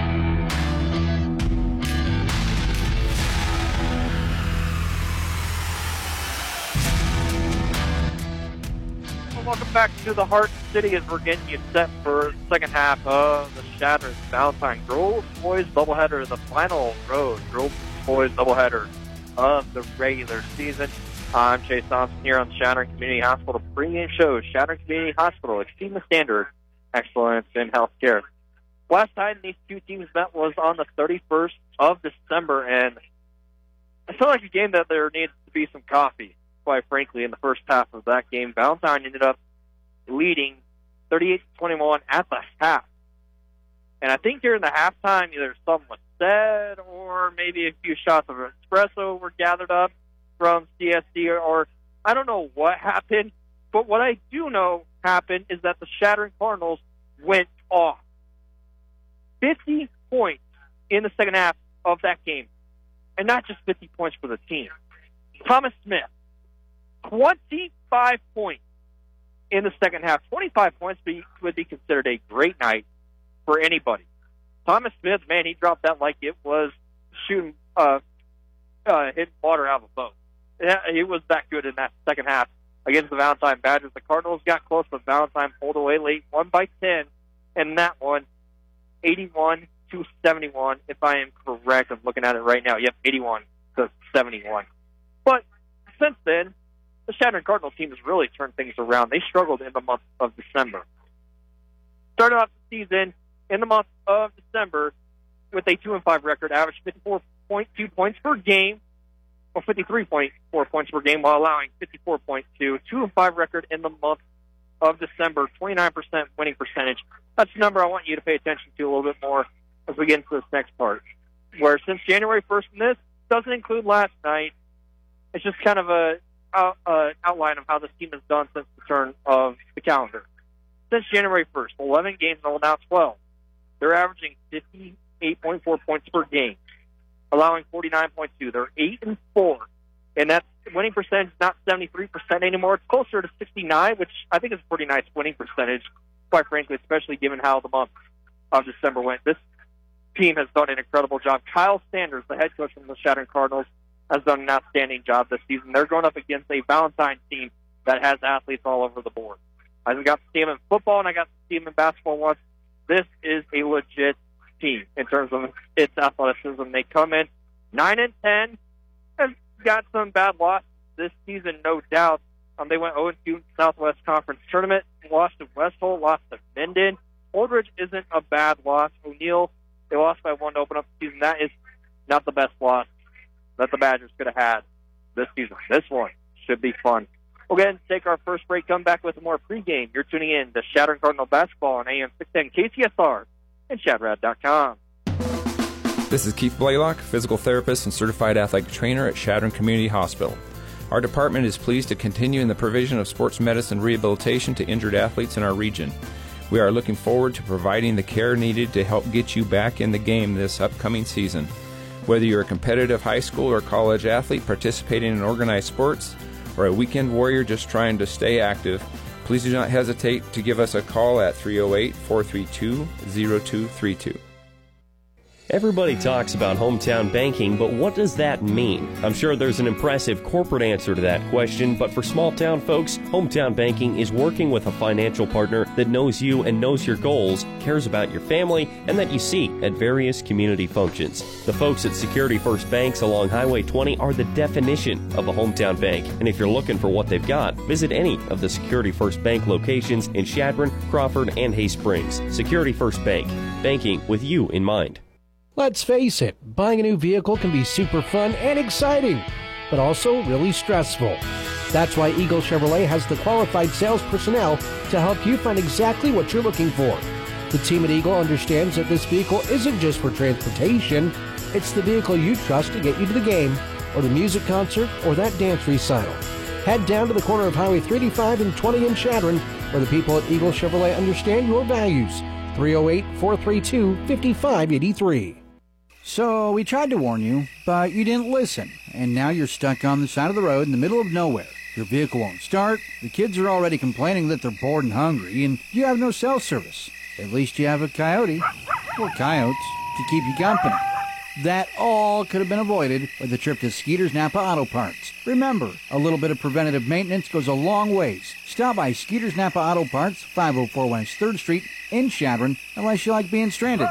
Welcome back to the Heart City as we're getting you set for the second half of the Shadron Valentine Girls Boys doubleheader, the final road Girls Boys doubleheader of the regular season. I'm Chase Thompson here on the Shadron Community Hospital pregame show. Shadron Community Hospital, exceeding the standard, excellence in healthcare. Last time these two teams met was on the thirty-first of December, and I felt like a game that there needs to be some coffee. Quite frankly, in the first half of that game, Valentine ended up leading thirty-eight to twenty-one at the half. And I think during the halftime, either something was said or maybe a few shots of espresso were gathered up from C S D, or, or I don't know what happened. But what I do know happened is that the Shadron Cardinals went off. fifty points in the second half of that game. And not just fifty points for the team. Thomas Smith, twenty-five points in the second half. twenty-five points be, would be considered a great night for anybody. Thomas Smith, man, he dropped that like it was shooting, uh, uh, hitting water out of a boat. Yeah, he was that good in that second half against the Valentine Badgers. The Cardinals got close, but Valentine pulled away late, one by ten, and that one, eighty-one to seventy-one, if I am correct. I'm looking at it right now. Yep, eighty-one to seventy-one. But since then, the Shadron Cardinals team has really turned things around. They struggled in the month of December. Started off the season in the month of December with a two and five record, averaged fifty-four point two points per game, or fifty-three point four points per game, while allowing fifty-four point two. two and five record in the month of December, twenty-nine percent winning percentage. That's a number I want you to pay attention to a little bit more as we get into this next part. Where since January first, and this doesn't include last night, it's just kind of a Uh, uh, outline of how this team has done since the turn of the calendar. Since January first, eleven games and now twelve. They're averaging fifty-eight point four points per game, allowing forty-nine point two. They're eight and four, and that winning percentage is not seventy-three percent anymore. It's closer to sixty-nine, which I think is a pretty nice winning percentage, quite frankly, especially given how the month of December went. This team has done an incredible job. Kyle Sanders, the head coach from the Shadron Cardinals, has done an outstanding job this season. They're going up against a Valentine team that has athletes all over the board. I got to see them in football, and I got to see them in basketball once. This is a legit team in terms of its athleticism. They come in nine and ten, and got some bad losses this season, no doubt. Um, they went oh and two in the Southwest Conference Tournament, lost to Westhold, lost to Minden. Holdridge isn't a bad loss. O'Neill, they lost by one to open up the season. That is not the best loss that the Badgers could have had this season. This one should be fun. We'll go ahead and take our first break, come back with more pregame. You're tuning in to Chadron Cardinal Basketball on A M six ten K C S R and Shadrad dot com. This is Keith Blaylock, physical therapist and certified athletic trainer at Chadron Community Hospital. Our department is pleased to continue in the provision of sports medicine rehabilitation to injured athletes in our region. We are looking forward to providing the care needed to help get you back in the game this upcoming season. Whether you're a competitive high school or college athlete participating in organized sports, or a weekend warrior just trying to stay active, please do not hesitate to give us a call at three oh eight, four three two, oh two three two. Everybody talks about hometown banking, but what does that mean? I'm sure there's an impressive corporate answer to that question, but for small town folks, hometown banking is working with a financial partner that knows you and knows your goals, cares about your family, and that you see at various community functions. The folks at Security First Banks along Highway twenty are the definition of a hometown bank, and if you're looking for what they've got, visit any of the Security First Bank locations in Chadron, Crawford, and Hay Springs. Security First Bank, banking with you in mind. Let's face it, buying a new vehicle can be super fun and exciting, but also really stressful. That's why Eagle Chevrolet has the qualified sales personnel to help you find exactly what you're looking for. The team at Eagle understands that this vehicle isn't just for transportation, it's the vehicle you trust to get you to the game, or the music concert, or that dance recital. Head down to the corner of Highway three eighty-five and twenty in Chadron, where the people at Eagle Chevrolet understand your values. three oh eight, four three two, five five eight three. So we tried to warn you, but you didn't listen, and now you're stuck on the side of the road in the middle of nowhere. Your vehicle won't start, the kids are already complaining that they're bored and hungry, and you have no cell service. At least you have a coyote, or coyotes, to keep you company. That all could have been avoided with a trip to Skeeter's Napa Auto Parts. Remember, a little bit of preventative maintenance goes a long ways. Stop by Skeeter's Napa Auto Parts, five oh four West third Street in Chadron, unless you like being stranded.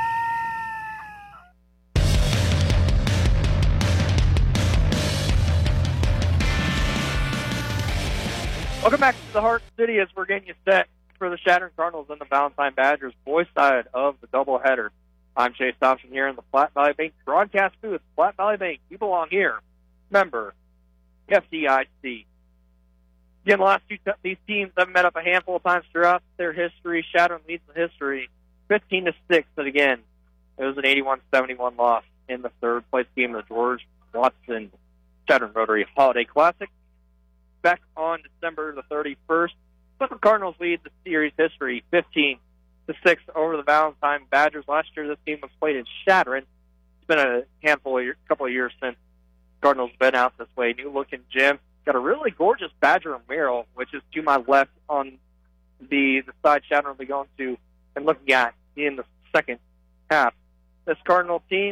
Welcome back to the Heart City as we're getting you set for the Chadron Cardinals and the Valentine Badgers, boys side of the doubleheader. I'm Chase Thompson here in the Platte Valley Bank broadcast booth. Platte Valley Bank, you belong here. Member F D I C. Again, the last two t- these teams have met up a handful of times throughout their history. Chadron leads the history fifteen to six, but again, it was an eighty-one seventy-one loss in the third place game of the George Watson Chadron Rotary Holiday Classic. Back on December the thirty-first, but the Cardinals lead the series history fifteen to six over the Valentine Badgers. Last year, this game was played in Chadron. It's been a handful of year, couple of years since Cardinals been out this way. New looking gym, got a really gorgeous Badger mural, which is to my left on the the side Chadron will be going to and looking at in the second half. This Cardinal team,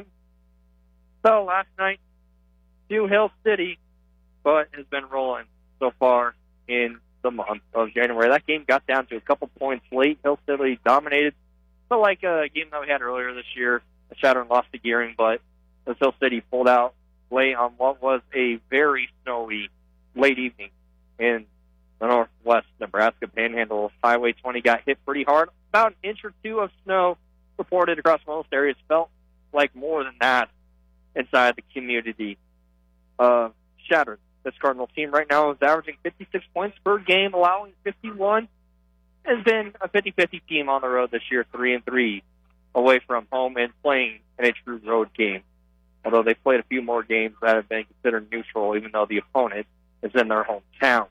so last night, to Hill City, but has been rolling so far in the month of January. That game got down to a couple points late. Hill City dominated, but like a game that we had earlier this year, Chadron lost to Gearing, but Hill City pulled out late on what was a very snowy late evening in the northwest Nebraska Panhandle. Highway twenty got hit pretty hard. About an inch or two of snow reported across most areas. Felt like more than that inside the community of Chadron. This Cardinal team right now is averaging fifty-six points per game, allowing fifty-one. Has been a fifty-fifty team on the road this year, three and three away from home and playing in a true road game. Although they played a few more games that have been considered neutral, even though the opponent is in their hometown.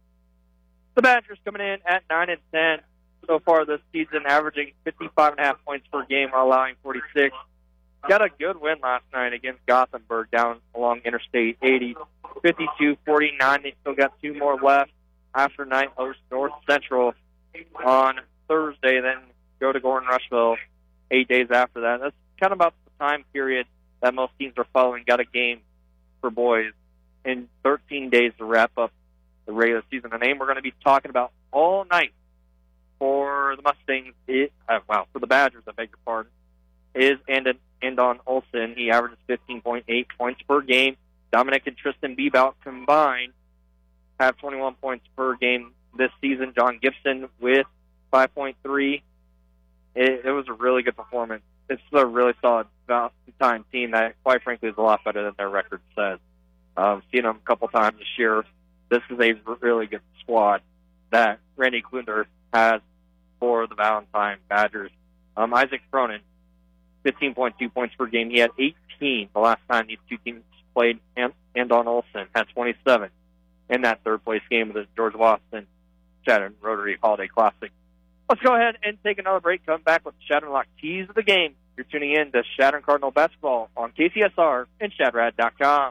The Badgers coming in at nine and ten so far this season, averaging fifty-five and a half points per game, while allowing forty-six. Got a good win last night against Gothenburg down along Interstate eighty, fifty-two forty-nine. They still got two more left after night host North Central on Thursday, then go to Gordon Rushville eight days after that. That's kind of about the time period that most teams are following. Got a game for boys in thirteen days to wrap up the regular season. The name we're going to be talking about all night for the Mustangs, it, uh, wow, for the Badgers, I beg your pardon, is Andon, Andon Olson. He averages fifteen point eight points per game. Dominic and Tristan Bebout combined have twenty-one points per game this season. John Gibson with five point three. It, it was a really good performance. It's a really solid Valentine team that, quite frankly, is a lot better than their record says. I've um, seen them a couple times this year this is a really good squad that Randy Klunder has for the Valentine Badgers. Um, Isaac Cronin, fifteen point two points per game. He had eighteen the last time these two teams played, and, and Don Olson had twenty-seven in that third-place game of the George Watson Chadron Rotary Holiday Classic. Let's go ahead and take another break. Come back with the Chadron Lock Keys of the game. You're tuning in to Chadron Cardinal Basketball on K C S R and Shadrad dot com.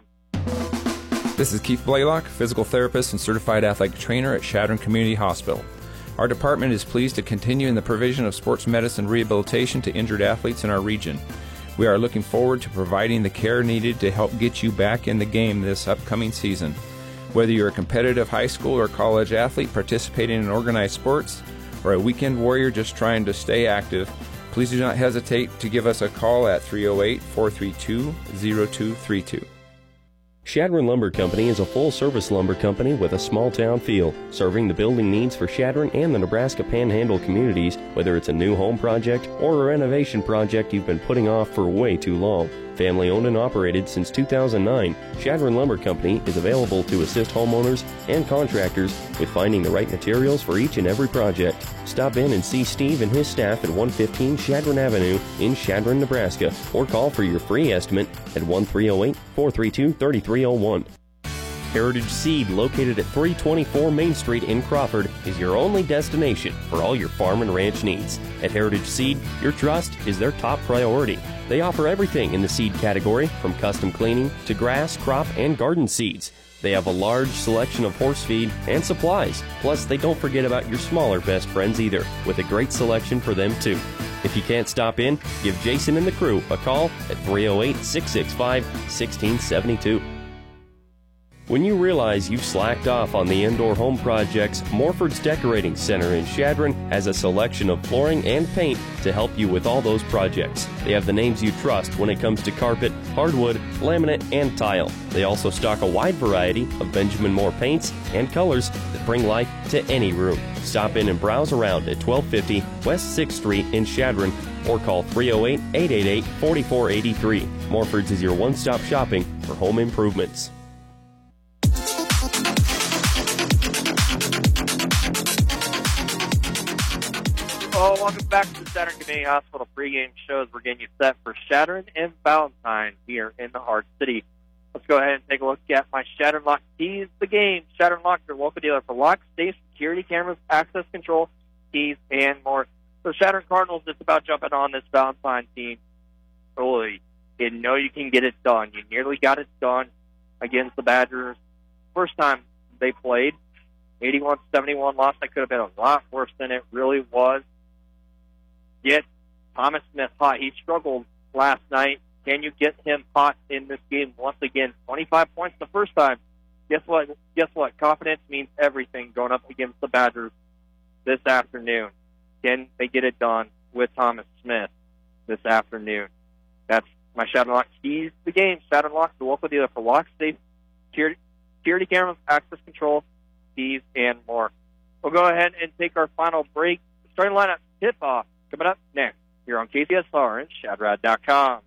This is Keith Blaylock, physical therapist and certified athletic trainer at Chadron Community Hospital. Our department is pleased to continue in the provision of sports medicine rehabilitation to injured athletes in our region. We are looking forward to providing the care needed to help get you back in the game this upcoming season. Whether you're a competitive high school or college athlete participating in organized sports, or a weekend warrior just trying to stay active, please do not hesitate to give us a call at three oh eight, four three two, oh two three two. Chadron Lumber Company is a full-service lumber company with a small-town feel, serving the building needs for Chadron and the Nebraska Panhandle communities, whether it's a new home project or a renovation project you've been putting off for way too long. Family-owned and operated since two thousand nine, Chadron Lumber Company is available to assist homeowners and contractors with finding the right materials for each and every project. Stop in and see Steve and his staff at one fifteen Chadron Avenue in Chadron, Nebraska, or call for your free estimate at one three oh eight, four three two, three three oh one. Heritage Seed, located at three twenty-four Main Street in Crawford, is your only destination for all your farm and ranch needs. At Heritage Seed, your trust is their top priority. They offer everything in the seed category, from custom cleaning to grass, crop, and garden seeds. They have a large selection of horse feed and supplies. Plus, they don't forget about your smaller best friends either, with a great selection for them too. If you can't stop in, give Jason and the crew a call at three oh eight, six six five, one six seven two. When you realize you've slacked off on the indoor home projects, Morford's Decorating Center in Chadron has a selection of flooring and paint to help you with all those projects. They have the names you trust when it comes to carpet, hardwood, laminate, and tile. They also stock a wide variety of Benjamin Moore paints and colors that bring life to any room. Stop in and browse around at twelve fifty West sixth Street in Chadron, or call three oh eight, eight eight eight, four four eight three. Morford's is your one-stop shopping for home improvements. Oh, welcome back to the Chadron Community Hospital pregame shows. We're getting you set for Chadron and Valentine here in the Heart City. Let's go ahead and take a look at my Chadron Lock Keys the game. Chadron Lock, your local dealer for locks, safes, security cameras, access control, keys, and more. So Chadron Cardinals just about jumping on this Valentine team. Really, you know you can get it done. You nearly got it done against the Badgers. First time they played, eighty-one seventy-one loss. That could have been a lot worse than it really was. Get Thomas Smith hot. He struggled last night. Can you get him hot in this game once again? twenty-five points the first time. Guess what? Guess what? Confidence means everything going up against the Badgers this afternoon. Can they get it done with Thomas Smith this afternoon? That's my Chadron Lock Keys the game. Chadron Lock, the local dealer for locks, safe, security, security cameras, access control, keys, and more. We'll go ahead and take our final break. Starting lineup tip-off coming up next here on K C S R and Shadrad dot com.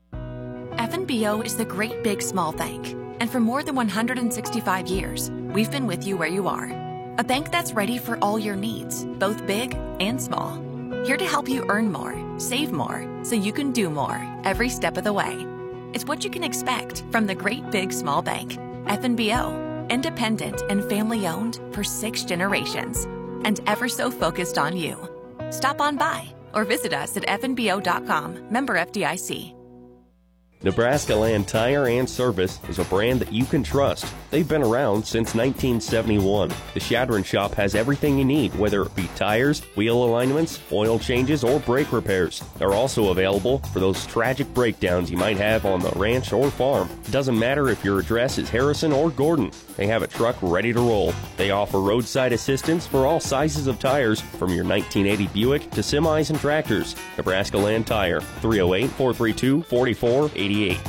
F N B O is the great big small bank. And for more than one hundred sixty-five years, we've been with you where you are. A bank that's ready for all your needs, both big and small. Here to help you earn more, save more, so you can do more every step of the way. It's what you can expect from the great big small bank. F N B O, independent and family-owned for six generations, and ever so focused on you. Stop on by or visit us at F N B O dot com. Member F D I C. Nebraska Land Tire and Service is a brand that you can trust. They've been around since nineteen seventy-one. The Chadron shop has everything you need, whether it be tires, wheel alignments, oil changes, or brake repairs. They're also available for those tragic breakdowns you might have on the ranch or farm. It doesn't matter if your address is Harrison or Gordon. They have a truck ready to roll. They offer roadside assistance for all sizes of tires, from your nineteen eighty Buick to semis and tractors. Nebraska Land Tire, three oh eight, four three two, four four eight eight.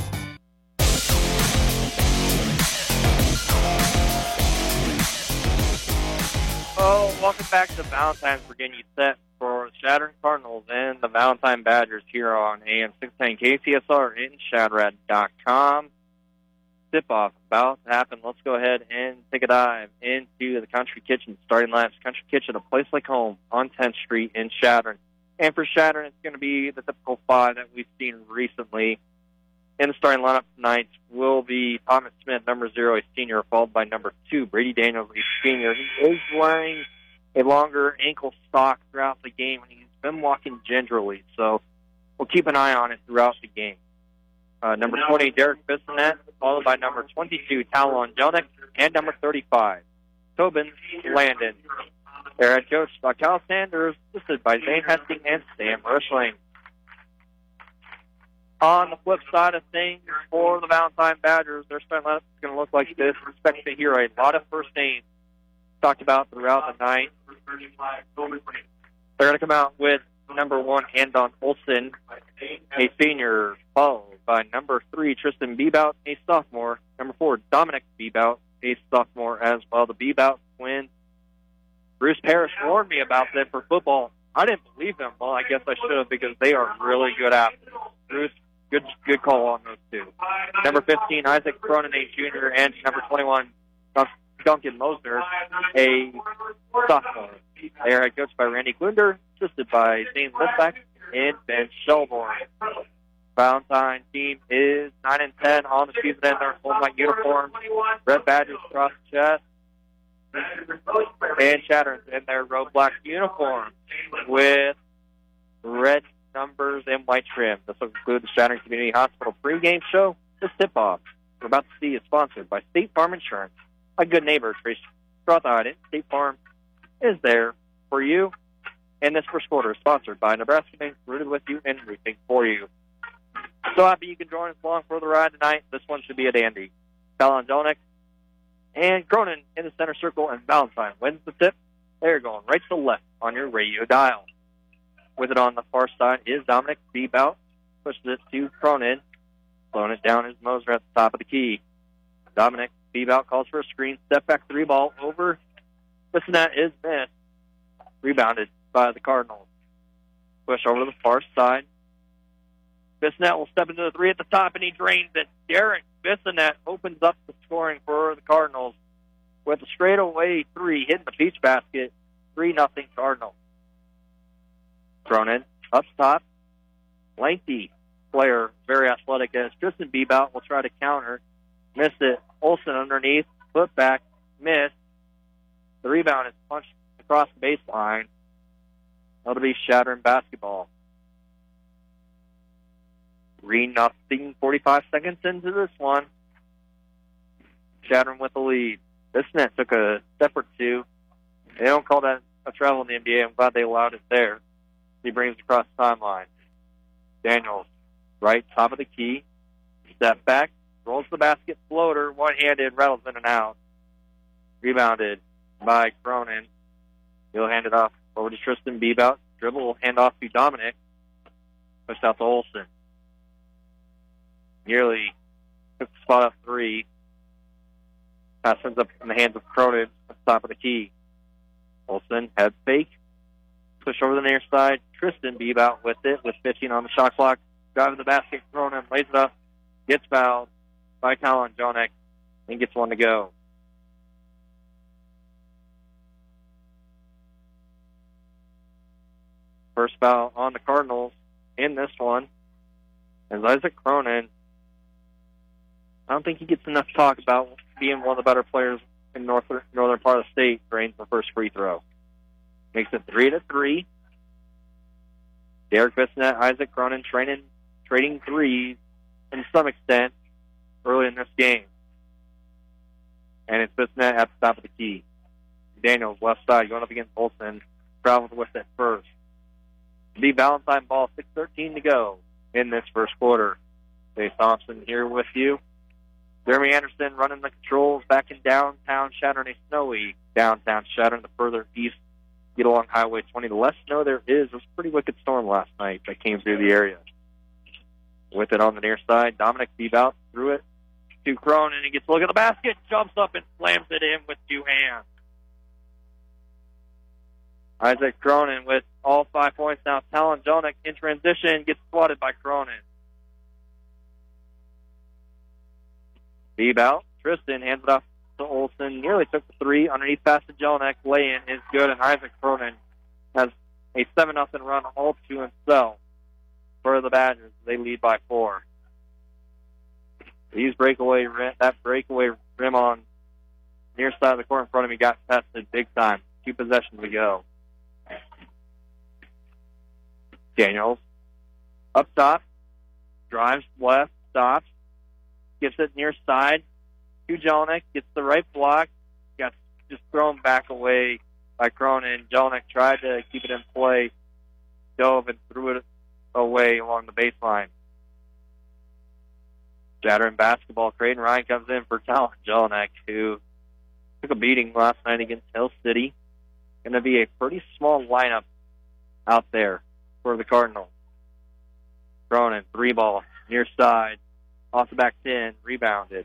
Oh, welcome back to Valentine's. We're getting you set for the Chadron Cardinals and the Valentine Badgers here on A M six ten K C S R and Shadrad dot com. tip-off about to happen. Let's go ahead and take a dive into the Country Kitchen starting lineups. Country Kitchen, a place like home on tenth Street in Chadron. And for Chadron, it's going to be the typical five that we've seen recently. In the starting lineup tonight will be Thomas Smith, number zero, a senior, followed by number two, Brady Daniels, a senior. He is wearing a longer ankle sock throughout the game, and he's been walking gingerly, so we'll keep an eye on it throughout the game. Uh, number twenty, Derek Bissonette, followed by number twenty-two, Talon Jelnick, and number thirty-five, Tobin Landon. Their head coach, Cal Sanders, assisted by Zane Hesting and Sam Rushling. On the flip side of things, for the Valentine Badgers, their starting lineup is going to look like this. Expect to hear a lot of first names talked about throughout the night. They're going to come out with number one, Andon Olson, a senior, followed by number three, Tristan Bebout, a sophomore. Number four, Dominic Bebout, a sophomore as well. The Bebout twins. Bruce Parrish warned me about them for football. I didn't believe them. Well, I guess I should have, because they are really good athletes. Bruce, good good call on those two. Number fifteen, Isaac Cronin, a junior, and number twenty-one, Duncan Mosner, a sophomore. They are coached by Randy Glunder, assisted by Zane Litvak and Ben Shelbourne. Valentine team is nine and ten on the season in their full white uniforms. Red badges across the chest. And Chatterns in their road black uniforms with red numbers and white trim. This will conclude the Chattering Community Hospital pregame show. This tip-off we're about to see is sponsored by State Farm Insurance. A good neighbor, Trace Strothodden. State Farm is there for you. And this first quarter is sponsored by Nebraska Bank, rooted with you and rooting for you. So happy you can join us along for the ride tonight. This one should be a dandy. Talon Jelnick and Cronin in the center circle, and Valentine wins the tip. They're going right to left on your radio dial. With it on the far side is Dominic Bebout. Pushes it to Cronin. Slowing it down is Moser at the top of the key. Dominic Bebout calls for a screen. Step back three ball over. Listen, that is missed. Rebounded by the Cardinals. Push over to the far side. Bissonette will step into the three at the top, and he drains it. Derek Bissonette opens up the scoring for the Cardinals with a straightaway three hitting the peach basket. three nothing Cardinals. Cronin up top. Lengthy player, very athletic, as Tristan Bebout will try to counter. Missed it. Olsen underneath. Foot back. Missed. The rebound is punched across the baseline. That'll be Chadron basketball. three nothing, forty-five seconds into this one. Chadron with the lead. Bissonette took a step or two. They don't call that a travel in the N B A. I'm glad they allowed it there. He brings it across the timeline. Daniels, right top of the key. Step back. Rolls the basket. Floater. One-handed. Rattles in and out. Rebounded by Cronin. He'll hand it off over to Tristan Bebout. Dribble. Hand off to Dominic. Pushed out to Olsen. Nearly took the spot up three. Pass ends up in the hands of Cronin at the top of the key. Olsen, head fake. Push over the near side. Tristan Bebout with it, with fifteen on the shot clock. Driving the basket. Cronin lays it up. Gets fouled by Talon Jelnick and gets one to go. First foul on the Cardinals in this one. As Isaac Cronin, I don't think he gets enough talk about being one of the better players in north, northern part of the state. Drains the first free throw. Makes it three to three. Derek Bissonette, Isaac Cronin training, trading threes to some extent early in this game. And it's Bissonette at the top of the key. Daniels, left side, going up against Olsen. Travels with it first. The Valentine ball, six thirteen to go in this first quarter. Dave Thompson here with you. Jeremy Anderson running the controls back in downtown Chadron, a snowy downtown Chadron, the further east. Get along Highway twenty. The less snow there is. It was a pretty wicked storm last night that came through the area. With it on the near side, Dominic Bebout threw it to Cronin, and he gets a look at the basket, jumps up and slams it in with two hands. Isaac Cronin with all five points now. Talon Jelnick in transition gets swatted by Cronin. Bebout. Tristan hands it off to Olson. Nearly took the three. Underneath pass to Jelinek. Lay-in is good, and Isaac Cronin has a seven nothing run all to himself for the Badgers. They lead by four. These breakaway rim, that breakaway rim on near side of the court in front of me got tested big time. Two possessions to go. Daniels up top, drives left, stops, gets it near side to Jelinek, gets the right block, got just thrown back away by Cronin. Jelinek tried to keep it in play, dove and threw it away along the baseline. Shattering basketball, Creighton Ryan comes in for Talon Jelinek, who took a beating last night against Hill City. Going to be a pretty small lineup out there for the Cardinals. Cronin, three ball, near side, off the back ten, rebounded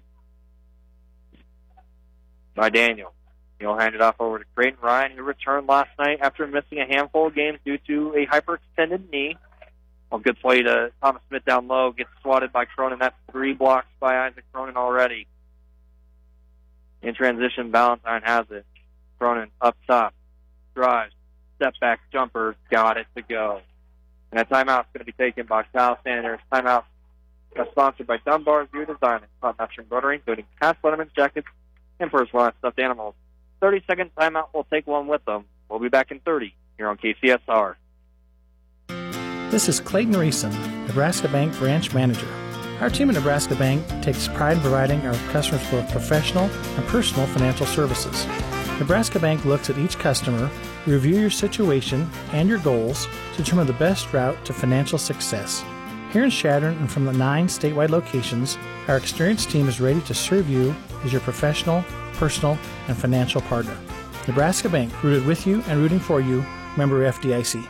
by Daniel. He'll hand it off over to Creighton Ryan, who returned last night after missing a handful of games due to a hyperextended knee. Well, good play to Thomas Smith down low, gets swatted by Cronin. That's three blocks by Isaac Cronin already. In transition, Valentine has it. Cronin up top, drives, step back jumper, got it to go. And that timeout's going to be taken by Kyle Sanders. Timeout is sponsored by Dunbar's View Design and Top Notch Embroidery, including hats, letterman's jackets, and personalized stuffed animals. thirty-second timeout, we'll take one with them. We'll be back in thirty here on K C S R. This is Clayton Reeson, Nebraska Bank Branch Manager. Our team at Nebraska Bank takes pride in providing our customers both professional and personal financial services. Nebraska Bank looks at each customer, review your situation and your goals to determine the best route to financial success. Here in Chadron and from the nine statewide locations, our experienced team is ready to serve you as your professional, personal, and financial partner. Nebraska Bank, rooted with you and rooting for you, member F D I C.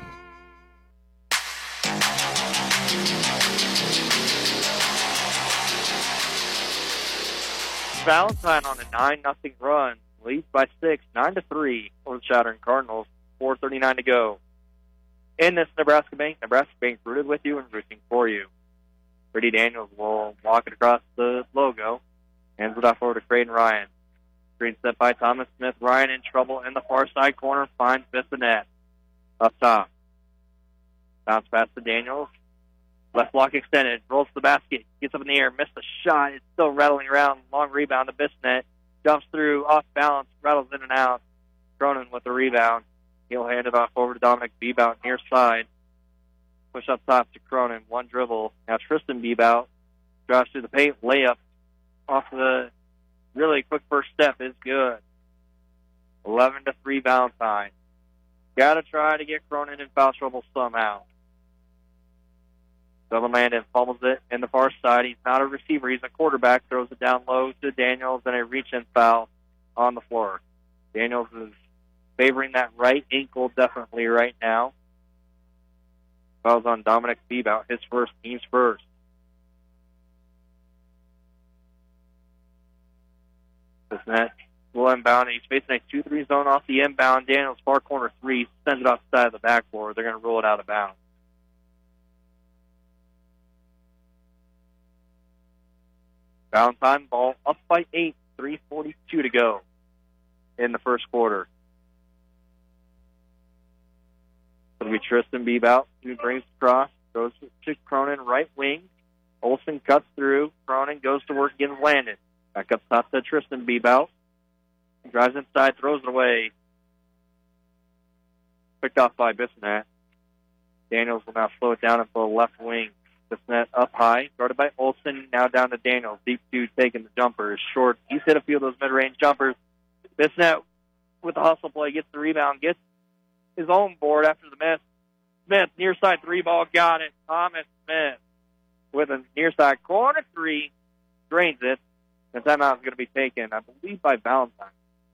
Valentine on a nine nothing run, leads by six, nine to three over the Shattern Cardinals. four thirty-nine to go. In this Nebraska Bank, Nebraska Bank rooted with you and rooting for you. Brady Daniels will walk it across the logo, hands it off over to Creighton Ryan. Screen set by Thomas Smith. Ryan in trouble in the far side corner, finds Bissonette up top. Bounce pass to Daniels. Left block extended, rolls to the basket, gets up in the air, missed the shot. It's still rattling around. Long rebound to Bissonette. Jumps through, off balance, rattles in and out. Cronin with the rebound. He'll hand it off over to Dominic Bebout near side. Push up top to Cronin. One dribble. Now Tristan Bebout drives through the paint. Layup off the really quick first step is good. eleven to three Valentine. Got to try to get Cronin in foul trouble somehow. Sutherland fumbles it in the far side. He's not a receiver. He's a quarterback. Throws it down low to Daniels, and a reach-in foul on the floor. Daniels is favoring that right ankle definitely right now. Foul's on Dominic Bebout, his first, team's first. This net will inbound. He's facing a two three zone off the inbound. Daniels far corner three, sends it outside of the backboard. They're going to rule it out of bounds. Valentine ball up by eight, three forty-two to go in the first quarter. It'll be Tristan Bebout, who brings across, goes to Cronin, right wing. Olson cuts through. Cronin goes to work against Landon. Back up top to Tristan Bebout. Drives inside, throws it away. Picked off by Bissonette. Daniels will now slow it down and pull left wing. Bissonette up high, guarded by Olson, now down to Daniels. Deep two taking the jumper is short. He's hit a few of those mid-range jumpers. Bissonette with the hustle play gets the rebound, gets his own board after the miss. Smith, near side three ball, got it. Thomas Smith with a near side corner three, drains it. The timeout is going to be taken, I believe, by Valentine.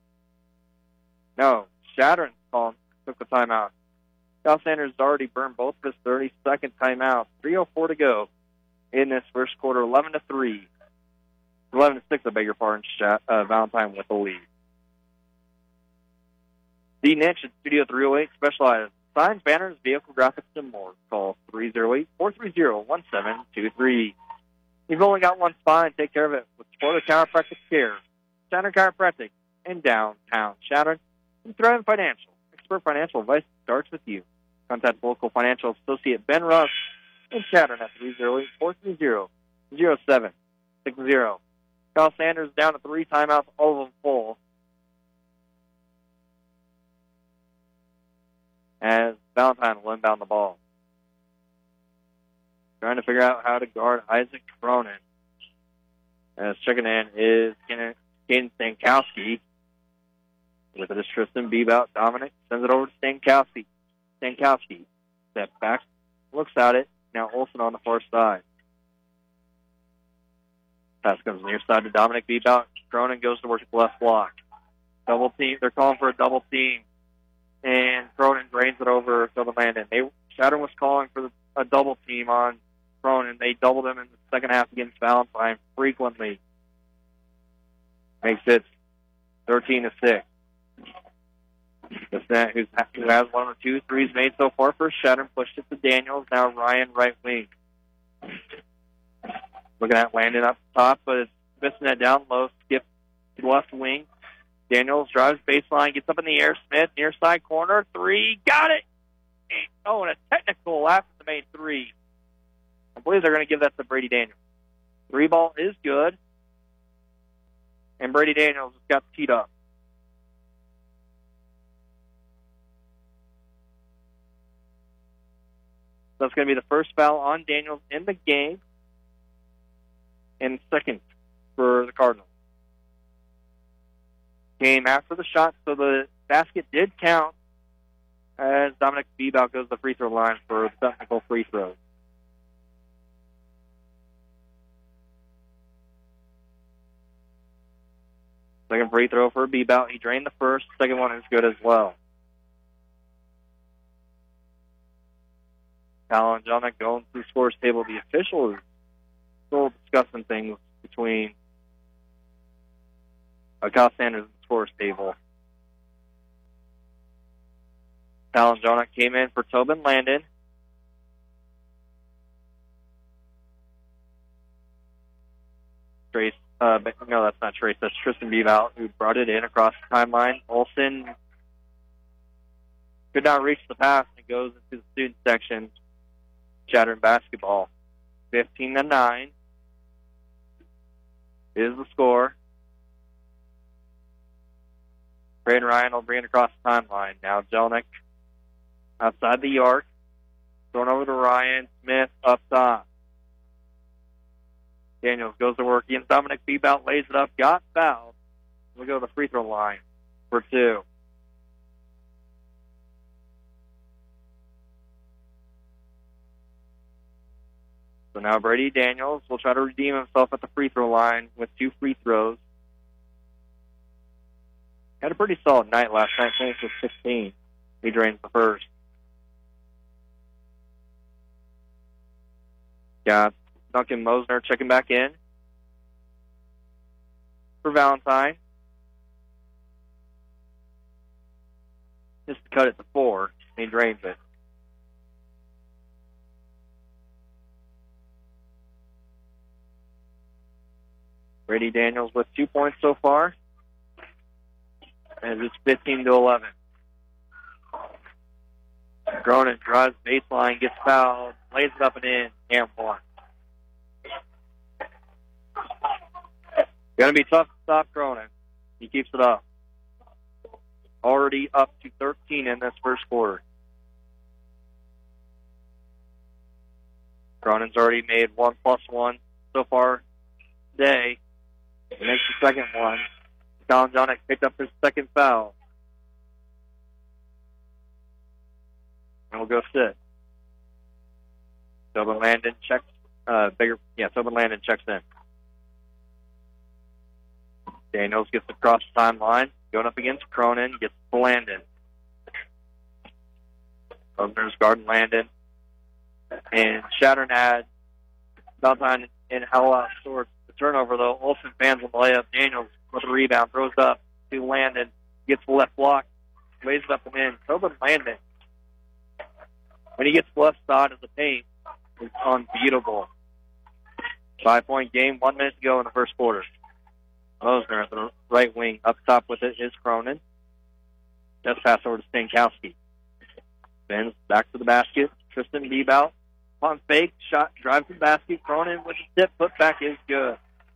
No, Shattern called, took the timeout. Kyle Sanders has already burned both of his thirty-second timeouts. three oh four to go in this first quarter, eleven to three. eleven to six, I beg your pardon, Shat, uh, Valentine with the lead. The niche at Studio three oh eight specializes signs, banners, vehicle graphics, and more. Call three oh eight, four three zero, one seven two three. You've only got one spine. Take care of it with supportive chiropractic care. Shattern Chiropractic in downtown Shattern. And Thrive Financial. Expert financial advice starts with you. Contact local financial associate Ben Russ in Shattern at three oh eight, four three zero, zero seven six zero. Kyle Sanders down to three timeouts, all of them full. As Valentine will inbound the ball. Trying to figure out how to guard Isaac Cronin. As checking in is Caden Stankowski. With it is Tristan Bebout. Dominic sends it over to Stankowski. Stankowski steps back, looks at it. Now Olsen on the far side. Pass comes near side to Dominic Bebout. Cronin goes to work at the left block. Double team. They're calling for a double team. And Cronin drains it over to the Landon. They, Shattern was calling for a double team on Cronin. They doubled him in the second half against Valentine frequently. Makes it thirteen to six. That who's, who has one of the two threes made so far for Shattern pushed it to Daniels. Now Ryan right wing. Looking at Landon up top, but it's missing that down low. Skip to left wing. Daniels drives baseline, gets up in the air. Smith, near side corner. Three. Got it. Oh, and a technical after the made three. I believe they're going to give that to Brady Daniels. Three ball is good. And Brady Daniels has got teed up. So that's going to be the first foul on Daniels in the game. And second for the Cardinals. Came after the shot, so the basket did count as Dominic Bebout goes to the free throw line for the technical free throw. Second free throw for Bebout. He drained the first. Second one is good as well. Colin Jonick going through scores table. The official is still discussing things between uh, Kyle Sanders and the scores table. Colin Jonick came in for Tobin Landon. Trace, uh, no, that's not Trace. That's Tristan Bebout who brought it in across the timeline. Olsen could not reach the pass and goes into the student section. Shattern basketball. fifteen to nine is the score. Braden Ryan will bring it across the timeline. Now Jelnick outside the arc. Thrown over to Ryan. Smith up top. Daniels goes to work against Dominic Bebout, lays it up, got fouled. We'll go to the free throw line for two. So now Brady Daniels will try to redeem himself at the free throw line with two free throws. Had a pretty solid night last night, finished with sixteen. He drains the first. Got Duncan Mosner checking back in for Valentine. Just cut it to four. He drains it. Brady Daniels with two points so far. And it's fifteen to eleven. Cronin drives baseline, gets fouled, lays it up and in, and one. Going to be tough to stop Cronin. He keeps it up. Already up to thirteen in this first quarter. Cronin's already made one plus one so far today. He makes the second one. Colin Jonick picked up his second foul. And we'll go sit. Tobin Landon checks. Uh, bigger, yeah, Tobin Landon checks in. Daniels gets across the timeline, going up against Cronin, gets to Landon. Mosner's guarding Landon. And Shattern had Valentine in hell out sorts. The turnover, though, Olsen fans on the layup. Daniels with a rebound, throws up to Landon, gets the left block, lays it up and in. Tobin Landon, when he gets left side of the paint, is unbeatable. Five-point game, one minute to go in the first quarter. Mosner at the right wing. Up top with it is Cronin. Just pass over to Stankowski. Bends back to the basket. Tristan Bebout. On fake, shot, drives to the basket. Cronin with the tip, put back is good.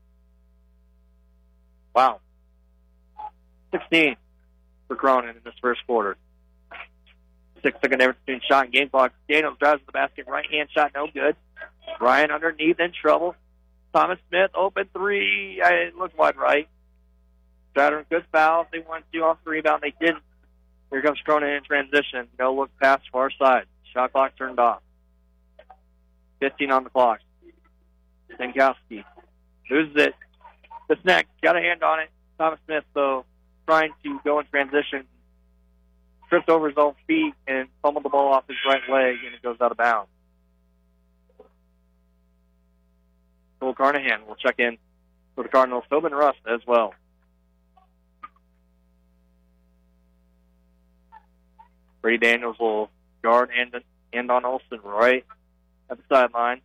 Wow. sixteen for Cronin in this first quarter. Six-second difference between shot and game clock. Daniels drives to the basket. Right-hand shot, no good. Ryan underneath in trouble. Thomas Smith, open three. It looked wide right. Saturn, good foul. If they wanted to do off the rebound, they didn't. Here comes Cronin in transition. No look pass far side. Shot clock turned off. fifteen on the clock. Stankowski loses it. The snack got a hand on it. Thomas Smith, though, trying to go in transition, tripped over his own feet and fumbled the ball off his right leg, and it goes out of bounds. Cole Carnahan will check in for the Cardinals. Tobin Rust as well. Brady Daniels will guard and end on Olsen right at the sideline.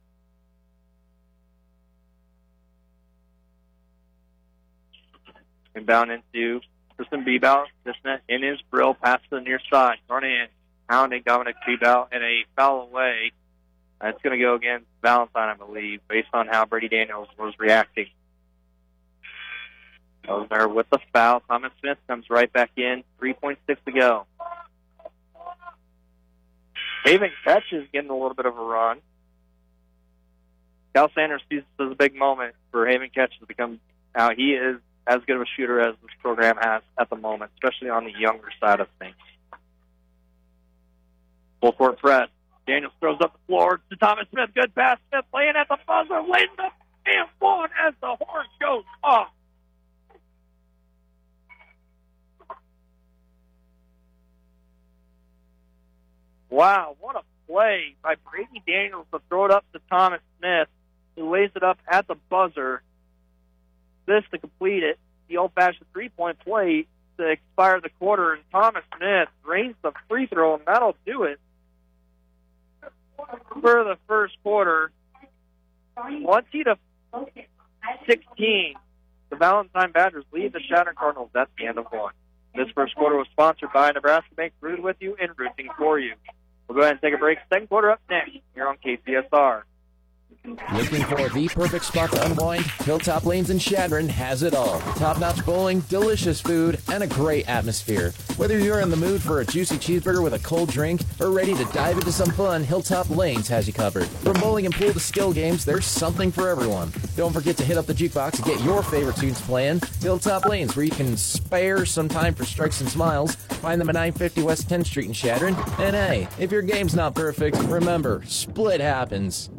Inbound into Tristan Bebout. This net in his grill, pass to the near side. Carnahan pounding Dominic Bebout in a foul away. It's going to go against Valentine, I believe, based on how Brady Daniels was reacting. Mosner with the foul. Thomas Smith comes right back in. three point six to go. Haven Ketch is getting a little bit of a run. Cal Sanders sees this as a big moment for Haven Ketch to become how he is as good of a shooter as this program has at the moment, especially on the younger side of things. Full court press. Daniels throws up the floor to Thomas Smith. Good pass. Smith playing at the buzzer. Lays up and one as the horn goes off. Wow, what a play by Brady Daniels to throw it up to Thomas Smith, who lays it up at the buzzer. This to complete it, the old-fashioned three-point play to expire the quarter, and Thomas Smith drains the free throw, and that'll do it for the first quarter. twenty to sixteen, the Valentine Badgers lead the Shattern Cardinals. That's the end of one. This first quarter was sponsored by Nebraska Bank, rooted with you and rooting for you. We'll go ahead and take a break. Second quarter up next here on K C S R. Looking for the perfect spot to unwind? Hilltop Lanes in Chadron has it all. Top-notch bowling, delicious food, and a great atmosphere. Whether you're in the mood for a juicy cheeseburger with a cold drink or ready to dive into some fun, Hilltop Lanes has you covered. From bowling and pool to skill games, there's something for everyone. Don't forget to hit up the jukebox and get your favorite tunes playing. Hilltop Lanes, where you can spare some time for strikes and smiles. Find them at nine fifty West tenth Street in Chadron. And hey, if your game's not perfect, remember, split happens.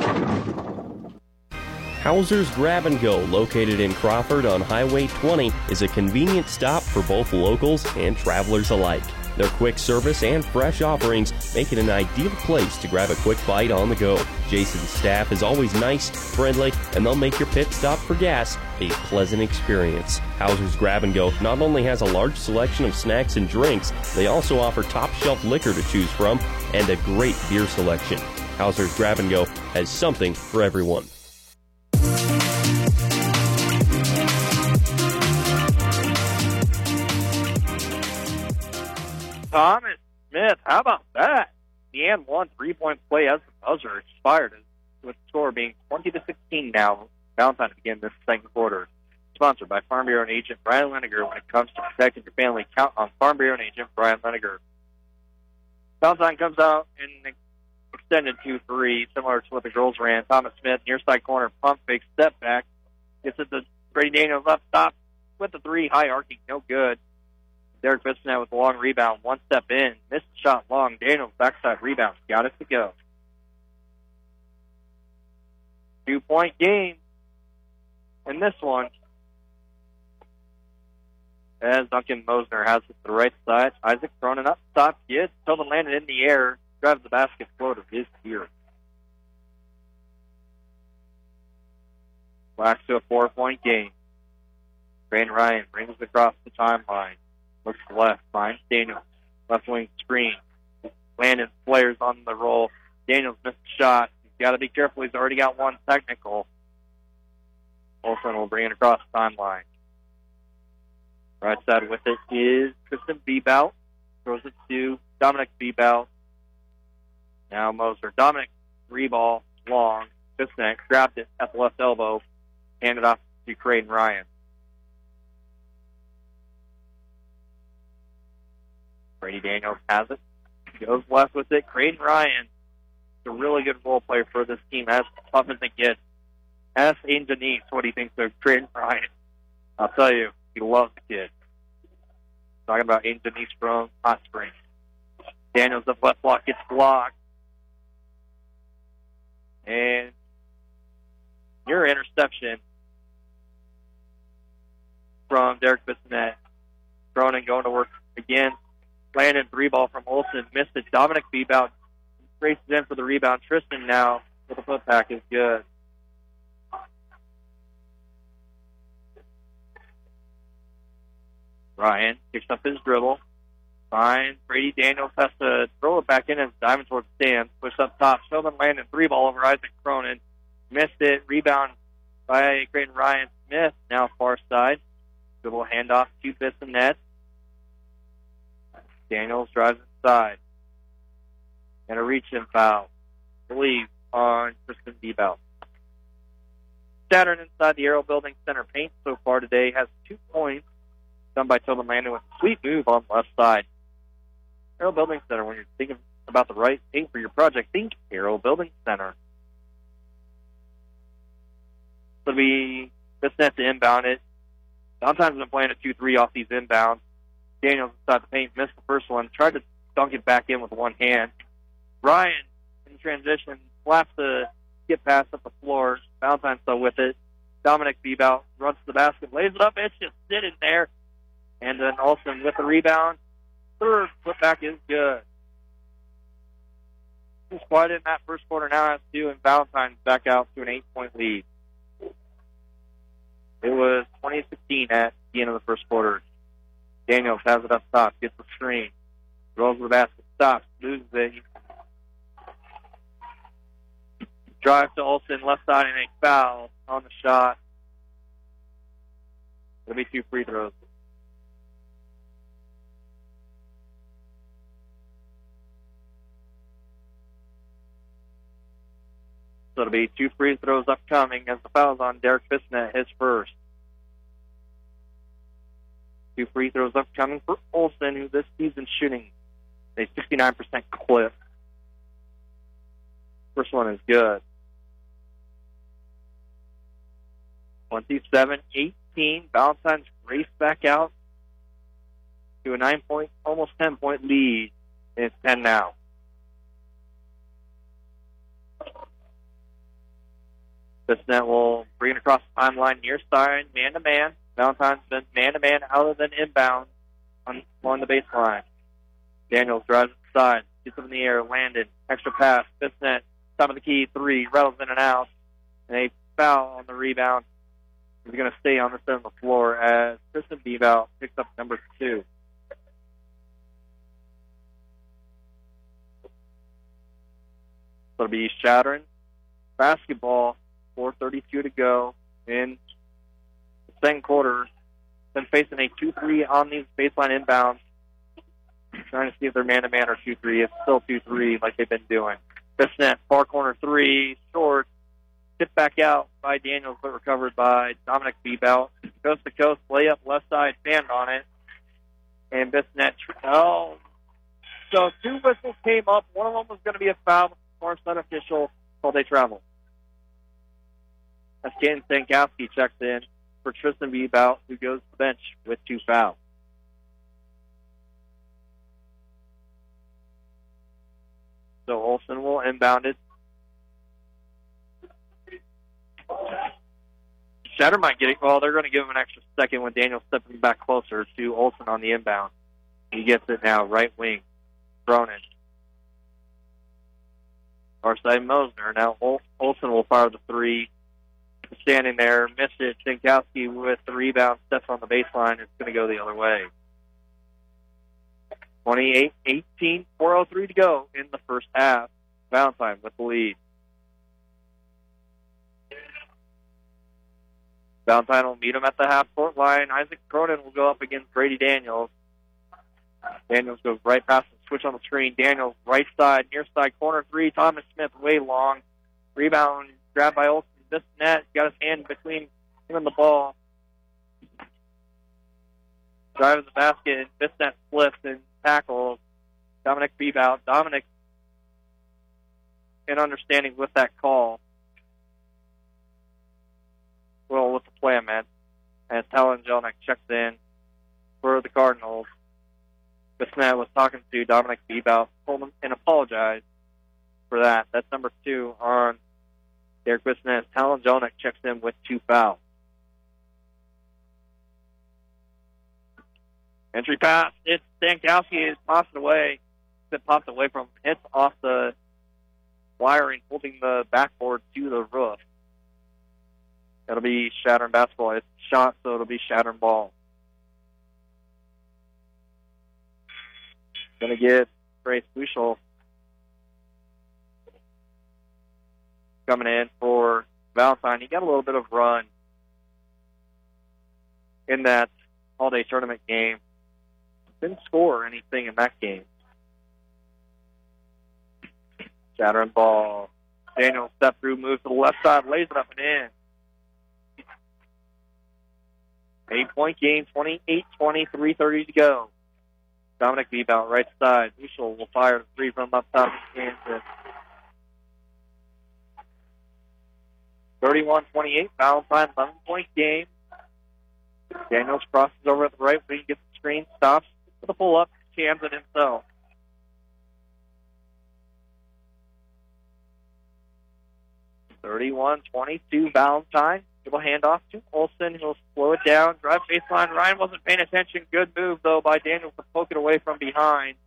Hauser's Grab and Go, located in Crawford on Highway twenty, is a convenient stop for both locals and travelers alike. Their quick service and fresh offerings make it an ideal place to grab a quick bite on the go. Jason's staff is always nice, friendly, and they'll make your pit stop for gas a pleasant experience. Hauser's Grab and Go not only has a large selection of snacks and drinks, they also offer top-shelf liquor to choose from and a great beer selection. Hauser's Grab and Go has something for everyone. Thomas Smith, how about that? The and one three-point play as the buzzer expired, with the score being twenty to sixteen now. Valentine to begin this second quarter. Sponsored by Farm Bureau and agent Brian Leniger. When it comes to protecting your family, count on Farm Bureau and agent Brian Leniger. Valentine comes out in an extended two three, similar to what the girls ran. Thomas Smith, near side corner, pump fake, step back. Gets it to Brady Daniels up top with the three, high arcing, no good. Derek Bissonette with a long rebound, one step in, missed the shot long. Daniels backside rebound, got it to go. Two-point game in this one. As Duncan Mosner has it to the right side. Isaac Cronin up top, yes. Tobin landed in the air, drives the basket floater, is here. Last to a four-point game. Brandon Ryan brings it across the timeline. Looks left, finds Daniels. Left wing screen. Landon Flares on the roll. Daniels missed the shot. He's got to be careful. He's already got one technical. Olsen will bring it across the timeline. Right side with it is Tristan Bebout. Throws it to Dominic Bebout. Now Moser. Dominic, three ball, long. Bissonnette grabbed it at the left elbow. Handed off to Creighton Ryan. Brady Daniels has it. Goes left with it. Creighton Ryan is a really good role player for this team. As tough as it gets. Ask Aiden Denise what he thinks of Creighton Ryan. I'll tell you, he loves the kid. Talking about Aiden Denise from Hot Springs. Daniels, the left block, gets blocked. And your interception from Derek Bissonnette. Cronin going to work again. Landed three ball from Olsen. Missed it. Dominic Bebout races in for the rebound. Tristan now with the putback is good. Ryan picks up his dribble. Fine. Brady Daniels has to throw it back in and diving towards the stands. Push up top. Sheldon landed three ball over Isaac Cronin. Missed it. Rebound by Creighton Ryan Smith. Now far side. Dribble handoff to Bissonnette. Daniels drives inside. And a reach-in foul. I believe on Tristan Bebout. Saturn inside the Aero Building Center paint so far today has two points. Done by Tobin Landon with a sweet move on the left side. Aero Building Center, when you're thinking about the right thing for your project, think Aero Building Center. So it'll be Bissonnette to inbound it. Valentine's been playing a two three off these inbounds. Daniels inside the paint, missed the first one, tried to dunk it back in with one hand. Ryan, in transition, slaps the skip pass up the floor. Valentine's still with it. Dominic Bebout runs to the basket, lays it up, it's just sitting there. And then Olsen with the rebound. Third putback is good. It's quite in that first quarter now has two, and Valentine's back out to an eight-point lead. It was twenty sixteen at the end of the first quarter. Daniels has it up top, gets the screen, rolls the basket, stops, loses it. Drive to Olsen, left side, and a foul on the shot. It'll be two free throws. So it'll be two free throws upcoming as the foul's on Derek Bissonnette, his first. Two free throws upcoming for Olsen, who this season's shooting a sixty-nine percent clip. First one is good. twenty-seven eighteen. Valentine's race back out to a nine-point, almost ten-point lead. And it's ten now. Bissonnette will bring it across the timeline near side, man-to-man. Valentine's been man-to-man other than inbound on, on the baseline. Daniels drives inside, gets up in the air, landed, extra pass. Bissonnette, top of the key, three, rattles in and out. And a foul on the rebound. He's going to stay on the center of the floor as Tristan Bebout picks up number two. So it'll be Shadron basketball. four thirty-two to go in the second quarter. Been facing a two three on these baseline inbounds. Trying to see if they're man-to-man or two three. It's still two three like they've been doing. Bissonnette, far corner three, short. Tipped back out by Daniels, but recovered by Dominic Bebout. Coast to coast, layup, left side, band on it. And Bissonnette, oh. So two whistles came up. One of them was going to be a foul. More unofficial, called a travel. As Jaden Stankowski checks in for Tristan Bebout, who goes to the bench with two fouls. So Olsen will inbound it. Shatter might get it. Well, they're going to give him an extra second when Daniel's stepping back closer to Olsen on the inbound. He gets it now, right wing. Cronin. Far side Mosner. Now Ol- Olsen will fire the three. Standing there, missed it. Stankowski with the rebound, steps on the baseline. It's going to go the other way. twenty-eight eighteen, four oh three to go in the first half. Valentine with the lead. Valentine will meet him at the half-court line. Isaac Cronin will go up against Brady Daniels. Daniels goes right past the switch on the screen. Daniels, right side, near side, corner three. Thomas Smith, way long. Rebound, grabbed by Olsen. This net, got his hand between him and the ball. Drives the basket, and this net flips and tackles Dominic Bebout. Dominic in understanding with that call. Well, with the plan, man. As Talon Jelnick checks in for the Cardinals. Bissonnette was talking to Dominic Bebout, told him and apologized for that. That's number two on Derek Bissonnette. Talon Jelnick checks in with two fouls. Entry pass. It's Stankowski is tossed it away. It popped away from him. Hits off the wiring, holding the backboard to the roof. It'll be Shattern basketball. It's shot, so it'll be Shattern ball. Going to get Grace Bushel coming in for Valentine. He got a little bit of run in that all-day tournament game. Didn't score anything in that game. Shattern ball. Daniel step through, moves to the left side, lays it up and in. Eight-point game, twenty-eight twenty, three thirty to go. Dominic Bebout, right side. Bushel will fire the three from up top of Kansas. thirty-one twenty-eight, Valentine, eleven-point game. Daniels crosses over at the right wing, gets the screen, stops with a pull-up, jams it himself. thirty-one twenty-two, Valentine. Dribble handoff to Olsen. He'll slow it down. Drive baseline. Ryan wasn't paying attention. Good move, though, by Daniels to poke it away from behind.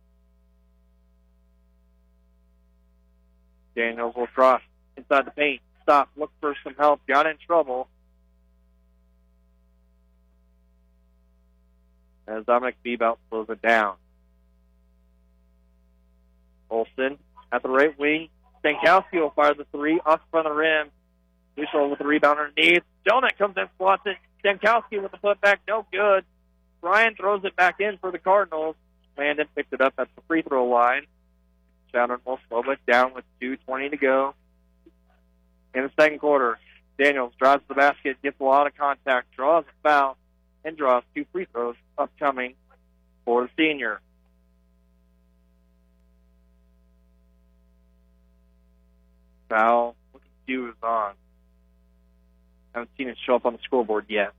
Daniels will cross inside the paint. Stop. Look for some help. Got in trouble. As Dominic Bebout slows it down. Olsen at the right wing. Stankowski will fire the three off front of the rim. Bushel with the rebound underneath. Jelnick comes in, swats it. Stankowski with the putback, no good. Ryan throws it back in for the Cardinals. Landon picked it up at the free throw line. Shattern will slow it down with two twenty to go. In the second quarter, Daniels drives the basket, gets a lot of contact, draws a foul, and draws two free throws upcoming for the senior. Foul, looking to do is on. Haven't seen it show up on the scoreboard yet.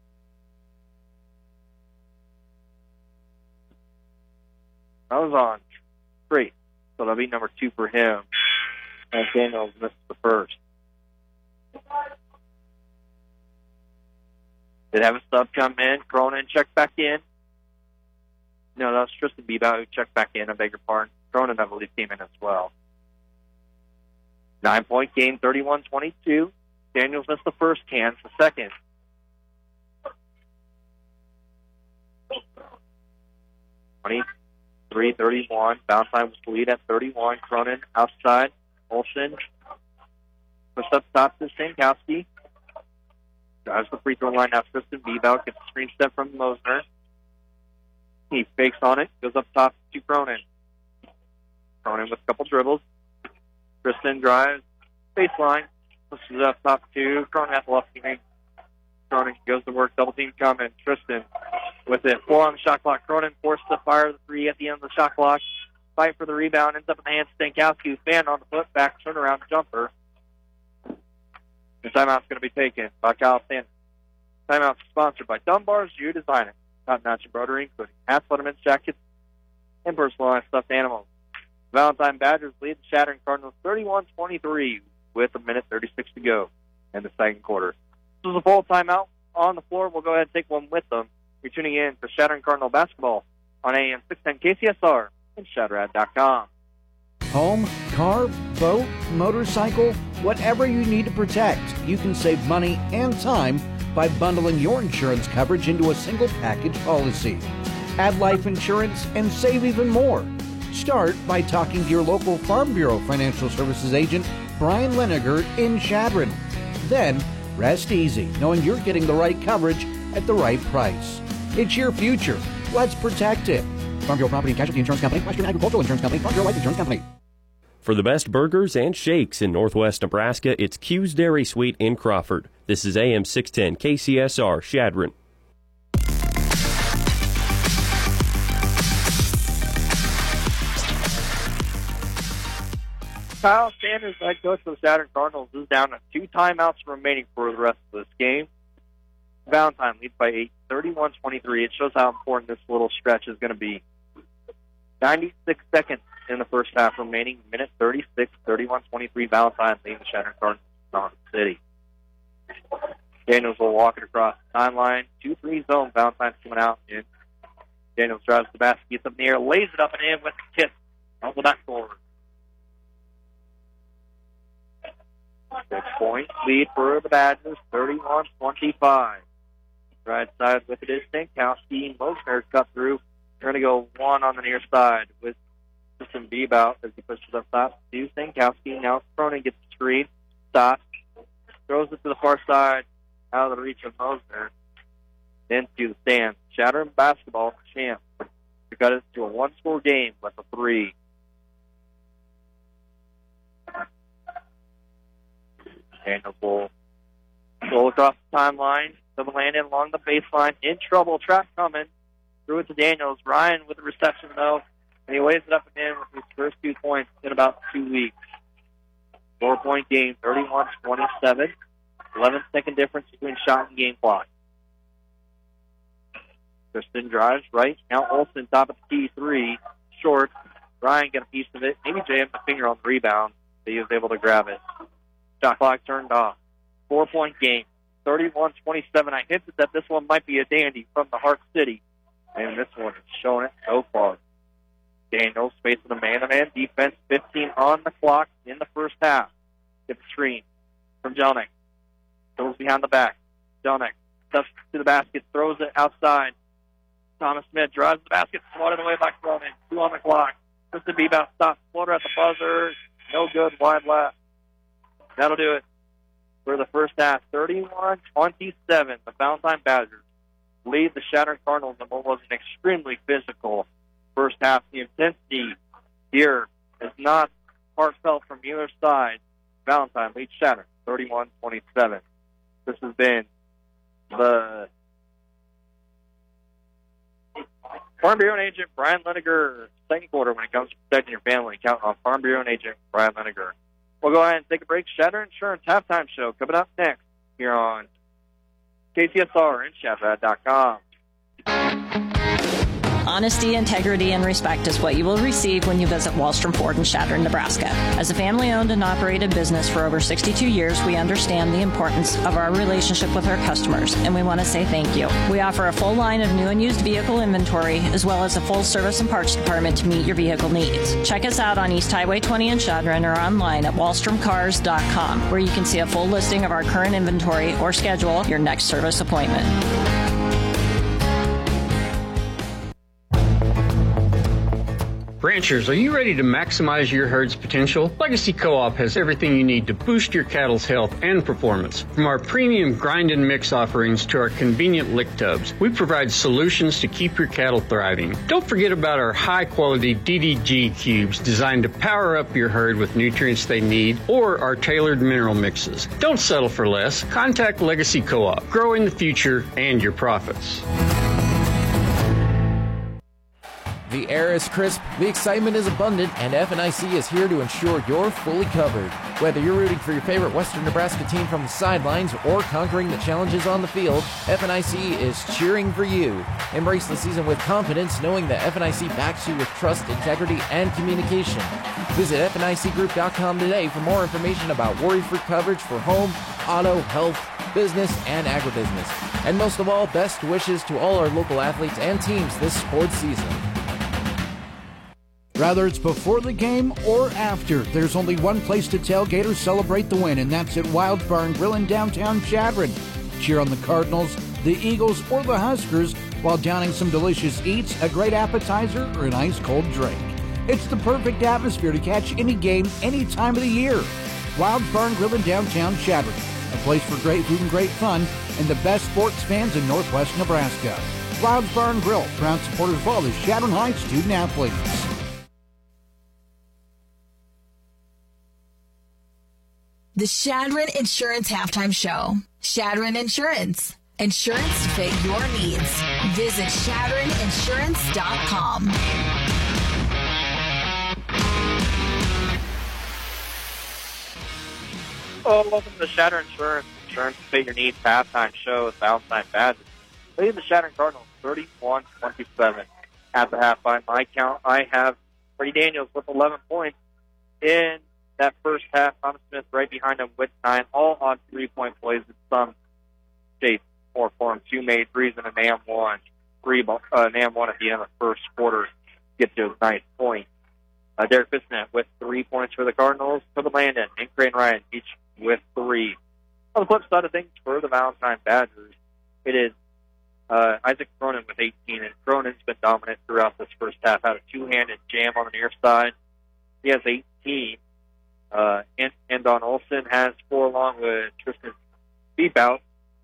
That was on. Great. So that'll be number two for him. As Daniels missed the first. Did have a sub come in. Cronin checked back in. No, that was Tristan Bebout who checked back in. I beg your pardon. Cronin, I believe, came in as well. Nine-point game, thirty-one twenty-two. Daniels missed the first, Cans the second. twenty-three thirty-one. Valentine was the lead at thirty-one. Cronin outside. Olsen pushed up top to Stankowski. Drives the free throw line. Now Tristan Bebout gets a screen step from Mosner. He fakes on it. Goes up top to Cronin. Cronin with a couple dribbles. Tristan drives baseline. Pushes it up top to Cronin at the left wing. Cronin goes to work. Double team coming. Tristan with it. Four on the shot clock. Cronin forced to fire the three at the end of the shot clock. Fight for the rebound. Ends up in the hands of Stankowski, who's fan on the foot. Back turnaround jumper. The timeout's going to be taken by Kyle Stanton. Timeout sponsored by Dunbar's You Design It. Top-notch embroidery, including hats, lettermans, jackets, and personalized stuffed animals. Valentine Badgers lead the Shattern Cardinals thirty-one twenty-three with a minute thirty-six to go in the second quarter. This is a full timeout on the floor. We'll go ahead and take one with them. You're tuning in for Shattern Cardinal basketball on A M six ten K C S R and Shatterad dot com. Home, car, boat, motorcycle, whatever you need to protect, you can save money and time by bundling your insurance coverage into a single package policy. Add life insurance and save even more. Start by talking to your local Farm Bureau Financial Services agent, Brian Leniger in Chadron. Then, Rest easy, knowing you're getting the right coverage at the right price. It's your future. Let's protect it. Farm Bureau Property and Casualty Insurance Company, Western Agricultural Insurance Company, Farm Bureau Life Insurance Company. For the best burgers and shakes in northwest Nebraska, it's Q's Dairy Suite in Crawford. This is A M six ten K C S R, Chadron. Kyle Sanders, the head coach of the Chadron Cardinals, is down to two timeouts remaining for the rest of this game. Valentine leads by eight, thirty-one twenty-three. It shows how important this little stretch is going to be. ninety-six seconds in the first half remaining. Minute thirty-six, thirty-one twenty-three. Valentine leading the Chadron Cardinals in the city. Daniels will walk it across the timeline. two three zone. Valentine's coming out. In. Daniels drives the basket, gets up in the air, lays it up and in with the kiss on the backboard. Six-point lead for the Badgers, thirty-one twenty-five. Right side with it is Stankowski. Mosner cut through. They're going to go one on the near side with some Bebout as he pushes up top to Stankowski. Now Cronin gets the screen, stops, throws it to the far side, out of the reach of Mosner. Into the stands. Chadron basketball champ. We got it to a one-score game with a three. Daniels will roll across the timeline. Double landing along the baseline. In trouble. Trap coming. Threw it to Daniels. Ryan with the reception, though. And he lays it up and in with his first two points in about two weeks. Four-point game, thirty-one twenty-seven. eleven-second difference between shot and game clock. Kristen drives right. Now Olsen, top of the key, three. Short. Ryan got a piece of it. Maybe jammed the finger on the rebound, but he was able to grab it. Shot clock turned off. Four-point game, thirty-one twenty-seven. I hinted that this one might be a dandy from the Heart City, and this one is showing it so far. Daniels facing the man-to-man defense, fifteen on the clock in the first half. Gets a screen from Jelnick. Goes behind the back. Jelnick steps to the basket, throws it outside. Thomas Smith drives the basket, swatted away by Cronin. Two on the clock. Kristen Bebout stops. Floater at the buzzer. No good. Wide left. That'll do it for the first half. thirty-one twenty-seven. The Valentine Badgers lead the Chadron Cardinals in what was an extremely physical first half. The intensity here is not heartfelt from either side. Valentine leads Chadron thirty-one twenty-seven. This has been the Farm Bureau agent Brian Leniger second quarter when it comes to protecting your family. Count on Farm Bureau agent Brian Leniger. We'll go ahead and take a break. Chadron Insurance halftime show coming up next here on K C S R and Shadrad dot com. Honesty, integrity, and respect is what you will receive when you visit Wallstrom Ford in Chadron, Nebraska. As a family-owned and operated business for over sixty-two years, we understand the importance of our relationship with our customers, and we want to say thank you. We offer a full line of new and used vehicle inventory, as well as a full service and parts department to meet your vehicle needs. Check us out on East Highway twenty in Chadron or online at wallstrom cars dot com, where you can see a full listing of our current inventory or schedule your next service appointment. Ranchers, are you ready to maximize your herd's potential? Legacy Co-op has everything you need to boost your cattle's health and performance. From our premium grind and mix offerings to our convenient lick tubs, we provide solutions to keep your cattle thriving. Don't forget about our high-quality D D G cubes designed to power up your herd with nutrients they need, or our tailored mineral mixes. Don't settle for less. Contact Legacy Co-op. Growing the future and your profits. The air is crisp, the excitement is abundant, and F N I C is here to ensure you're fully covered. Whether you're rooting for your favorite Western Nebraska team from the sidelines or conquering the challenges on the field, F N I C is cheering for you. Embrace the season with confidence, knowing that F N I C backs you with trust, integrity, and communication. Visit F N I C group dot com today for more information about worry-free coverage for home, auto, health, business, and agribusiness. And most of all, best wishes to all our local athletes and teams this sports season. Whether it's before the game or after, there's only one place to tailgate or celebrate the win, and that's at Wild Barn Grill in downtown Chadron. Cheer on the Cardinals, the Eagles, or the Huskers while downing some delicious eats, a great appetizer, or an ice-cold drink. It's the perfect atmosphere to catch any game any time of the year. Wild Barn Grill in downtown Chadron. a place for great food and great fun, and the best sports fans in northwest Nebraska. Clouds Bar and Grill, proud supporters of all the Chadron High student athletes. The Chadron Insurance Halftime Show. Chadron Insurance. Insurance to fit your needs. Visit Chadron Insurance dot com. Oh, welcome to the Chadron Insurance. Insurance to fit your needs halftime show with Valentine Badgers. Leading the Chadron Cardinals thirty-one twenty-seven. At the half, by my count, I have Freddie Daniels with eleven points in that first half. Thomas Smith right behind him with nine, all on three-point plays in some shape or form. Two made threes and a Nam one. Three, uh, Nam one at the end of the first quarter gets to a nice point. Uh, Derek Bissonnette with three points for the Cardinals. For the Landon and Crane Ryan each with three. On the flip side of things, for the Valentine Badgers, it is uh, Isaac Cronin with eighteen, and Cronin's been dominant throughout this first half. Had a two-handed jam on the near side. He has eighteen. Uh, and, and Don Olson has four, along with Tristan Beebout.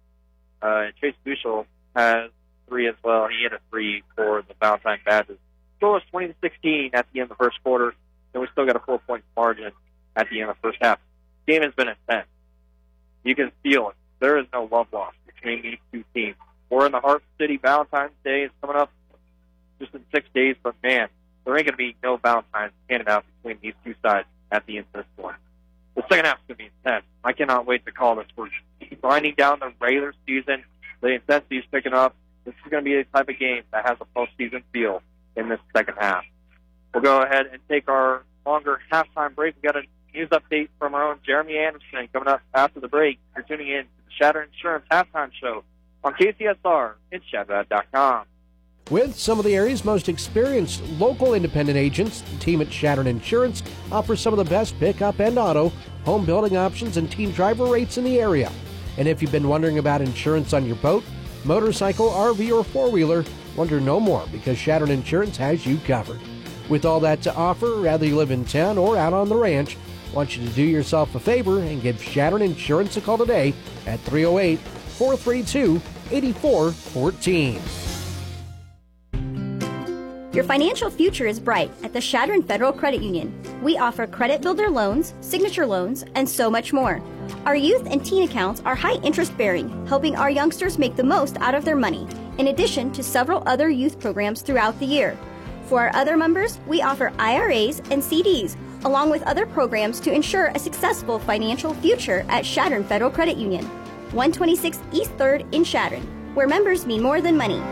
Uh, Chase Bushel has three as well. He hit a three for the Valentine Badgers. Score was twenty to sixteen at the end of the first quarter, and we still got a four-point margin at the end of the first half. The game has been intense. You can feel it. There is no love lost between these two teams. We're in the Heart City. Valentine's Day is coming up just in six days, but man, there ain't going to be no Valentine's handed out between these two sides at the end of this one. The second half is going to be intense. I cannot wait to call this. We're winding down the regular season. The intensity is picking up. This is going to be the type of game that has a postseason feel in this second half. We'll go ahead and take our longer halftime break. We've got a news update from our own Jeremy Anderson coming up after the break. You're tuning in to the Chadron Insurance Halftime Show on K C S R and Chadron dot com. With some of the area's most experienced local independent agents, the team at Chadron Insurance offers some of the best pickup and auto, home building options, and team driver rates in the area. And if you've been wondering about insurance on your boat, motorcycle, R V, or four-wheeler, wonder no more, because Chadron Insurance has you covered. With all that to offer, whether you live in town or out on the ranch, I want you to do yourself a favor and give Chadron Insurance a call today at three oh eight, four three two, eight four one four. Your financial future is bright at the Chadron Federal Credit Union. We offer credit builder loans, signature loans, and so much more. Our youth and teen accounts are high interest bearing, helping our youngsters make the most out of their money, in addition to several other youth programs throughout the year. For our other members, we offer I R As and C Ds, along with other programs to ensure a successful financial future at Chadron Federal Credit Union, one twenty-six East third in Chadron, where members mean more than money.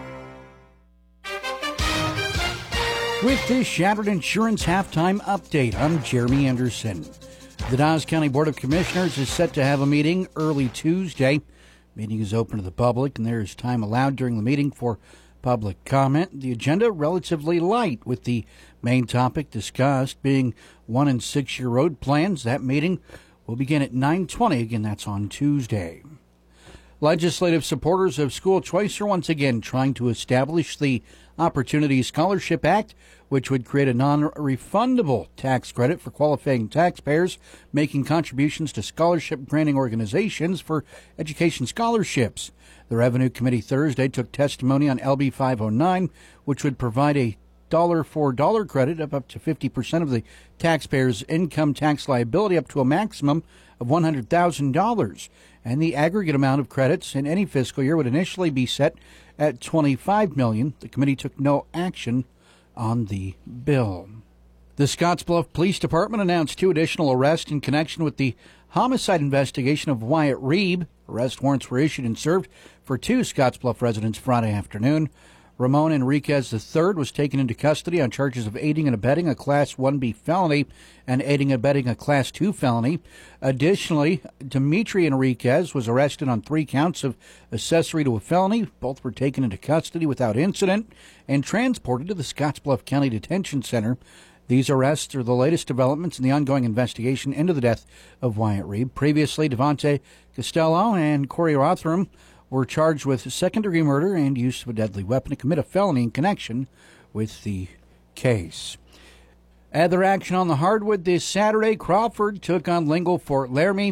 With this Chadron Insurance Halftime Update, I'm Jeremy Anderson. The Dawes County Board of Commissioners is set to have a meeting early Tuesday. The meeting is open to the public, and there is time allowed during the meeting for public comment. The agenda relatively light, with the main topic discussed being one and six year road plans. That meeting will begin at nine twenty. Again, that's on Tuesday. Legislative supporters of school choice are once again trying to establish the Opportunity Scholarship Act, which would create a non-refundable tax credit for qualifying taxpayers making contributions to scholarship-granting organizations for education scholarships. The Revenue Committee Thursday took testimony on L B five oh nine, which would provide a dollar for dollar credit of up to fifty percent of the taxpayer's income tax liability up to a maximum of one hundred thousand dollars. And the aggregate amount of credits in any fiscal year would initially be set at twenty-five million dollars. The committee took no action on the bill. The Scottsbluff Police Department announced two additional arrests in connection with the homicide investigation of Wyatt Reeb. Arrest warrants were issued and served for two Scottsbluff residents Friday afternoon. Ramon Enriquez the third was taken into custody on charges of aiding and abetting a Class one B felony and aiding and abetting a Class two felony. Additionally, Dimitri Enriquez was arrested on three counts of accessory to a felony. Both were taken into custody without incident and transported to the Scottsbluff County Detention Center. These arrests are the latest developments in the ongoing investigation into the death of Wyatt Reeb. Previously, Devontae Costello and Corey Rothram were charged with second-degree murder and use of a deadly weapon to commit a felony in connection with the case. Other action on the hardwood this Saturday. Crawford took on Lingle Fort Laramie.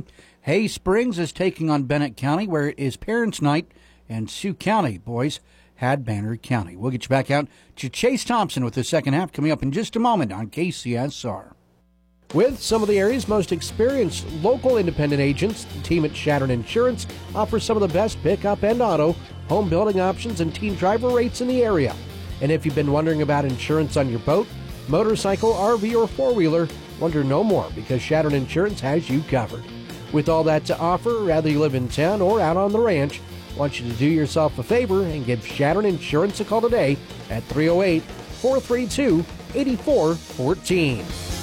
Hay Springs is taking on Bennett County, where it is Parents' Night, and Sioux County boys had Banner County. We'll get you back out to Chase Thompson with the second half coming up in just a moment on K C S R. With some of the area's most experienced local independent agents, the team at Shattern Insurance offers some of the best pickup and auto, home building options, and team driver rates in the area. And if you've been wondering about insurance on your boat, motorcycle, R V, or four-wheeler, wonder no more, because Shattern Insurance has you covered. With all that to offer, whether you live in town or out on the ranch, I want you to do yourself a favor and give Shattern Insurance a call today at three oh eight, four three two, eight four one four.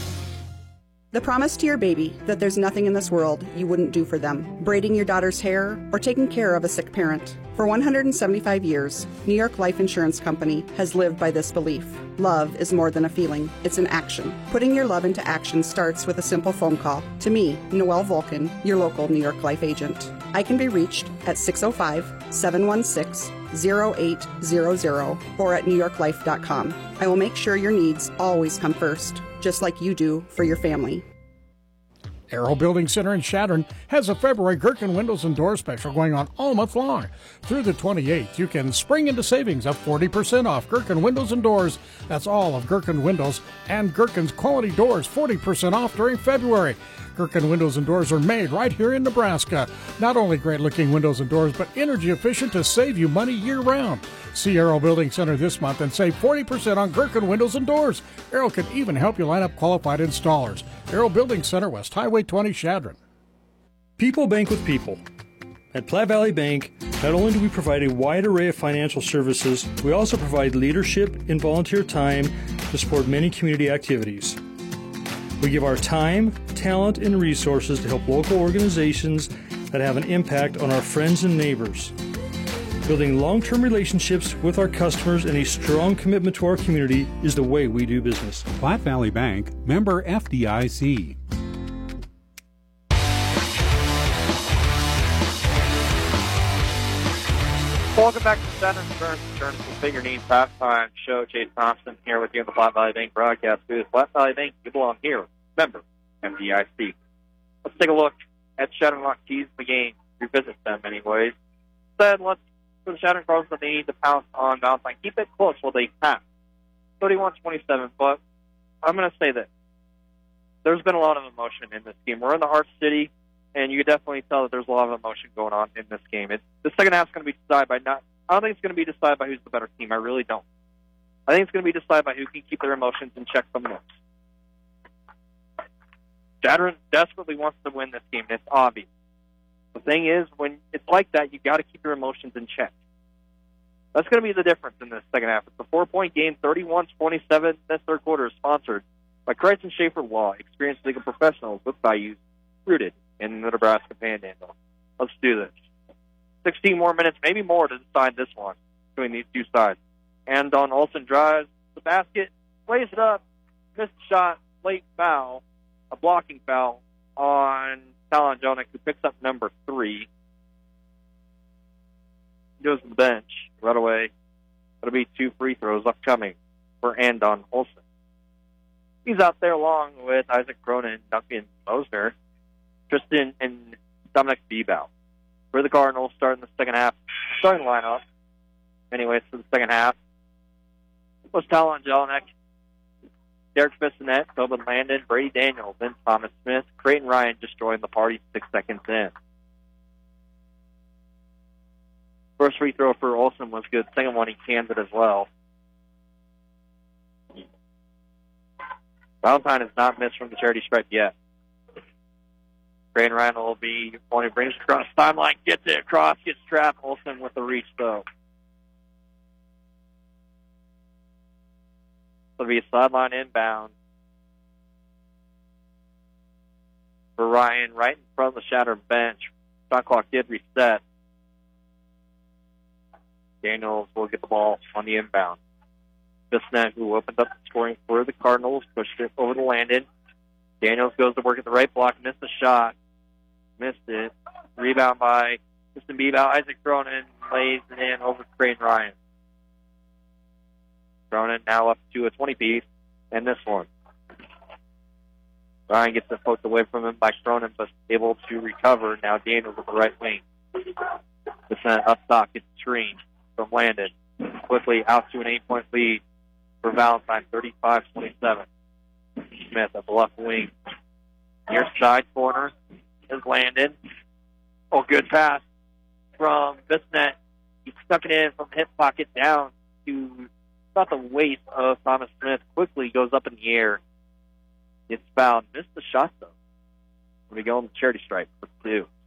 The promise to your baby that there's nothing in this world you wouldn't do for them. Braiding your daughter's hair or taking care of a sick parent. For one hundred seventy-five years, New York Life Insurance Company has lived by this belief. Love is more than a feeling, it's an action. Putting your love into action starts with a simple phone call. To me, Noelle Vulcan, your local New York Life agent. I can be reached at six oh five, seven one six, oh eight hundred or at new york life dot com. I will make sure your needs always come first, just like you do for your family. Arrow Building Center in Shattern has a February Gherkin Windows and Doors special going on all month long. Through the twenty-eighth, you can spring into savings of forty percent off Gherkin Windows and Doors. That's all of Gherkin Windows and Gherkin's quality doors, forty percent off during February. Gherkin Windows and Doors are made right here in Nebraska. Not only great-looking windows and doors, but energy efficient to save you money year-round. See Arrow Building Center this month and save forty percent on Gherkin Windows and Doors. Arrow can even help you line up qualified installers. Arrow Building Center, West Highway twenty, Shattern. People bank with people. At Platte Valley Bank, not only do we provide a wide array of financial services, we also provide leadership and volunteer time to support many community activities. We give our time, talent, and resources to help local organizations that have an impact on our friends and neighbors. Building long-term relationships with our customers and a strong commitment to our community is the way we do business. Platte Valley Bank, member F D I C. Welcome back to Shattern Insurance Insurance with Figure Needs Halftime Show. Chase Thompson here with you in the Platte Valley Bank broadcast booth. Platte Valley Bank, you belong here. Member F D I C. Let's take a look at Shattern Lock Keys, the game. Revisit them anyways. Instead, let's for the Shattern Cardinals, they need to pounce on Valentine. Keep it close while they pass. thirty-one twenty-seven, but I'm going to say this. There's been a lot of emotion in this game. We're in the Heart City, and you can definitely tell that there's a lot of emotion going on in this game. It's, the second half is going to be decided by not, I don't think it's going to be decided by who's the better team. I really don't. I think it's going to be decided by who can keep their emotions in check the most. Shattern desperately wants to win this game. It's obvious. The thing is, when it's like that, you got to keep your emotions in check. That's going to be the difference in this second half. It's a four-point game, thirty-one twenty-seven. This third quarter is sponsored by Kreitz and Schaefer Law, experienced legal professionals with values rooted in the Nebraska Panhandle. Let's do this. sixteen more minutes, maybe more, to decide this one between these two sides. And Don Olson drives the basket, plays it up, missed shot, late foul, a blocking foul on Talon Jonick, who picks up number three. Goes to the bench right away. It'll be two free throws upcoming for Andon Olson. He's out there along with Isaac Cronin, Duncan Mosner, Tristan, and Dominic Bebow. For the Cardinals, starting the second half, starting lineup. Anyways, for the second half, was Talon Jelinek, Derek Bissonette, Tobin Landon, Brady Daniels, and Thomas Smith. Creighton Ryan just joined the party six seconds in. First free throw for Olson was good. Second one, he canned it as well. Valentine has not missed from the charity stripe yet. Creighton Ryan will be one who brings it across the timeline, gets it across, gets trapped. Olson with the reach, though. It'll be a sideline inbound for Ryan, right in front of the Shattern bench. Shot clock did reset. Daniels will get the ball on the inbound. Bissonette, who opened up the scoring for the Cardinals, pushed it over the Landon. Daniels goes to work at the right block, missed the shot. Missed it. Rebound by Tristan Bebow. Isaac Cronin lays it in over Creighton Ryan. Cronin now up to a twenty-piece, and this one. Ryan gets it poked away from him by Cronin, but able to recover. Now Daniels on the right wing. Descent up top gets screened from Landon. Quickly out to an eight-point lead for Valentine, thirty-five twenty-seven. Smith at the left wing. Near side corner is Landon. Oh, good pass from Bissonnette. He stuck it in from the hip pocket down to about the waist of Thomas Smith. Quickly goes up in the air. Gets fouled. Missed the shot, though. We go on the charity stripe for two.